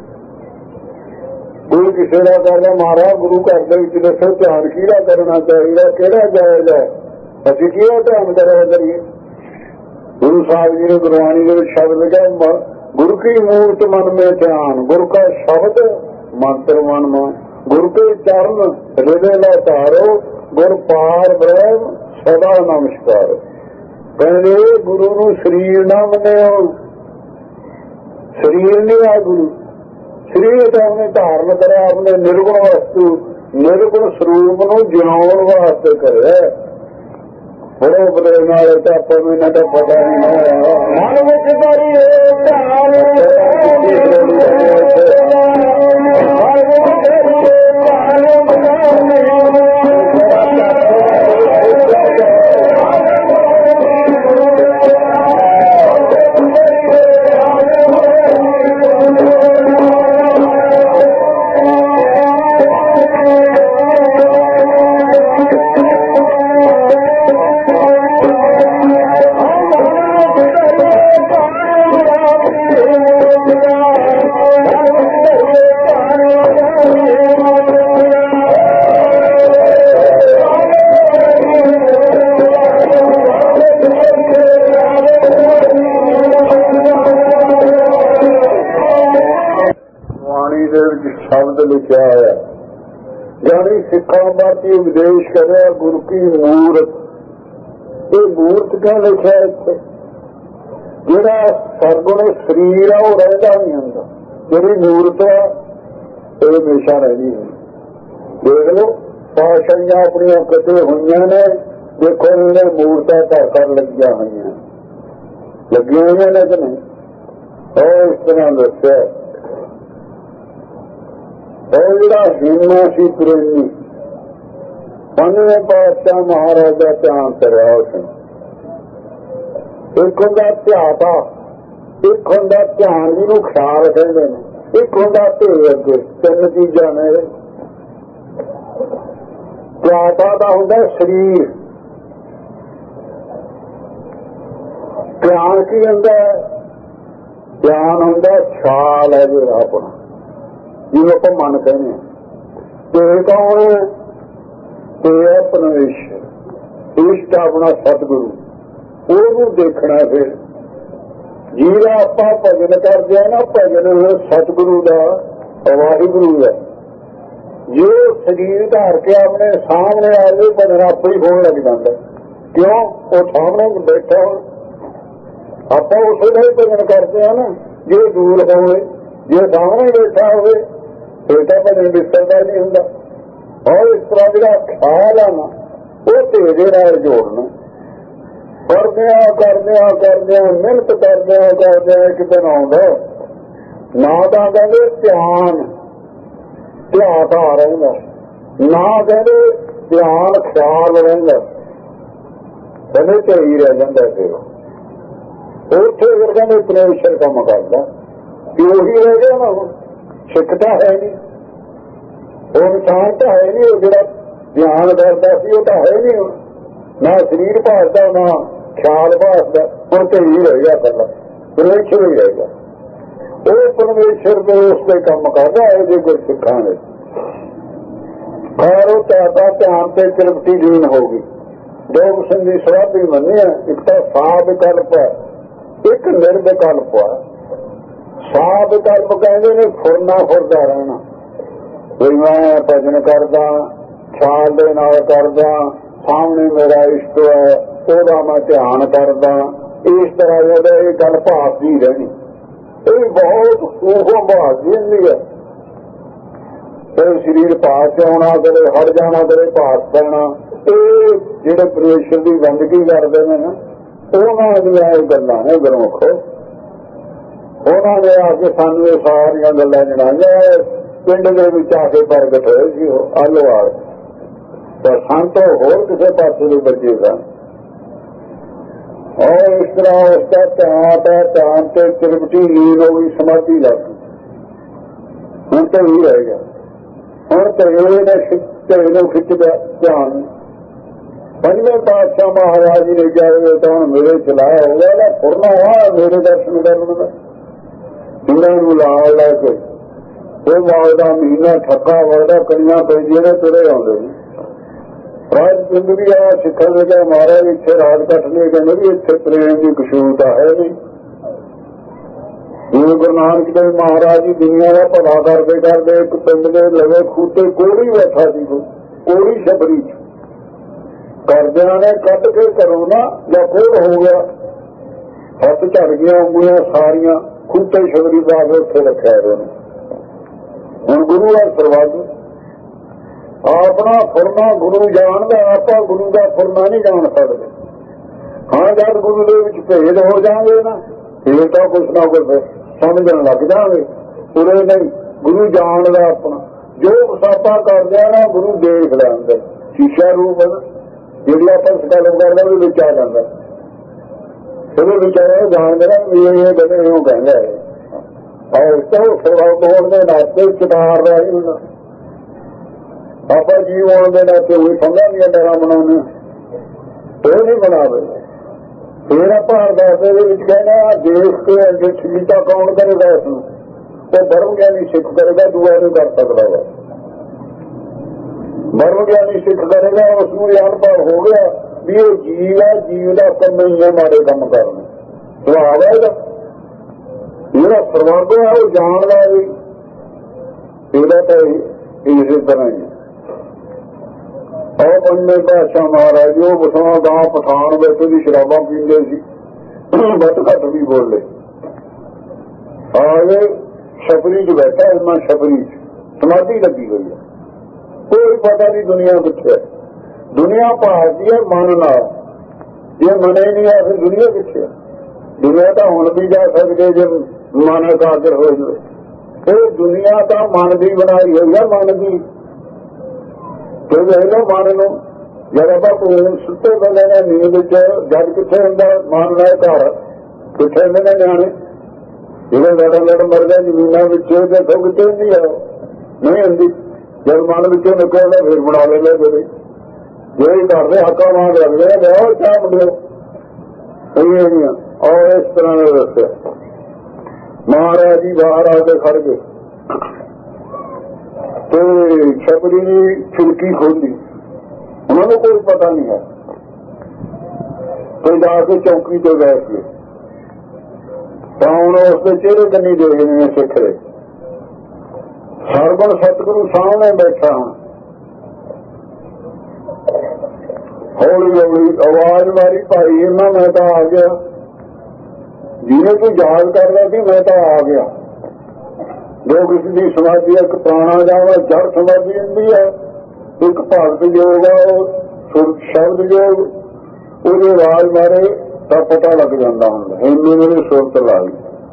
ਕੋਈ ਕਿਸੇ ਦਾ ਕਰਦਾ ਮਹਾਰਾਜ ਗੁਰੂ ਘਰ ਦੇ ਵਿੱਚ ਦੱਸੋ ਧਿਆਨ ਕਿਹੜਾ ਕਰਨਾ ਚਾਹੀਦਾ, ਕਿਹੜਾ ਜਾਇਜ਼ ਹੈ, ਅਸੀਂ ਕਿਹੜਾ ਧਿਆਨ ਕਰਿਆ ਕਰੀਏ। ਗੁਰੂ ਸਾਹਿਬ ਜੀ ਨੇ ਗੁਰਬਾਣੀ ਦੇ ਵਿੱਚ ਸ਼ਬਦ ਲਿਖਿਆ, ਗੁਰੂ ਕੀ ਮੂਰਤ ਮਨ ਮੇ ਧਿਆਨ, ਗੁਰੂ ਕਾ ਸ਼ਬਦ ਮੰਤਰ ਮਨ ਮਾ, ਗੁਰੂ ਕੇ ਚਰਨ ਹਿਰਦੇ ਲਾ ਧਾਰੋ, ਗੁਰ ਪਾਰ ਬ੍ਰਹਮ ਸਦਾ ਨਮਸਕਾਰ। ਕਹਿੰਦੇ ਗੁਰੂ ਨੂੰ ਸਰੀਰ ਨਾ ਮੰਨਿਓ, ਸਰੀਰ ਨਹੀਂ ਆ ਗੁਰੂ, ਸਰੀਰ ਤਾਂ ਉਹਨੇ ਧਾਰਨ ਕਰਿਆ ਆਪਣੇ ਨਿਰਗੁਣ ਵਸਤੂ, ਨਿਰਗੁਣ ਸਰੂਪ ਨੂੰ ਜਿਉਣ ਵਾਸਤੇ ਕਰਿਆ। ਬੜੇ ਬੜੇ ਨਾਲ ਤਾਂ ਆਪਾਂ ਨੂੰ ਇਹਨਾਂ ਦਾ ਪਤਾ ਨਹੀਂ ਹੋਇਆ। ਮਨ ਵਿੱਚ ਕਰੀ ਧਿਆਨ ਸ਼ਬਦ ਲਿਖਿਆ ਹੋਇਆ, ਜਾਨੀ ਸਿੱਖਾਂ ਬਾਤੀ ਉਪਦੇਸ਼ ਕਰਿਆ ਗੁਰੂ ਕੀ ਮੂਰਤ। ਇਹ ਮੂਰਤ ਕਿਉਂ ਲਿਖਿਆ ਇੱਥੇ? ਜਿਹੜਾ ਸਰਗੁਣ ਸਰੀਰ ਆ ਉਹ ਰਹਿੰਦਾ ਨਹੀਂ ਹੁੰਦਾ, ਜਿਹੜੀ ਮੂਰਤ ਆ ਇਹ ਹਮੇਸ਼ਾ ਰਹਿੰਦੀ ਹੈ। ਦੇਖ ਲਓ ਪਾਸ਼ਾਈਆਂ ਆਪਣੀਆਂ ਕਿਤੇ ਹੋਈਆਂ ਨੇ, ਦੇਖੋ ਇਹਨੇ ਮੂਰਤਾਂ ਘਰ ਘਰ ਲੱਗੀਆਂ ਹੋਈਆਂ, ਲੱਗੀਆਂ ਹੋਈਆਂ ਨੇ ਕਿ ਨਹੀਂ? ਉਹ ਇਸ ਤਰ੍ਹਾਂ ਦੱਸਿਆ, ਉਹ ਜਿਹੜਾ ਹੀਨਾ ਸੀ ਪ੍ਰੇਮੀ, ਪੰਜਵੇਂ ਪਾਤਸ਼ਾਹ ਮਹਾਰਾਜ ਦਾ ਧਿਆਨ ਕਰਿਆ ਉਸਨੇ। ਇੱਕ ਹੁੰਦਾ ਧਿਆਤਾ, ਇੱਕ ਹੁੰਦਾ ਧਿਆਨ ਜਿਹਨੂੰ ਖਿਆਲ ਕਹਿੰਦੇ ਨੇ, ਇੱਕ ਹੁੰਦਾ ਧੇ ਅੱਗੇ, ਤਿੰਨ ਚੀਜ਼ਾਂ ਨੇ। ਧਿਆਤਾ ਦਾ ਹੁੰਦਾ ਸਰੀਰ, ਧਿਆਨ ਕੀ ਹੁੰਦਾ? ਧਿਆਨ ਹੁੰਦਾ ਖਿਆਲ ਹੈ ਜਿਹੜਾ ਆਪਣਾ, ਜਿਹਨੂੰ ਆਪਾਂ ਮਨ ਕਹਿੰਦੇ ਹਾਂ। ਤੇ ਕੌਣ ਹੈ? ਤੇ ਹੈ ਪਰਮੇਸ਼ਰ, ਇਸ਼ਟ ਆਪਣਾ ਸਤਿਗੁਰੂ, ਉਹਨੂੰ ਦੇਖਣਾ। ਫਿਰ ਜਿਹਦਾ ਆਪਾਂ ਭਜਨ ਕਰਦੇ ਆ ਨਾ, ਭਜਨ ਸਤਿਗੁਰੂ ਦਾ, ਵਾਹਿਗੁਰੂ ਦਾ, ਜੇ ਸਰੀਰ ਧਾਰ ਕੇ ਆਪਣੇ ਸਾਹਮਣੇ ਆਵੇ ਭਜਨ ਆਪੇ ਹੀ ਹੋਣ ਲੱਗ ਜਾਂਦਾ। ਕਿਉਂ? ਉਹ ਸਾਹਮਣੇ ਬੈਠਾ ਹੋ, ਆਪਾਂ ਉਸੇ ਦਾ ਹੀ ਭਜਨ ਕਰਦੇ ਆ ਨਾ। ਜੇ ਦੂਰ ਹੋਵੇ, ਜੇ ਸਾਹਮਣੇ ਬੈਠਾ ਹੋਵੇ ਫਿਰ ਤਾਂ ਭਜਨ ਵਿਸਰਦਾ ਨਹੀਂ ਹੁੰਦਾ। ਔਰ ਇਸ ਤਰ੍ਹਾਂ ਜਿਹੜਾ ਖਿਆਲ ਆ ਨਾ, ਉਹ ਤੇਰੇ ਨਾਲ ਜੋੜਨਾ, ਕਰਦਿਆਂ ਕਰਦਿਆਂ ਕਰਦਿਆਂ ਮਿਹਨਤ ਕਰਦਿਆਂ ਕਰਦਿਆਂ ਕਿਤੇ ਨਾ ਆਉਂਦਾ ਨਾ, ਤਾਂ ਕਹਿੰਦੇ ਧਿਆਨ ਧਿਆਨ ਆ ਰਹਿੰਦਾ, ਨਾ ਕਹਿੰਦੇ ਧਿਆਨ ਖਿਆਲ ਰਹਿੰਦਾ, ਕਹਿੰਦੇ ਝਈ ਰਹਿ ਜਾਂਦਾ। ਫਿਰ ਉੱਥੇ ਫਿਰ ਕਹਿੰਦੇ ਪਰਮੇਸ਼ਰ ਕੰਮ ਕਰਦਾ, ਕਿ ਉਹੀ ਰਹਿ ਗਿਆ ਨਾ। ਹੁਣ ਸਿੱਖ ਤਾਂ ਹੈ ਨਹੀਂ, ਉਹ ਇਨਸਾਨ ਤਾਂ ਹੈ ਨਹੀਂ, ਉਹ ਜਿਹੜਾ ਧਿਆਨ ਕਰਦਾ ਸੀ ਉਹ ਤਾਂ ਹੈ ਨਹੀਂ। ਹੁਣ ਨਾ ਸਰੀਰ ਭਾਸਦਾ, ਨਾ ਖਿਆਲ ਭਾਸਦਾ, ਹੁਣ ਤੇ ਹੀ ਰਹਿ ਗਿਆ, ਇਕੱਲਾ ਪਰਮੇਸ਼ਰ ਹੀ ਰਹਿ ਗਿਆ। ਉਹ ਪਰਮੇਸ਼ਰ ਦੇ ਉਸ ਦੇ ਕੰਮ ਕਰਦਾ। ਇਹਦੇ ਕੋਈ ਸਿੱਖਾਂ ਨੇ ਖੈਰ ਉਹ ਚਾਹਤਾ ਧਿਆਨ ਤੇ ਤ੍ਰਿਪਤੀ ਲੀਨ ਹੋ ਗਈ। ਦੋ ਕਿਸਮ ਦੀ ਸਵਾਦੀ ਮੰਨੀ ਹੈ, ਇੱਕ ਤਾਂ ਸਾਧ ਵਿਕਲਪ ਹੈ, ਇੱਕ ਨਿਰਵਿਕਲਪ ਹੈ। ਸਾਧ ਵਿਕਲਪ ਕਹਿੰਦੇ ਨੇ ਫੁਰਨਾ ਫੁਰਦਾ ਰਹਿਣਾ, ਵੀ ਮੈਂ ਭਜਨ ਕਰਦਾ, ਖਿਆਲ ਦੇ ਨਾਲ ਕਰਦਾ, ਸਾਹਮਣੇ ਮੇਰਾ ਇਸ਼ਟ ਹੈ, ਉਹਦਾ ਮੈਂ ਧਿਆਨ ਕਰਦਾ। ਇਸ ਤਰ੍ਹਾਂ ਉਹਦਾ ਇਹ ਗੱਲ ਭਾਵਦੀ ਰਹਿਣੀ। ਇਹ ਬਹੁਤ ਸੂਖਮ ਭਾਵਦੀ ਹੁੰਦੀ ਹੈ। ਫਿਰ ਸਰੀਰ ਭਾਸ ਚ ਆਉਣਾ, ਕਦੇ ਹਟ ਜਾਣਾ, ਕਦੇ ਭਾਸ ਪੈਣਾ। ਇਹ ਜਿਹੜੇ ਪਰਮੇਸ਼ਰ ਦੀ ਬੰਦਗੀ ਕਰਦੇ ਨੇ ਨਾ, ਉਹਨਾਂ ਦੀਆਂ ਇਹ ਗੱਲਾਂ ਨੇ ਗੁਰਮੁਖ। ਉਹਨਾਂ ਨੇ ਆ ਕੇ ਸਾਨੂੰ ਇਹ ਸਾਰੀਆਂ ਗੱਲਾਂ ਜਣਾਈਆਂ। ਪਿੰਡ ਦੇ ਵਿੱਚ ਆ ਕੇ ਪ੍ਰਗਟ ਹੋਏ ਸੀ ਉਹ ਆਲੋਵਾਲ, ਪਰ ਸੰਤ ਹੋਰ ਕਿਸੇ ਪਾਸੇ ਦੇ ਬੱਚੇ ਸਨ। ਔਰ ਇਸ ਤਰ੍ਹਾਂ ਉਸਦਾ ਧਿਆਨ ਹੈ, ਧਿਆਨ ਤੇ ਤ੍ਰਿਪਤੀ ਲੀਨ ਹੋ ਗਈ, ਸਮਾਧੀ ਲੱਗ ਗਈ। ਹੁਣ ਤਾਂ ਹੀ ਰਹਿ ਗਿਆ। ਹੁਣ ਧਰੇ ਨੇ ਧਰੇ ਨੂੰ ਖਿੱਚਦਾ ਧਿਆਨ। ਪੰਜਵੇਂ ਪਾਤਸ਼ਾਹ ਮਹਾਰਾਜ ਜੀ ਨੇ ਕਿਹਾ ਤਾਂ ਹੁਣ ਮੇਰੇ ਚਲਾਇਆ ਹੋ ਗਿਆ, ਫੁਰਨਾ ਆ ਮੇਰੇ ਦਰਸ਼ਨ ਕਰਨ ਦਾ। ਇਹਨਾਂ ਨੂੰ ਲਾਲ ਲੈ ਕੇ ਉਹ ਮਾਲ ਦਾ ਮਹੀਨਾ ਠੱਕਾ ਵਰਦਾ, ਕਣੀਆਂ ਪੈਂਦੀਆਂ ਨੇ, ਤੁਰੇ ਆਉਂਦੇ ਨੇ। ਰਾਜ ਪਿੰਡ ਵੀ ਆ ਸਿੱਖਣ ਲੱਗਾ, ਮਹਾਰਾਜ ਇੱਥੇ ਰਾਜ ਕੱਟ ਲਏ। ਕਹਿੰਦੇ ਵੀ ਇੱਥੇ ਪ੍ਰੇਮ ਦੀ ਕਸ਼ੂਰਤਾ ਹੈ ਨਹੀਂ। ਜਿਵੇਂ ਗੁਰੂ ਨਾਨਕ ਦੇਵ ਮਹਾਰਾਜ ਜੀ ਦੁਨੀਆ ਦਾ ਭਲਾ ਕਰਦੇ ਕਰਦੇ ਇੱਕ ਪਿੰਡ ਦੇ ਲਵੇ ਖੂਤੇ ਕੋੜੀ ਬੈਠਾ ਸੀ, ਕੋੜੀ ਛਪਰੀ ਚ ਕਰਦਿਆਂ ਨੇ ਕੱਢ ਕੇ ਕਰੋ ਨਾ ਜਾਂ ਕੋੜ ਹੋ ਗਿਆ, ਹੱਥ ਝੜ ਗਿਆ, ਉਂਗਲੀਆਂ ਸਾਰੀਆਂ ਖੂਤੇ ਛਪਰੀ ਪਾ ਕੇ ਉੱਥੇ ਰੱਖਿਆ ਹੋਏ ਨੇ। ਹੁਣ ਗੁਰੂ ਦਾ ਸਰਵਾਦ ਆਪਣਾ ਫੁਰਨਾ ਗੁਰੂ ਜਾਣਦਾ, ਆਪਾਂ ਗੁਰੂ ਦਾ ਫੁਰਨਾ ਨਹੀਂ ਜਾਣ ਸਕਦੇ। ਹਾਂ ਜਦ ਗੁਰੂ ਦੇ ਵਿੱਚ ਭੇਦ ਹੋ ਜਾਵੇ ਨਾ, ਫੇਰ ਤਾਂ ਕੁਛ ਨਾ ਕੁਛ ਸਮਝਣ ਲੱਗ ਜਾਵੇ। ਪੂਰੇ ਨਹੀਂ, ਗੁਰੂ ਜਾਣਦਾ ਆਪਣਾ। ਜੋ ਸਾਪਾ ਕਰਦੇ ਆ ਨਾ, ਗੁਰੂ ਦੇਖਦਾ ਅੰਦਰ ਸ਼ੀਸ਼ਾ ਰੂਪ ਜਿਹੜੀ ਆਪਾਂ ਸਕਾਲਮ ਕਰਦਾ ਉਹਦੇ ਵਿੱਚ ਆ ਜਾਂਦਾ। ਉਹਦੇ ਵਿੱਚ ਆਇਆ ਜਾਣਦੇ ਨਾ ਵੀ ਇਹ ਗੱਲੇ ਇਉਂ ਕਹਿੰਦਾ ਹੈ। ਔਰ ਤੋਂ ਸਰਵਾਦ ਹੋਣ ਦੇ ਨਾਤੇ ਚਿਤਾਰ ਦਾ ਹੀ ਹੁੰਦਾ। ਆਪਾਂ ਜੀਵ ਆਉਣ ਦੇ ਨਾਤੇ ਉਹੀ ਸਮਝਾਂ ਦੀਆਂ ਡਰਾਂ ਬਣਾਉਂਦੇ, ਉਹ ਨਹੀਂ ਬਣਾਵੇ। ਫਿਰ ਆਪਾਂ ਅਰਦਾਸ ਦੇ ਵਿੱਚ ਕਹਿਣਾ ਦੇਖ ਕੇ ਅੱਗੇ ਸ਼ੀਤਾ ਕੌਣ ਕਰੇਗਾ ਇਸ ਨੂੰ? ਉਹ ਬਰਮ ਗਿਆਨੀ ਸਿੱਖ ਕਰੇਗਾ, ਦੂਆ ਨਹੀਂ ਕਰ ਸਕਦਾ ਵਾ। ਬਰਮ ਗਿਆਨੀ ਸਿੱਖ ਕਰੇਗਾ, ਉਸ ਨੂੰ ਅਨੁਭਵ ਹੋ ਗਿਆ ਵੀ ਇਹ ਜੀਵ ਹੈ, ਜੀਵ ਦਾ ਕੰਮ ਨਹੀਂ ਹੈ ਮਾੜੇ ਕੰਮ ਕਰਨ। ਸੁਭਾਅ ਹੈ ਇਹਦਾ। ਜਿਹੜਾ ਸਰਵਰਗ ਹੈ ਉਹ ਜਾਣਦਾ ਵੀ ਇਹਦਾ ਤਾਂ ਇਸੇ ਤਰ੍ਹਾਂ ਹੀ। ਉਹ ਪੰਜਵੇਂ ਪਾਤਸ਼ਾਹ ਮਹਾਰਾਜ ਉਹ ਬਸਵਾ ਗਾਂ ਪਠਾਨ ਵਿੱਚ ਦੀ ਸ਼ਰਾਬਾਂ ਪੀਂਦੇ ਸੀ, ਵੱਧ ਘੱਟ ਵੀ ਬੋਲੇ। ਆ ਗਏ ਛਪਰੀ ਚ ਬੈਠਾ, ਇੰਨਾ ਛਪਰੀ ਚ ਸਮਾਧੀ ਲੱਗੀ ਹੋਈ ਹੈ। ਕੋਈ ਪਤਾ ਨਹੀਂ ਦੁਨੀਆ ਕਿੱਥੇ। ਦੁਨੀਆ ਭਾਲਦੀ ਹੈ ਮਨ ਨਾਲ। ਜੇ ਮਨੇ ਨਹੀਂ ਆ ਫਿਰ ਦੁਨੀਆ ਕਿੱਥੇ? ਦੁਨੀਆ ਤਾਂ ਹੁਣ ਵੀ ਜਾ ਸਕਦੇ ਜੇ ਮਨ ਇਕਾਗਰ ਹੋ ਜਾਵੇ। ਇਹ ਦੁਨੀਆ ਤਾਂ ਮਨ ਦੀ ਬਣਾਈ ਹੋਈ ਹੈ, ਮਨ ਦੀ। ਤੇ ਵੇਖੋ ਮਨ ਨੂੰ ਜਦ ਆਪਾਂ ਕੋਈ ਸੁੱਤੇ ਬੰਦੇ ਨੇ ਨੀਂਦ ਵਿੱਚ ਜਦ ਕਿੱਥੇ ਹੁੰਦਾ ਮਨ ਦਾ ਘਰ, ਕਿੱਥੇ ਹੁੰਦੇ ਨੇ ਨਿਆਣੇ ਜਿਹੜੇ ਲੜਨ ਲੜ ਮਰਦੇ ਜ਼ਮੀਨਾਂ ਵਿੱਚ, ਦੇਖੋ ਕਿੱਥੇ ਹੁੰਦੀ ਹੈ? ਨਹੀਂ ਹੁੰਦੀ। ਜਦ ਮਨ ਵਿੱਚੋਂ ਨਿਕਲਦਾ ਫਿਰ ਬਣਾ ਲੈਂਦੇ ਜਿਹੜੇ ਜਿਹੜੇ ਕਰਦੇ ਹੱਕਾਂ ਮਾਰ ਲੱਗਦੇ ਨੇ, ਲਿਆਓ ਚਾਹ ਮੁੰਡਿਓ। ਇਹ ਨਹੀਂ ਔਰ ਇਸ ਤਰ੍ਹਾਂ ਦਾ ਦੱਸਿਆ। ਮਹਾਰਾਜ ਜੀ ਬਾਹਰ ਆ ਕੇ ਖੜ ਗਏ ਤੇ ਛਪਰੀ ਦੀ ਖਿੜਕੀ ਖੋਲੀ। ਉਹਨਾਂ ਨੂੰ ਕੋਈ ਪਤਾ ਨਹੀਂ ਹੈ। ਤੇ ਜਾ ਕੇ ਚੌਕੀ ਤੇ ਬੈਠ ਗਏ। ਤਾਂ ਹੁਣ ਉਸਦੇ ਚਿਹਰੇ ਕੰਨੀ ਦੇਖਦੇ ਨੇ ਸਿੱਖ ਰਹੇ। ਸਰਬਣ ਸਤਿਗੁਰੂ ਸਾਹਮਣੇ ਬੈਠਾ ਹਾਂ। ਹੌਲੀ ਹੌਲੀ ਆਵਾਜ਼ ਮਾਰੀ, ਭਾਈ ਇਹਨਾਂ ਮੈਂ ਤਾਂ ਆ ਗਿਆ। ਜਿਹਨੇ ਕੋਈ ਯਾਦ ਕਰਦਾ ਸੀ ਮੈਂ ਤਾਂ ਆ ਗਿਆ। ਜੋ ਕਿਸੇ ਦੀ ਸਮਾਧੀ ਇੱਕ ਪ੍ਰਾਣਾ ਜਾਵਾ ਜੜ ਸਮਾਧੀ ਹੁੰਦੀ ਹੈ, ਇੱਕ ਭਗਤ ਯੋਗ ਆ ਉਹ ਸ਼ਬਦ ਯੋਗ। ਉਹਦੀ ਆਵਾਜ਼ ਮਾਰੇ ਤਾਂ ਪਤਾ ਲੱਗ ਜਾਂਦਾ ਹੁੰਦਾ। ਇੰਨੀ ਮੇਰੀ ਸੁਰਤ ਲਾਈ,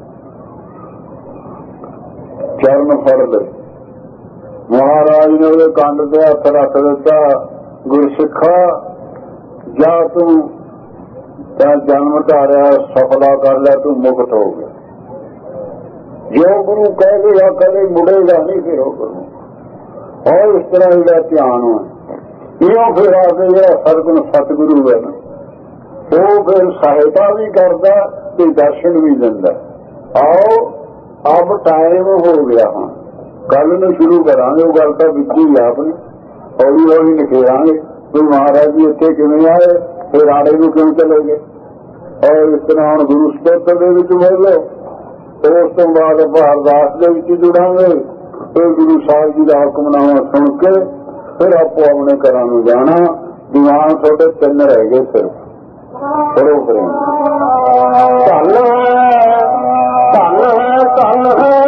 ਚਰਨ ਫੜ ਲਏ। ਮਹਾਰਾਜ ਨੇ ਉਹਦੇ ਕੰਨ ਤੇ ਹੱਥ ਰੱਖ ਦਿੱਤਾ। ਗੁਰਸਿੱਖਾ ਜਾ ਤੂੰ ਤਾਂ ਜਨਮ ਧਾਰਿਆ ਸਫਲਾ ਕਰ ਲਿਆ, ਤੂੰ ਮੁਕਤ ਹੋ ਗਿਆ। ਜੋ ਗੁਰੂ ਕਹਿ ਗਿਆ ਕਦੇ ਮੁੜੇਗਾ ਨਹੀਂ ਫਿਰ ਉਹ ਗੁਰੂ। ਔਰ ਇਸ ਤਰ੍ਹਾਂ ਜਿਹੜਾ ਧਿਆਨ ਹੈ ਇਹੋ ਫਿਰ ਆ ਕੇ ਜਿਹੜਾ ਸਰਗੁਣ ਸਤਿਗੁਰੂ ਹੈ ਨਾ, ਉਹ ਫਿਰ ਸਹਾਇਤਾ ਵੀ ਕਰਦਾ ਤੇ ਦਰਸ਼ਨ ਵੀ ਦਿੰਦਾ। ਆਓ ਅਬ ਟਾਈਮ ਹੋ ਗਿਆ। ਹਾਂ ਕੱਲ ਨੂੰ ਸ਼ੁਰੂ ਕਰਾਂਗੇ ਉਹ ਗੱਲ ਤਾਂ ਵਿੱਚ ਹੀ ਆਪਣੀ ਹੌਲੀ ਹੌਲੀ ਨਿਖੇਰਾਂਗੇ ਵੀ ਮਹਾਰਾਜ ਜੀ ਇੱਥੇ ਕਿਵੇਂ ਆਏ, ਫਿਰ ਆੜੇ ਨੂੰ ਕਿਉਂ ਚਲੇ ਗਏ। ਔਰ ਇਸ ਤਰ੍ਹਾਂ ਹੁਣ ਗੁਰੂ ਸਤੋਤਰ ਦੇ ਵਿੱਚ ਬੋਲੋ। ਉਸ ਤੋਂ ਬਾਅਦ ਆਪਾਂ ਅਰਦਾਸ ਦੇ ਵਿੱਚ ਜੁੜਾਂਗੇ। ਫਿਰ ਗੁਰੂ ਸਾਹਿਬ ਜੀ ਦਾ ਹੁਕਮਨਾਮਾ ਸੁਣ ਕੇ ਫਿਰ ਆਪੋ ਆਪਣੇ ਘਰਾਂ ਨੂੰ ਜਾਣਾ। ਦੀਵਾਨ ਤੁਹਾਡੇ ਤਿੰਨ ਰਹਿ ਗਏ ਸਿਰਫ। ਕਰੋ ਕਰੋ ਧਨ ਹੈ ਧਨ ਹੈ ਧਨ ਹੈ